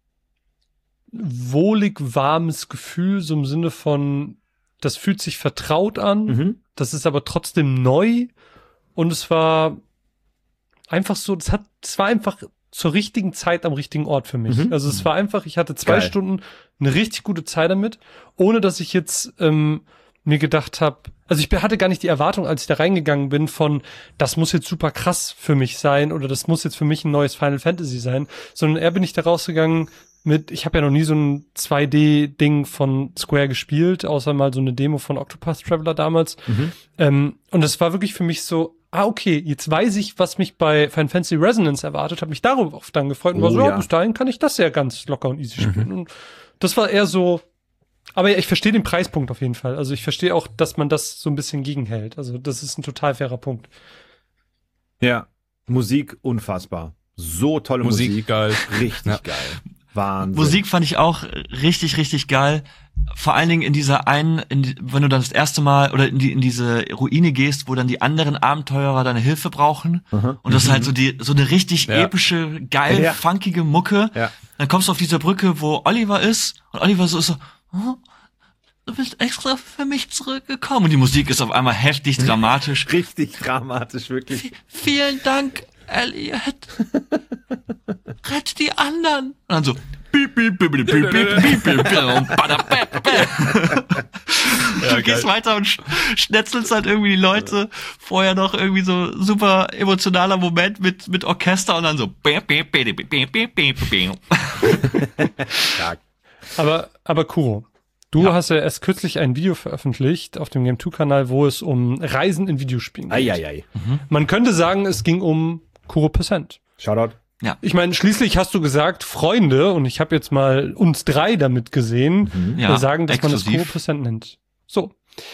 wohlig warmes Gefühl, so im Sinne von, das fühlt sich vertraut an, Mhm. das ist aber trotzdem neu und es war einfach so, das hat, es war einfach zur richtigen Zeit am richtigen Ort für mich. Mhm. Also es war einfach, ich hatte zwei Geil. Stunden eine richtig gute Zeit damit, ohne dass ich jetzt ähm, mir gedacht habe, also ich hatte gar nicht die Erwartung, als ich da reingegangen bin, von das muss jetzt super krass für mich sein oder das muss jetzt für mich ein neues Final Fantasy sein, sondern eher bin ich da rausgegangen mit, ich habe ja noch nie so ein zwei D-Ding von Square gespielt, außer mal so eine Demo von Octopath Traveler damals. Mhm. Ähm, und es war wirklich für mich so, ah, okay, jetzt weiß ich, was mich bei Final Fantasy Resonance erwartet, habe mich darauf dann gefreut und Oh, war so, ja, ja. bis dahin kann ich das ja ganz locker und easy spielen. Und das war eher so, aber ja, ich verstehe den Preispunkt auf jeden Fall. Also ich verstehe auch, dass man das so ein bisschen gegenhält. Also das ist ein total fairer Punkt. Ja, Musik unfassbar. So tolle Musik, Musik. geil. Richtig Ja. geil. Wahnsinn. Musik fand ich auch richtig, richtig geil. Vor allen Dingen in dieser einen, in die, wenn du dann das erste Mal oder in die in diese Ruine gehst, wo dann die anderen Abenteurer deine Hilfe brauchen. Aha. Und das ist halt so die so eine richtig Ja. epische, geil, Ja. funkige Mucke. Ja. Dann kommst du auf diese Brücke, wo Oliver ist und Oliver so ist so, oh, du bist extra für mich zurückgekommen. Und die Musik ist auf einmal heftig dramatisch. Richtig dramatisch, wirklich. Vielen Dank, Elliot. Rett die anderen. Und dann so, piep, piep, piep, piep, piep, piep, piep, piep, und bada, bap, bap. Du gehst weiter und sch- schnetzelst halt irgendwie die Leute. Vorher noch irgendwie so super emotionaler Moment mit, mit Orchester und dann so, bap, bap, bap, bap, bap, bap, bap. Stark. Aber, aber Kuro, du Ja. hast ja erst kürzlich ein Video veröffentlicht auf dem Game zwei Kanal, wo es um Reisen in Videospielen geht. Eieiei. Man könnte sagen, es ging um Kuro Percent. Shoutout. Ich meine, schließlich hast du gesagt, Freunde, und ich habe jetzt mal uns drei damit gesehen, Ja, äh, sagen, dass man das exklusiv. Kuro Percent nennt. So.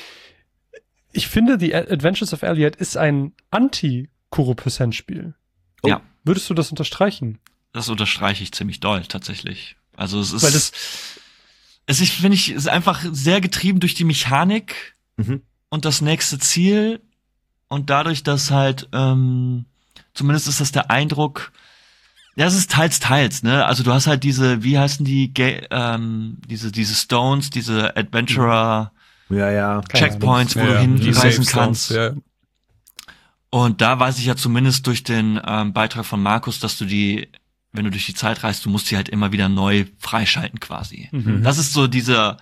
Ich finde, The Adventures of Elliot ist ein Anti-Kuro Percent Spiel. Ja. Würdest du das unterstreichen? Das unterstreiche ich ziemlich doll, tatsächlich. Also es ist, Weil das- es ist, finde ich, ist einfach sehr getrieben durch die Mechanik Mhm. und das nächste Ziel und dadurch, dass halt, ähm, zumindest ist das der Eindruck, ja, es ist teils, teils, ne? Also du hast halt diese, wie heißen die, Ga- ähm, diese, diese Stones, diese Adventurer Ja, ja. Checkpoints, wo Ja, du ja, die hinreisen Safe kannst. Zones, ja. Und da weiß ich ja zumindest durch den ähm, Beitrag von Markus, dass du die, wenn du durch die Zeit reist, du musst die halt immer wieder neu freischalten quasi. Mhm. Das ist so dieser,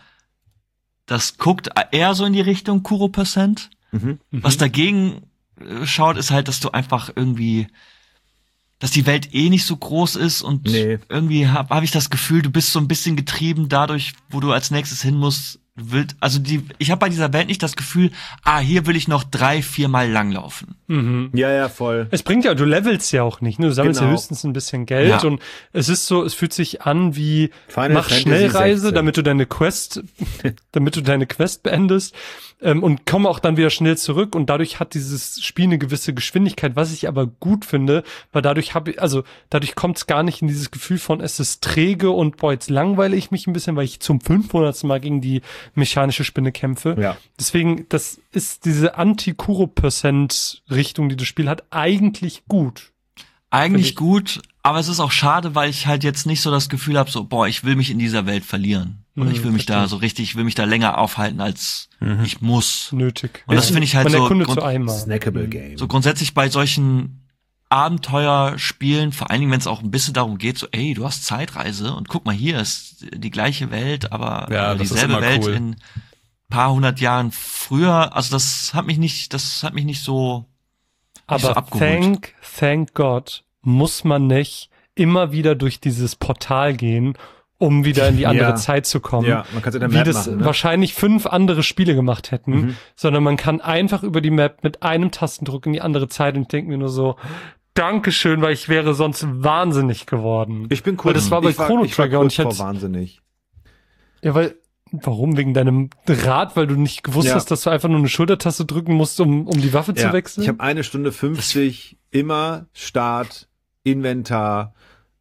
das guckt eher so in die Richtung Kuro Percent. Mhm. Was dagegen äh, schaut, ist halt, dass du einfach irgendwie, dass die Welt eh nicht so groß ist und Nee. irgendwie habe hab ich das Gefühl, du bist so ein bisschen getrieben dadurch, wo du als nächstes hin musst. Du willst, also die, ich habe bei dieser Welt nicht das Gefühl, ah, hier will ich noch drei, vier Mal langlaufen. Mhm. Ja, ja, voll. Es bringt ja, du levelst ja auch nicht, ne? Du sammelst Genau. ja höchstens ein bisschen Geld Ja. und es ist so, es fühlt sich an wie Final mach Fantasy Schnellreise, sechzehn. damit du deine Quest, damit du deine Quest beendest ähm, und komm auch dann wieder schnell zurück und dadurch hat dieses Spiel eine gewisse Geschwindigkeit, was ich aber gut finde, weil dadurch habe ich, also dadurch kommt es gar nicht in dieses Gefühl von es ist träge und boah, jetzt langweile ich mich ein bisschen, weil ich zum fünfhundertsten Mal gegen die mechanische Spinne kämpfe. Ja. Deswegen, das ist diese Anti-Kuro-Percent-Richtung, die das Spiel hat, eigentlich gut. Eigentlich ich- gut, aber es ist auch schade, weil ich halt jetzt nicht so das Gefühl habe, so, boah, ich will mich in dieser Welt verlieren. Oder Mhm, ich will mich da verstehe. so richtig, ich will mich da länger aufhalten, als ich muss. Nötig. Und das finde ich halt Man so erkundet grund- so einmal. Snackable Game. So grundsätzlich bei solchen Abenteuerspielen, vor allen Dingen, wenn es auch ein bisschen darum geht, so, ey, du hast Zeitreise und guck mal, hier ist die gleiche Welt, aber Ja, äh, das ist dieselbe immer Welt cool. in paar hundert Jahren früher. Also das hat mich nicht, das hat mich nicht so, nicht so Aber abgeholt. thank, thank God muss man nicht immer wieder durch dieses Portal gehen, um wieder in die andere Ja. Zeit zu kommen. Ja, man kann es in der wie Map das machen, ne? wahrscheinlich fünf andere Spiele gemacht hätten, Mhm. sondern man kann einfach über die Map mit einem Tastendruck in die andere Zeit und ich denke mir nur so, Dankeschön, weil ich wäre sonst wahnsinnig geworden. Ich bin Weil kurz, das war bei ich war, Chrono ich war Trigger kurz und ich vor hätte- wahnsinnig. Ja, weil, warum? Wegen deinem Rad, weil du nicht gewusst Ja. hast, dass du einfach nur eine Schultertaste drücken musst, um, um die Waffe zu Ja, wechseln? ich habe eine Stunde fünfzig immer Start, Inventar,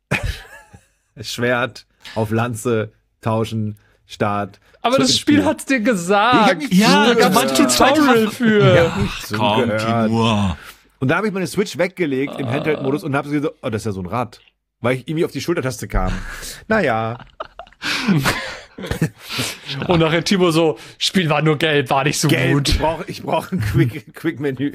Schwert auf Lanze tauschen, Start. Aber zurück das ins Spiel hat's dir Ich hab gesagt. nicht Ja, da da gab's war ein die zweite Tutorial Waffe. für. Ja, komm, zugehört. Timur. Und da habe ich meine Switch weggelegt im Handheld-Modus und habe so gesagt, oh, das ist ja so ein Rad. Weil ich irgendwie auf die Schultertaste kam. Naja. Und nachher Timo so, Spiel war nur gelb, war nicht so Gelb, gut. ich brauche ich brauch ein Quick, Quick-Menü.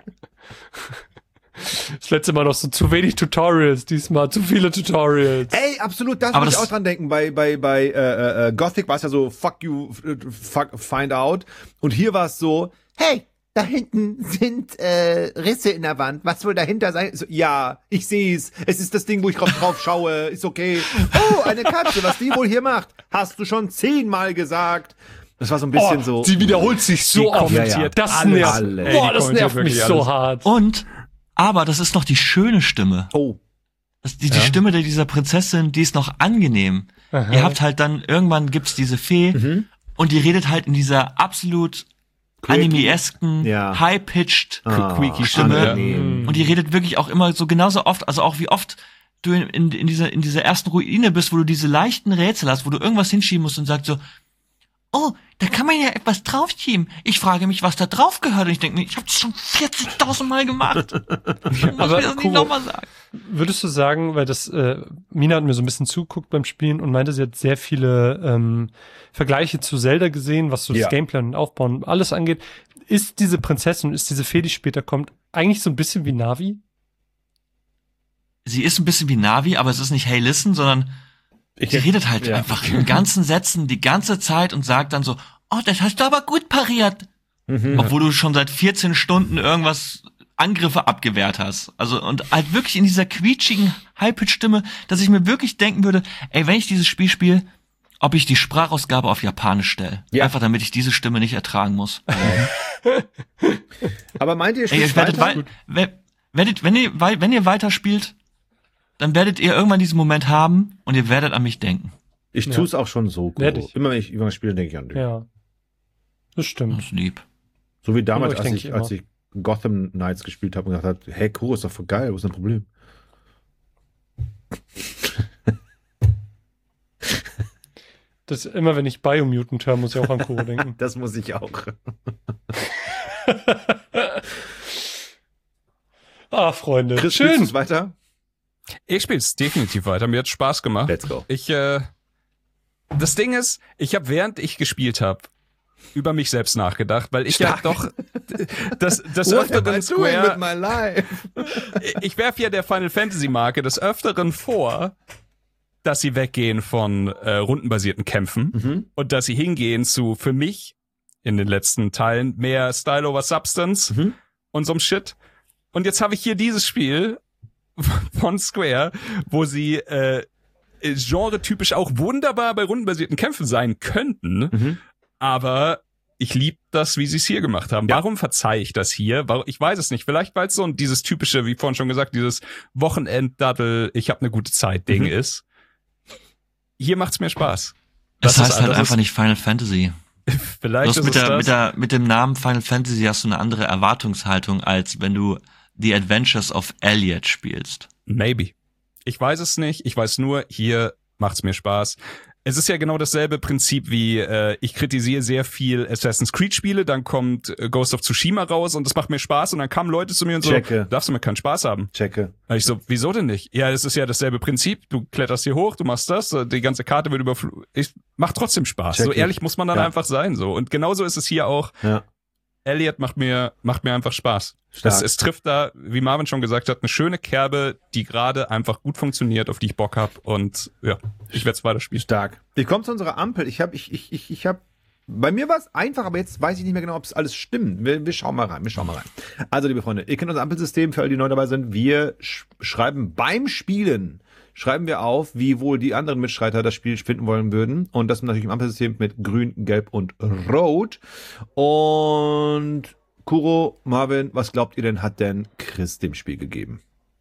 Das letzte Mal noch so zu wenig Tutorials, diesmal zu viele Tutorials. Ey, absolut, das Aber muss ich das- auch dran denken. Bei, bei, bei äh, äh, Gothic war es ja so, fuck you, fuck, find out. Und hier war es so, hey, da hinten sind äh, Risse in der Wand. Was wohl dahinter sein? So, ja, ich seh's. Es ist das Ding, wo ich drauf, drauf schaue. Ist okay. Oh, eine Katze, was die wohl hier macht. Hast du schon zehnmal gesagt. Das war so ein bisschen Oh, so. sie wiederholt sich so oft. Ja, ja. Das Alles. nervt. Alles. Boah, Ey, die das kommentiert nervt mich wirklich so alles. hart. Und, aber das ist noch die schöne Stimme. Oh. Das, die, die Stimme der- dieser Prinzessin, die ist noch angenehm. Ihr habt halt dann, irgendwann gibt's diese Fee und die redet halt in dieser absolut anime-esken, Ja. high-pitched Ah, Squeaky Stimme. angenehm. Und die redet wirklich auch immer so genauso oft, also auch wie oft du in, in, in, dieser, in dieser ersten Ruine bist, wo du diese leichten Rätsel hast, wo du irgendwas hinschieben musst und sagst so, oh, da kann man ja etwas draufschieben. Ich frage mich, was da drauf gehört. Und ich denke mir, ich habe das schon vierzigtausend Mal gemacht. Ich muss Aber mir das nicht Kuro, nochmal sagen. Würdest du sagen, weil das, äh, Mina hat mir so ein bisschen zuguckt beim Spielen und meinte, sie hat sehr viele ähm, Vergleiche zu Zelda gesehen, was so Ja. das Gameplay und Aufbauen und alles angeht. Ist diese Prinzessin, ist diese Fee, die später kommt, eigentlich so ein bisschen wie Navi? Sie ist ein bisschen wie Navi, aber es ist nicht Hey Listen, sondern sie redet halt ja. einfach in ganzen Sätzen die ganze Zeit und sagt dann so, oh, das hast du aber gut pariert. Obwohl du schon seit vierzehn Stunden irgendwas Angriffe abgewehrt hast. Also, und halt wirklich in dieser quietschigen High-Pitch-Stimme, dass ich mir wirklich denken würde, ey, wenn ich dieses Spiel spiele, ob ich die Sprachausgabe auf Japanisch stelle. Ja. Einfach damit ich diese Stimme nicht ertragen muss. Aber meint ihr, ihr Ey, ihr spielt werdet, weiter? wei wer- werdet, wenn ihr, wei- wenn ihr weiterspielt, dann werdet ihr irgendwann diesen Moment haben und ihr werdet an mich denken. Ich Ja. tue es auch schon so. Werd Kuro. ich. Immer wenn ich über ein Spiel denke ich an dich. Ja. Das Das stimmt. ist lieb. So wie damals, Ja, ich als denk ich, ich als ich Gotham Knights gespielt habe und gesagt habe, hey, Kuro ist doch voll geil, wo ist dein Problem? Das immer, wenn ich Biomutant höre, muss ich auch an Kuro denken. Das muss ich auch. Ah, Freunde. Chris, spielst Schön. du's weiter? Ich spiel's definitiv weiter. Mir hat's Spaß gemacht. Let's go. Ich, äh, das Ding ist, ich habe während ich gespielt habe über mich selbst nachgedacht, weil ich Stark. ja doch das das What am I öfteren doing Square with my life? ich werfe ja der Final Fantasy Marke des Öfteren vor, dass sie weggehen von äh, rundenbasierten Kämpfen Mhm. und dass sie hingehen zu, für mich, in den letzten Teilen, mehr Style over Substance Mhm. und so'm Shit. Und jetzt habe ich hier dieses Spiel von Square, wo sie äh, genre-typisch auch wunderbar bei rundenbasierten Kämpfen sein könnten, Mhm. aber ich lieb das, wie sie es hier gemacht haben. Ja. Warum verzeihe ich das hier? Warum, ich weiß es nicht. Vielleicht, weil es so ein, dieses typische, wie vorhin schon gesagt, dieses Wochenenddaddel, ich habe eine gute Zeit-Ding Mhm. ist. Hier macht's mir Spaß. Das, Das heißt ist- halt das einfach ist- nicht Final Fantasy. Du Vielleicht hast ist mit es der, das. mit der, mit dem Namen Final Fantasy hast du eine andere Erwartungshaltung, als wenn du The Adventures of Elliot spielst. Maybe. Ich weiß es nicht. Ich weiß nur, hier macht's mir Spaß. Es ist ja genau dasselbe Prinzip wie, äh, ich kritisiere sehr viel Assassin's Creed Spiele, dann kommt äh, Ghost of Tsushima raus und das macht mir Spaß und dann kamen Leute zu mir und so, Checke. darfst du mir keinen Spaß haben? Checke. Und ich so, wieso denn nicht? Ja, es ist ja dasselbe Prinzip. Du kletterst hier hoch, du machst das, die ganze Karte wird überflutet. Ich macht trotzdem Spaß. Check so ich. ehrlich muss man dann Ja. einfach sein, so. Und genauso ist es hier auch. Ja. Elliot macht mir, macht mir einfach Spaß. Stark. Es, es trifft da, wie Marvin schon gesagt hat, eine schöne Kerbe, die gerade einfach gut funktioniert, auf die ich Bock hab. Und ja, ich werde es weiterspielen. Stark. Wir kommen zu unserer Ampel. Ich habe, ich, ich, ich, ich habe, bei mir war es einfach, aber jetzt weiß ich nicht mehr genau, ob es alles stimmt. Wir, wir schauen mal rein, wir schauen mal rein. Also, liebe Freunde, ihr kennt unser Ampelsystem, für alle, die neu dabei sind. Wir sch schreiben beim Spielen, schreiben wir auf, wie wohl die anderen Mitstreiter das Spiel finden wollen würden. Und das natürlich im Ampelsystem mit Grün, Gelb und Rot. Und Kuro, Marvin, was glaubt ihr denn, hat denn Chris dem Spiel gegeben?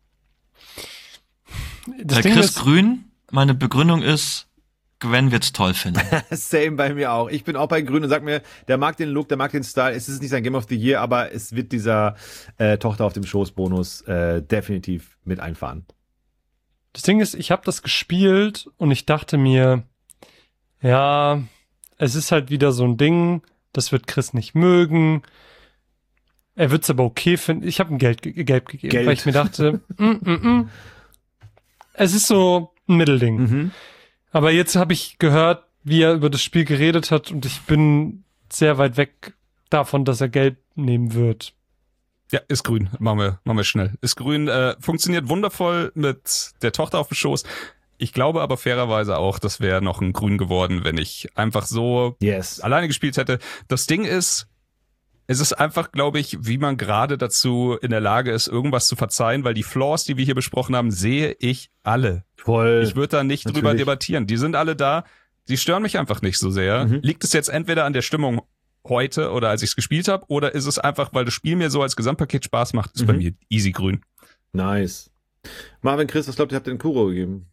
Das Bei Ding Chris ist, Grün, meine Begründung ist, Gwen wird's toll finden. Same bei mir auch. Ich bin auch bei Grün und sag mir, der mag den Look, der mag den Style. Es ist nicht sein Game of the Year, aber es wird dieser äh, Tochter auf dem Schoß Bonus äh, definitiv mit einfahren. das Ding ist, ich habe das gespielt und ich dachte mir, ja, es ist halt wieder so ein Ding, das wird Chris nicht mögen. er wird's aber okay finden. Ich habe ihm Geld, ge- Gelb gegeben, Geld. weil ich mir dachte, mm, mm, mm. es ist so ein Mittelding. Mhm. Aber jetzt habe ich gehört, wie er über das Spiel geredet hat und ich bin sehr weit weg davon, dass er Gelb nehmen wird. Ja, ist grün. Machen wir, machen wir schnell. Ist grün, äh, funktioniert wundervoll mit der Tochter auf dem Schoß. Ich glaube aber fairerweise auch, das wäre noch ein Grün geworden, wenn ich einfach so Yes. alleine gespielt hätte. Das Ding ist, es ist einfach, glaube ich, wie man gerade dazu in der Lage ist, irgendwas zu verzeihen, weil die Flaws, die wir hier besprochen haben, sehe ich alle. Voll. Ich würde da nicht drüber Natürlich. debattieren. Die sind alle da. Die stören mich einfach nicht so sehr. Mhm. Liegt es jetzt entweder an der Stimmung heute oder als ich es gespielt habe, oder ist es einfach, weil das Spiel mir so als Gesamtpaket Spaß macht, ist Mhm. bei mir easy grün. Nice. Marvin, Chris, was glaubt ihr, habt ihr den Kuro gegeben?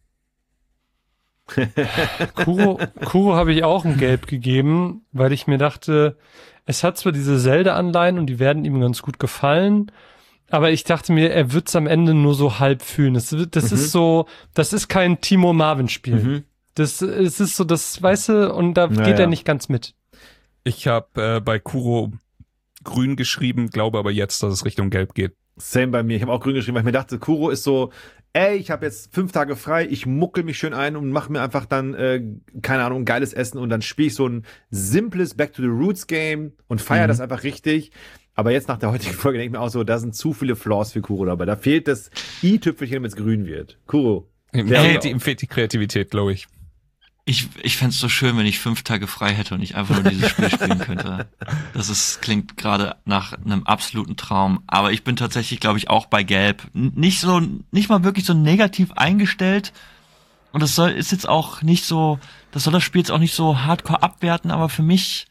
Kuro, Kuro habe ich auch ein Gelb gegeben, weil ich mir dachte, es hat zwar diese Zelda-Anleihen und die werden ihm ganz gut gefallen, aber ich dachte mir, er wird's am Ende nur so halb fühlen. Das, wird- das Mhm. ist so, das ist kein Timo Marvin-Spiel. Mhm. Das, es ist so, das, weißt du, und da Ja, geht ja. er nicht ganz mit. Ich habe äh, bei Kuro grün geschrieben, glaube aber jetzt, dass es Richtung gelb geht. Same bei mir. Ich habe auch grün geschrieben, weil ich mir dachte, Kuro ist so, ey, ich habe jetzt fünf Tage frei, ich muckel mich schön ein und mache mir einfach dann, äh, keine Ahnung, ein geiles Essen und dann spiele ich so ein simples Back-to-the-Roots-Game und feiere Mhm. das einfach richtig. Aber jetzt nach der heutigen Folge denke ich mir auch so, da sind zu viele Flaws für Kuro dabei. Da fehlt das i-Tüpfelchen, damit es grün wird. Kuro. Ihm Ja, fehlt, ja. die, ihm fehlt die Kreativität, glaube ich. Ich, ich fänd's so schön, wenn ich fünf Tage frei hätte und ich einfach nur dieses Spiel spielen könnte. Das ist, klingt gerade nach einem absoluten Traum. Aber ich bin tatsächlich, glaube ich, auch bei Gelb. N- Nicht so, nicht mal wirklich so negativ eingestellt. Und das soll, ist jetzt auch nicht so, das soll das Spiel jetzt auch nicht so hardcore abwerten, aber für mich,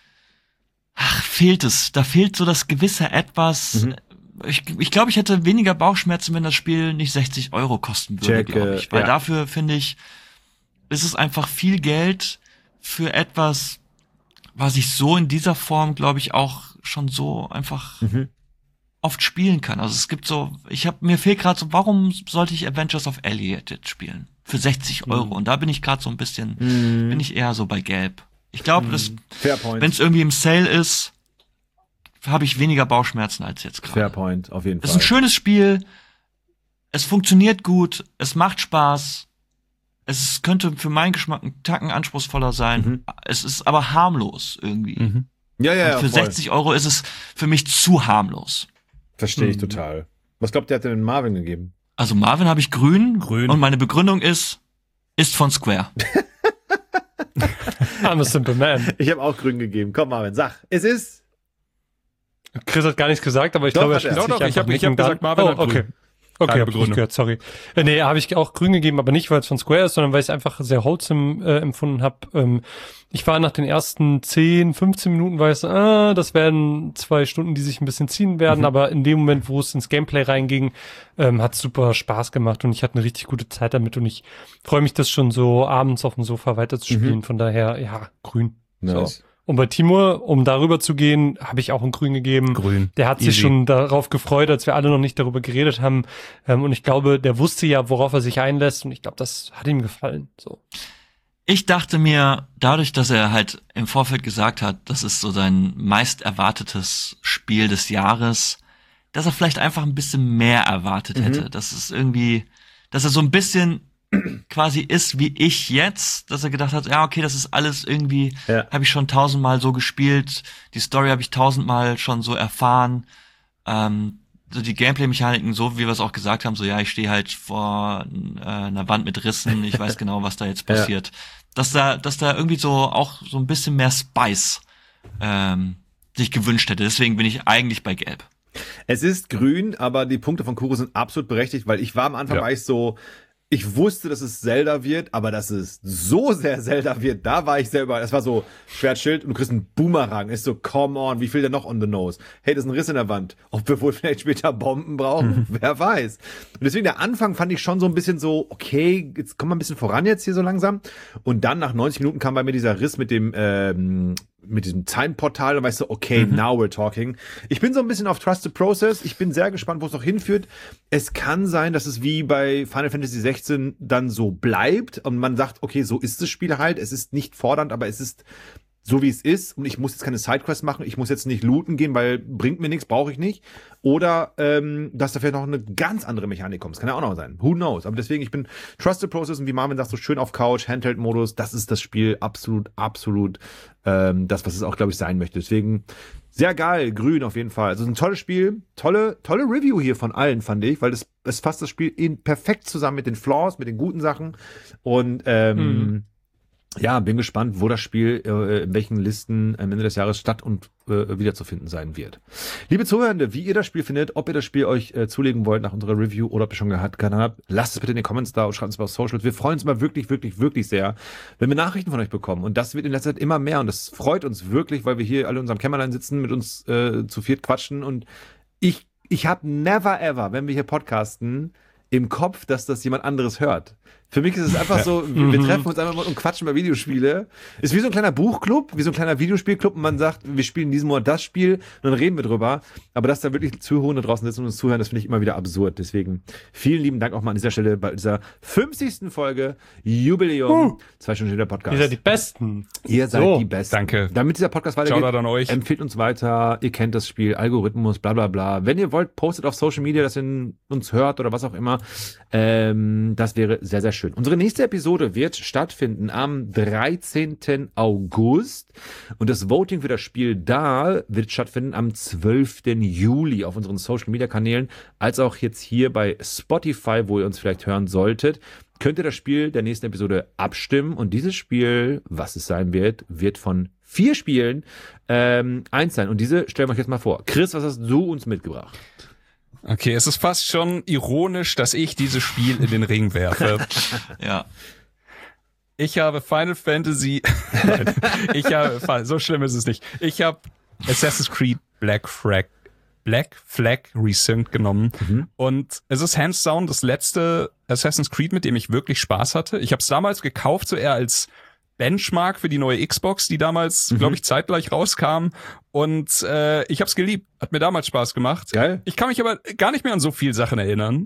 ach, fehlt es. Da fehlt so das gewisse Etwas. Mhm. Ich, ich glaube, ich hätte weniger Bauchschmerzen, wenn das Spiel nicht sechzig Euro kosten würde, Check, glaube ich. Weil ja. dafür, finde ich, ist es einfach viel Geld für etwas, was ich so in dieser Form, glaube ich, auch schon so einfach Mhm. oft spielen kann. Also es gibt so, ich habe mir fehlt gerade so, warum sollte ich Adventures of Elliot jetzt spielen? Für sechzig Euro. Und da bin ich gerade so ein bisschen, Mhm. bin ich eher so bei Gelb. Ich glaube, das, Fair point. wenn es irgendwie im Sale ist, habe ich weniger Bauchschmerzen als jetzt Fair gerade. point, auf jeden Es ist Fall. ein schönes Spiel, es funktioniert gut, es macht Spaß, es könnte für meinen Geschmack einen Tacken anspruchsvoller sein, Mhm. es ist aber harmlos irgendwie. Mhm. Ja, ja, ja, Und für voll. sechzig Euro ist es für mich zu harmlos. Verstehe ich Mhm. total. Was glaubt ihr, hat denn Marvin gegeben? Also Marvin habe ich grün, Grün. und meine Begründung ist, ist von Square. I'm a simple man. Ich habe auch grün gegeben. Komm, Marvin, sag. Es ist. Chris hat gar nichts gesagt, aber ich Doch, glaube, er hat er. schließt Doch, sich doch, ich einfach hab- ich hab nicken dann. gesagt, Marvin oh, hat grün. okay. Okay, Keine hab ich nicht Begründung. gehört, sorry. Äh, nee, habe ich auch grün gegeben, aber nicht, weil es von Square ist, sondern weil ich es einfach sehr wholesome äh, empfunden habe. Ähm, ich war nach den ersten zehn, fünfzehn Minuten, weiß, ah, das werden zwei Stunden, die sich ein bisschen ziehen werden, Mhm. aber in dem Moment, wo es ins Gameplay reinging, ähm, hat es super Spaß gemacht und ich hatte eine richtig gute Zeit damit und ich freue mich, das schon so abends auf dem Sofa weiterzuspielen. Mhm. Von daher, ja, grün. Nice. So. Und bei Timur, um darüber zu gehen, habe ich auch ein Grün gegeben. Grün. Der hat sich Easy. schon darauf gefreut, als wir alle noch nicht darüber geredet haben. Ähm, und ich glaube, der wusste ja, worauf er sich einlässt. Und ich glaube, das hat ihm gefallen. So. Ich dachte mir, dadurch, dass er halt im Vorfeld gesagt hat, das ist so sein meist erwartetes Spiel des Jahres, dass er vielleicht einfach ein bisschen mehr erwartet Mhm. hätte. Dass es irgendwie, dass er so ein bisschen quasi ist wie ich jetzt, dass er gedacht hat, ja, okay, das ist alles irgendwie, Ja. habe ich schon tausendmal so gespielt, die Story habe ich tausendmal schon so erfahren, ähm, so die Gameplay-Mechaniken, so wie wir es auch gesagt haben, so ja, ich stehe halt vor äh, einer Wand mit Rissen, ich weiß genau, was da jetzt Ja. passiert. Dass da, dass da irgendwie so auch so ein bisschen mehr Spice ähm, sich gewünscht hätte. Deswegen bin ich eigentlich bei Gelb. Es ist grün, aber die Punkte von Kuro sind absolut berechtigt, weil ich war am Anfang Ja. war ich so, ich wusste, dass es Zelda wird, aber dass es so sehr Zelda wird, da war ich sehr überrascht. Das war so Schwert, Schild und du kriegst einen Boomerang. Ist so, come on, wie viel denn noch on the nose? Hey, das ist ein Riss in der Wand. Ob wir wohl vielleicht später Bomben brauchen? Wer weiß. Und deswegen der Anfang fand ich schon so ein bisschen so, okay, jetzt kommen wir ein bisschen voran jetzt hier so langsam. Und dann nach neunzig Minuten kam bei mir dieser Riss mit dem, ähm, mit diesem Time-Portal und weißt du, okay, Mhm. now we're talking. Ich bin so ein bisschen auf Trust the Process. Ich bin sehr gespannt, wo es noch hinführt. Es kann sein, dass es wie bei Final Fantasy sechzehn dann so bleibt und man sagt, okay, so ist das Spiel halt. Es ist nicht fordernd, aber es ist so wie es ist und ich muss jetzt keine Sidequest machen, ich muss jetzt nicht looten gehen, weil bringt mir nichts, brauche ich nicht. Oder ähm, dass da vielleicht noch eine ganz andere Mechanik kommt. Das kann ja auch noch sein. Who knows? Aber deswegen, ich bin Trusted Process und wie Marvin sagt, so schön auf Couch, Handheld-Modus, das ist das Spiel absolut, absolut ähm, das, was es auch, glaube ich, sein möchte. Deswegen sehr geil, grün auf jeden Fall. Also ein tolles Spiel, tolle, tolle Review hier von allen, fand ich, weil das, es fasst das Spiel in, perfekt zusammen mit den Flaws, mit den guten Sachen und ähm, mhm. ja, bin gespannt, wo das Spiel, äh, in welchen Listen am Ende des Jahres statt und äh, wiederzufinden sein wird. Liebe Zuhörende, wie ihr das Spiel findet, ob ihr das Spiel euch äh, zulegen wollt nach unserer Review oder ob ihr schon gehabt habt, lasst es bitte in den Comments da und schreibt es mal auf Socials. Wir freuen uns mal wirklich, wirklich, wirklich sehr, wenn wir Nachrichten von euch bekommen. Und das wird in letzter Zeit immer mehr und das freut uns wirklich, weil wir hier alle in unserem Kämmerlein sitzen, mit uns äh, zu viert quatschen und ich, ich habe never ever, wenn wir hier podcasten, im Kopf, dass das jemand anderes hört. Für mich ist es einfach so, wir, wir treffen uns einfach mal und quatschen über Videospiele. Ist wie so ein kleiner Buchclub, wie so ein kleiner Videospielclub und man sagt, wir spielen diesen Monat das Spiel und dann reden wir drüber. Aber dass da wirklich Zuhörende draußen sitzen und uns zuhören, das finde ich immer wieder absurd. Deswegen vielen lieben Dank auch mal an dieser Stelle bei dieser fünfzigsten Folge Jubiläum. Uh, zwei Stunden der Podcast. Ihr seid die Besten. Ihr seid so, die Besten. Danke. Damit dieser Podcast weitergeht, an euch. Empfehlt uns weiter. Ihr kennt das Spiel, Algorithmus, bla bla bla. Wenn ihr wollt, postet auf Social Media, dass ihr uns hört oder was auch immer. Ähm, das wäre sehr, sehr schön. Unsere nächste Episode wird stattfinden am dreizehnten August und das Voting für das Spiel da wird stattfinden am zwölften Juli auf unseren Social Media Kanälen, als auch jetzt hier bei Spotify, wo ihr uns vielleicht hören solltet, könnt ihr das Spiel der nächsten Episode abstimmen und dieses Spiel, was es sein wird, wird von vier Spielen ähm, eins sein und diese stellen wir euch jetzt mal vor. Chris, was hast du uns mitgebracht? Okay, es ist fast schon ironisch, dass ich dieses Spiel in den Ring werfe. Ja. Ich habe Final Fantasy, ich habe, so schlimm ist es nicht. Ich habe Assassin's Creed Black Flag, Black Flag Resynced genommen mhm. und es ist hands down das letzte Assassin's Creed, mit dem ich wirklich Spaß hatte. Ich habe es damals gekauft, so eher als Benchmark für die neue Xbox, die damals, mhm. glaube ich, zeitgleich rauskam. Und äh, ich habe es geliebt. Hat mir damals Spaß gemacht. Geil. Ich kann mich aber gar nicht mehr an so viele Sachen erinnern.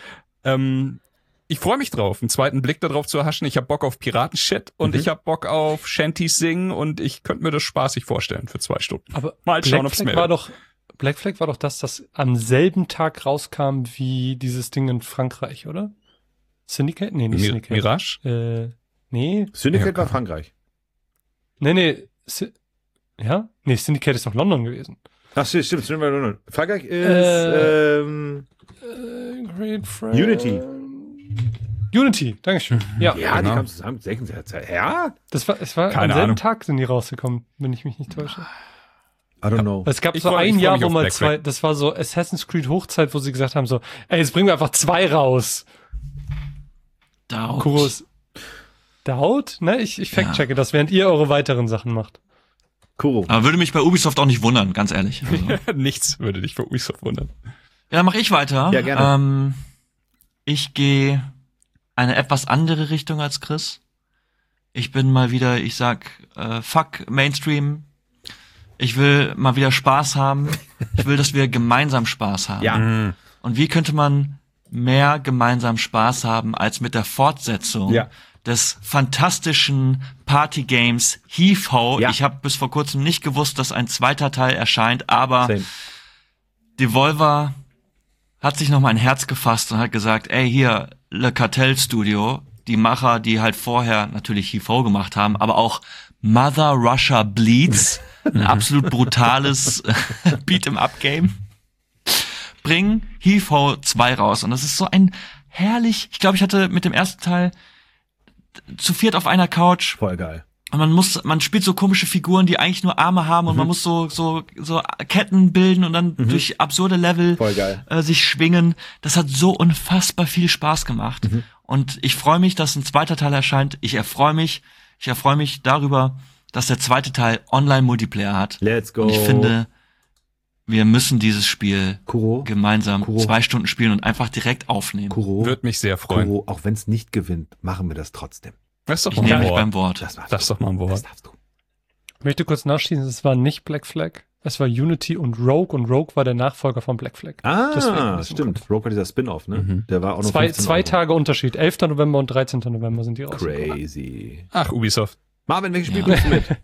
Ähm, ich freue mich drauf, einen zweiten Blick darauf zu erhaschen. Ich habe Bock auf Piratenshit und mhm. ich habe Bock auf Shanties singen und ich könnte mir das spaßig vorstellen für zwei Stunden. Aber mal Black schauen, ob es Flag mehr war doch Black Flag war doch das, das am selben Tag rauskam wie dieses Ding in Frankreich, oder? Syndicate? Nee, nicht Mir- Syndicate. Mirage? Äh, nee. Syndicate Ja. war Frankreich. Nee, nee. Sy- ja? Nee, Syndicate ist doch London gewesen. Ach, stimmt, stimmt, stimmt. stimmt. Frankreich ist Äh, ähm, Äh, Great Friend. Unity. Unity, Dankeschön. Ja, ja, die genau. kamen zusammen. Ja? das war, es war Keine am selben Ahnung. Tag sind die rausgekommen, wenn ich mich nicht täusche. I don't know. Es gab Ich so freu- ein ich freu Jahr, mich wo auf mal Black zwei, Flag. das war so Assassin's Creed Hochzeit, wo sie gesagt haben so, ey, jetzt bringen wir einfach zwei raus. Doubt. Kuros. Daut? Ne, ich, ich fact-checke das, während ihr eure weiteren Sachen macht. Kuro. Aber würde mich bei Ubisoft auch nicht wundern, ganz ehrlich. Also. Nichts würde dich für Ubisoft wundern. Ja, dann mache ich weiter. Ja, gerne. Ähm, ich gehe eine etwas andere Richtung als Chris. Ich bin mal wieder, ich sag, äh, fuck Mainstream. Ich will mal wieder Spaß haben. Ich will, dass wir gemeinsam Spaß haben. Ja. Mhm. Und wie könnte man mehr gemeinsam Spaß haben als mit der Fortsetzung Ja. des fantastischen Partygames Heave-Ho? Ja. Ich habe bis vor kurzem nicht gewusst, dass ein zweiter Teil erscheint, aber Same. Devolver hat sich noch mal ein Herz gefasst und hat gesagt, ey, hier, Le Cartel Studio, die Macher, die halt vorher natürlich Heave-Ho gemacht haben, aber auch Mother Russia Bleeds, ein absolut brutales Beat-em-up-Game, bringen Heave-Ho zwei raus. Und das ist so ein herrlich, ich glaube, ich hatte mit dem ersten Teil zu viert auf einer Couch. Voll geil. Und man muss, man spielt so komische Figuren, die eigentlich nur Arme haben und Mhm. man muss so, so, so Ketten bilden und dann Mhm. durch absurde Level Voll geil. äh, sich schwingen. Das hat so unfassbar viel Spaß gemacht. Mhm. Und ich freue mich, dass ein zweiter Teil erscheint. Ich erfreue mich, ich erfreue mich darüber, dass der zweite Teil Online-Multiplayer hat. Let's go. Und ich finde, wir müssen dieses Spiel Kuro. gemeinsam Kuro. zwei Stunden spielen und einfach direkt aufnehmen. Kuro. Würde mich sehr freuen. Kuro, auch wenn es nicht gewinnt, machen wir das trotzdem. Das ist doch Ich mal nehme ein mich beim Wort. Wort. Das, darfst Das ist du. doch mal ein Das Wort. darfst du. Ich möchte kurz nachschießen, es war nicht Black Flag, es war Unity und Rogue und Rogue war der Nachfolger von Black Flag. Deswegen Ah, ist es im stimmt. Rogue war dieser Spin-Off, ne? Mhm. Der war auch noch Zwei, fünfzehn zwei Euro. Tage Unterschied, elfter November und dreizehnter November sind die rausgekommen. Crazy. Ach, Ubisoft. Marvin, welches Spiel Ja. bringst du mit?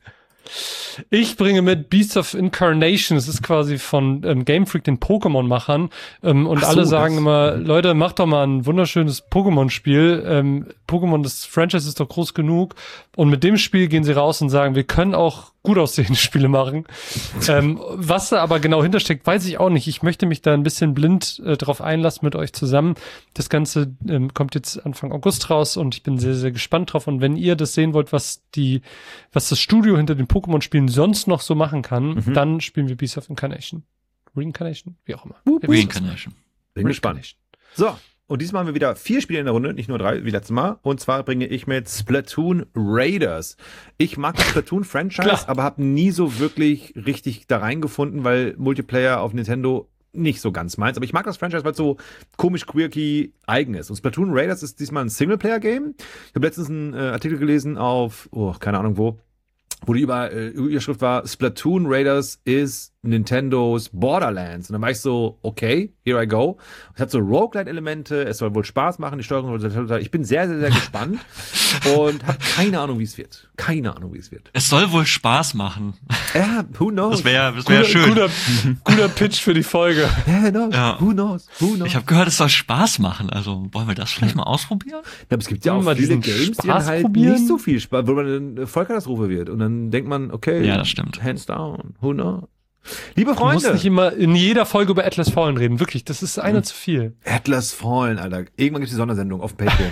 Ich bringe mit Beasts of Incarnation. Das ist quasi von ähm, Game Freak, den Pokémon-Machern. Ähm, und Ach so, alle sagen das- immer, Leute, macht doch mal ein wunderschönes Pokémon-Spiel. Ähm, Pokémon, das Franchise ist doch groß genug. Und mit dem Spiel gehen sie raus und sagen, wir können auch gut aussehende Spiele machen. ähm, was da aber genau hintersteckt, weiß ich auch nicht. Ich möchte mich da ein bisschen blind äh, drauf einlassen mit euch zusammen. Das Ganze ähm, kommt jetzt Anfang August raus und ich bin sehr, sehr gespannt drauf. Und wenn ihr das sehen wollt, was die, was das Studio hinter den Pokémon-Spielen sonst noch so machen kann, Mhm. dann spielen wir Beasts of Incarnation. Reincarnation? Wie auch immer. Reincarnation. Bin gespannt. So, und diesmal haben wir wieder vier Spiele in der Runde, nicht nur drei wie letztes Mal. Und zwar bringe ich mit Splatoon Raiders. Ich mag das Splatoon-Franchise, Klar. aber habe nie so wirklich richtig da reingefunden, weil Multiplayer auf Nintendo nicht so ganz meins. Aber ich mag das Franchise, weil es so komisch, quirky, eigen ist. Und Splatoon Raiders ist diesmal ein Singleplayer-Game. Ich habe letztens einen äh, Artikel gelesen auf, oh, keine Ahnung wo, wo die über, äh, Überschrift war, Splatoon Raiders is Nintendos Borderlands. Und dann war ich so, okay, here I go. Es hat so Roguelite-Elemente, es soll wohl Spaß machen, die Steuerung soll total. Ich bin sehr, sehr, sehr gespannt und habe keine Ahnung, wie es wird. Keine Ahnung, wie es wird. Es soll wohl Spaß machen. Ja, who knows? Das wäre das wär Guter, schön. guter, guter Pitch für die Folge. Ja, genau. Ja. Who knows? Who knows? Ich habe gehört, es soll Spaß machen. Also wollen wir das vielleicht mal ausprobieren? Ja, aber es gibt ja Wollen auch wir viele diesen Games, die Spaß dann halt probieren? nicht so viel Spaß, wo man dann Vollkatastrophe wird. Und dann denkt man, okay, Ja, das stimmt. hands down, who knows? Liebe Du musst Freunde, nicht immer in jeder Folge über Atlas Fallen reden. Wirklich, das ist einer zu viel. Atlas Fallen, Alter. Irgendwann gibt es die Sondersendung auf Patreon.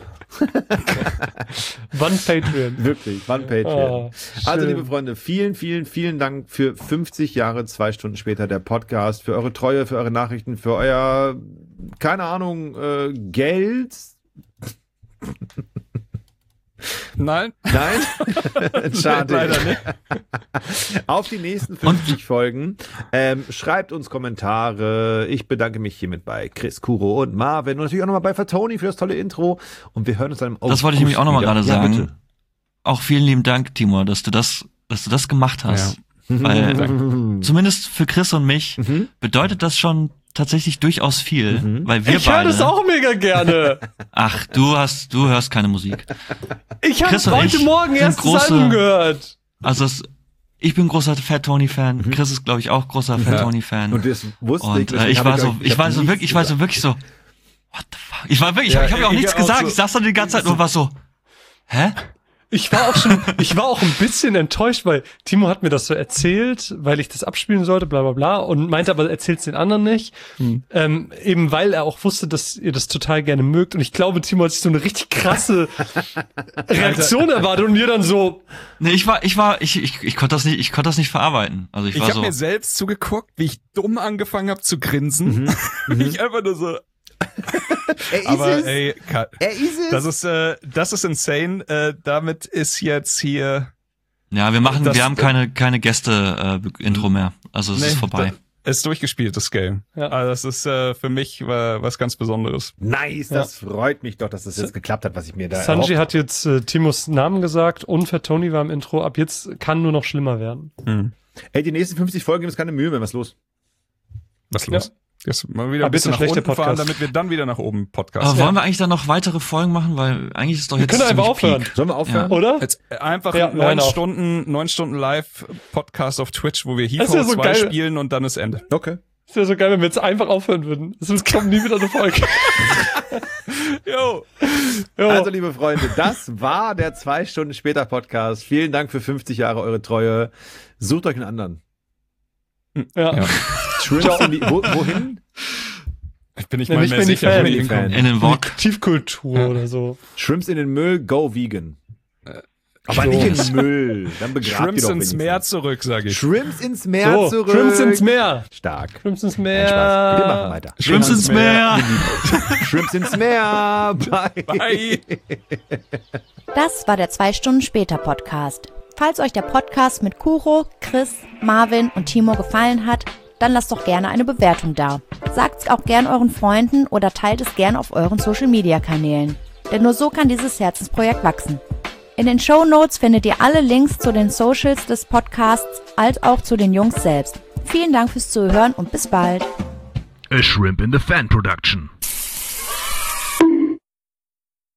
Wann Patreon? Wirklich, wann Patreon. Ah, Also, schön. liebe Freunde, vielen, vielen, vielen Dank für fünfzig Jahre, zwei Stunden später der Podcast, für eure Treue, für eure Nachrichten, für euer, keine Ahnung, äh, Geld. Nein. Nein? Schade. Leider nicht. Auf die nächsten fünfzig Folgen. Ähm, schreibt uns Kommentare. Ich bedanke mich hiermit bei Chris, Kuro und Marvin und natürlich auch nochmal bei Fatoni für das tolle Intro. Und wir hören uns dann im Das wollte ich nämlich auch nochmal gerade wieder. Ja, sagen. bitte. Auch vielen lieben Dank, Timur, dass du das, dass du das gemacht hast. Weil zumindest für Chris und mich Mhm. bedeutet das schon tatsächlich durchaus viel, Mhm. weil wir Ich höre beide. das auch mega gerne. Ach, du hast, du hörst keine Musik. Ich habe Chris und heute ich Morgen sind erst das große- Album gehört. Also es, ich bin großer Fat Tony Fan. Chris ist, glaube ich, auch großer Fat Tony Fan. Und das wusste Und ich. äh, deswegen ich hab war euch- so, ich hab war so nichts wirklich, ich war so gesagt. wirklich so, what the fuck? Ich war wirklich, Ja, ich habe ja auch ich nichts auch gesagt. so- Ich saß da die ganze Zeit nur was so, hä? Ich war auch schon, ich war auch ein bisschen enttäuscht, weil Timo hat mir das so erzählt, weil ich das abspielen sollte, bla bla bla, und meinte aber, erzählt's den anderen nicht. Ähm, eben weil er auch wusste, dass ihr das total gerne mögt. Und ich glaube, Timo hat sich so eine richtig krasse Reaktion erwartet und ihr dann so, Nee, ich war, ich war, ich, ich, ich konnte das nicht, ich konnte das nicht verarbeiten. Also ich, Ich war habe so, mir selbst zugeguckt, wie ich dumm angefangen habe zu grinsen. ich einfach nur so. Er ist Aber es. ey, Ka- Er ist es. das ist äh, das ist insane. Äh, damit ist jetzt hier. ja, wir machen, das- wir haben keine, keine Gäste-Intro mehr. Also es ist vorbei. Da, ist durchgespielt, das Game. Ja. Also das ist äh, für mich äh, was ganz Besonderes. Nice, das freut mich doch, dass das jetzt geklappt hat, was ich mir da Sanji erhofft hat jetzt äh, Timos Namen gesagt und Fat Tony war im Intro. Ab jetzt kann nur noch schlimmer werden. Hm. Ey, die nächsten fünfzig Folgen gibt es keine Mühe mehr. Was ist los? Was ist los? Jetzt mal wieder Ah, ein bisschen nach schlechter unten fahren, Podcast. damit wir dann wieder nach oben Podcast. Aber wollen wir eigentlich dann noch weitere Folgen machen? Weil eigentlich ist doch Wir jetzt können einfach ziemlich aufhören. Peak. Sollen wir aufhören? Oder? Jetzt einfach Ja, neun neun auf. Stunden, neun Stunden Live-Podcast auf Twitch, wo wir Das ist ja H V so zwei geil. spielen und dann ist Ende. Okay. Ist ja so geil, wenn wir jetzt einfach aufhören würden. Es kommt nie wieder eine Folge. Jo. Jo. Also, liebe Freunde, das war der zwei Stunden später Podcast. Vielen Dank für fünfzig Jahre eure Treue. Sucht euch einen anderen. ja. Ja. Shrimps in die, wo, wohin? Ich bin nicht Ja, mal nicht mehr mehr die sicher, Fan. wo die hinkommen. In den Wok. Tiefkultur Ja. oder so. Shrimps in den Müll, go vegan. Aber So. nicht in den Müll. Dann begrabt ihr Shrimps doch ins wenigstens. Meer zurück, sage ich. Shrimps ins Meer So, zurück. Shrimps ins Meer. Stark. Shrimps ins Nein, Meer. Spaß. Wir machen weiter. Shrimps ins Meer. Shrimps ins Meer. Bye. Bye. Das war der zwei Stunden später Podcast. Falls euch der Podcast mit Kuro, Chris, Marvin und Timo gefallen hat, dann lasst doch gerne eine Bewertung da. Sagt's auch gern euren Freunden oder teilt es gern auf euren Social-Media-Kanälen. Denn nur so kann dieses Herzensprojekt wachsen. In den Shownotes findet ihr alle Links zu den Socials des Podcasts, als auch zu den Jungs selbst. Vielen Dank fürs Zuhören und bis bald. A Shrimp in the Fan Production.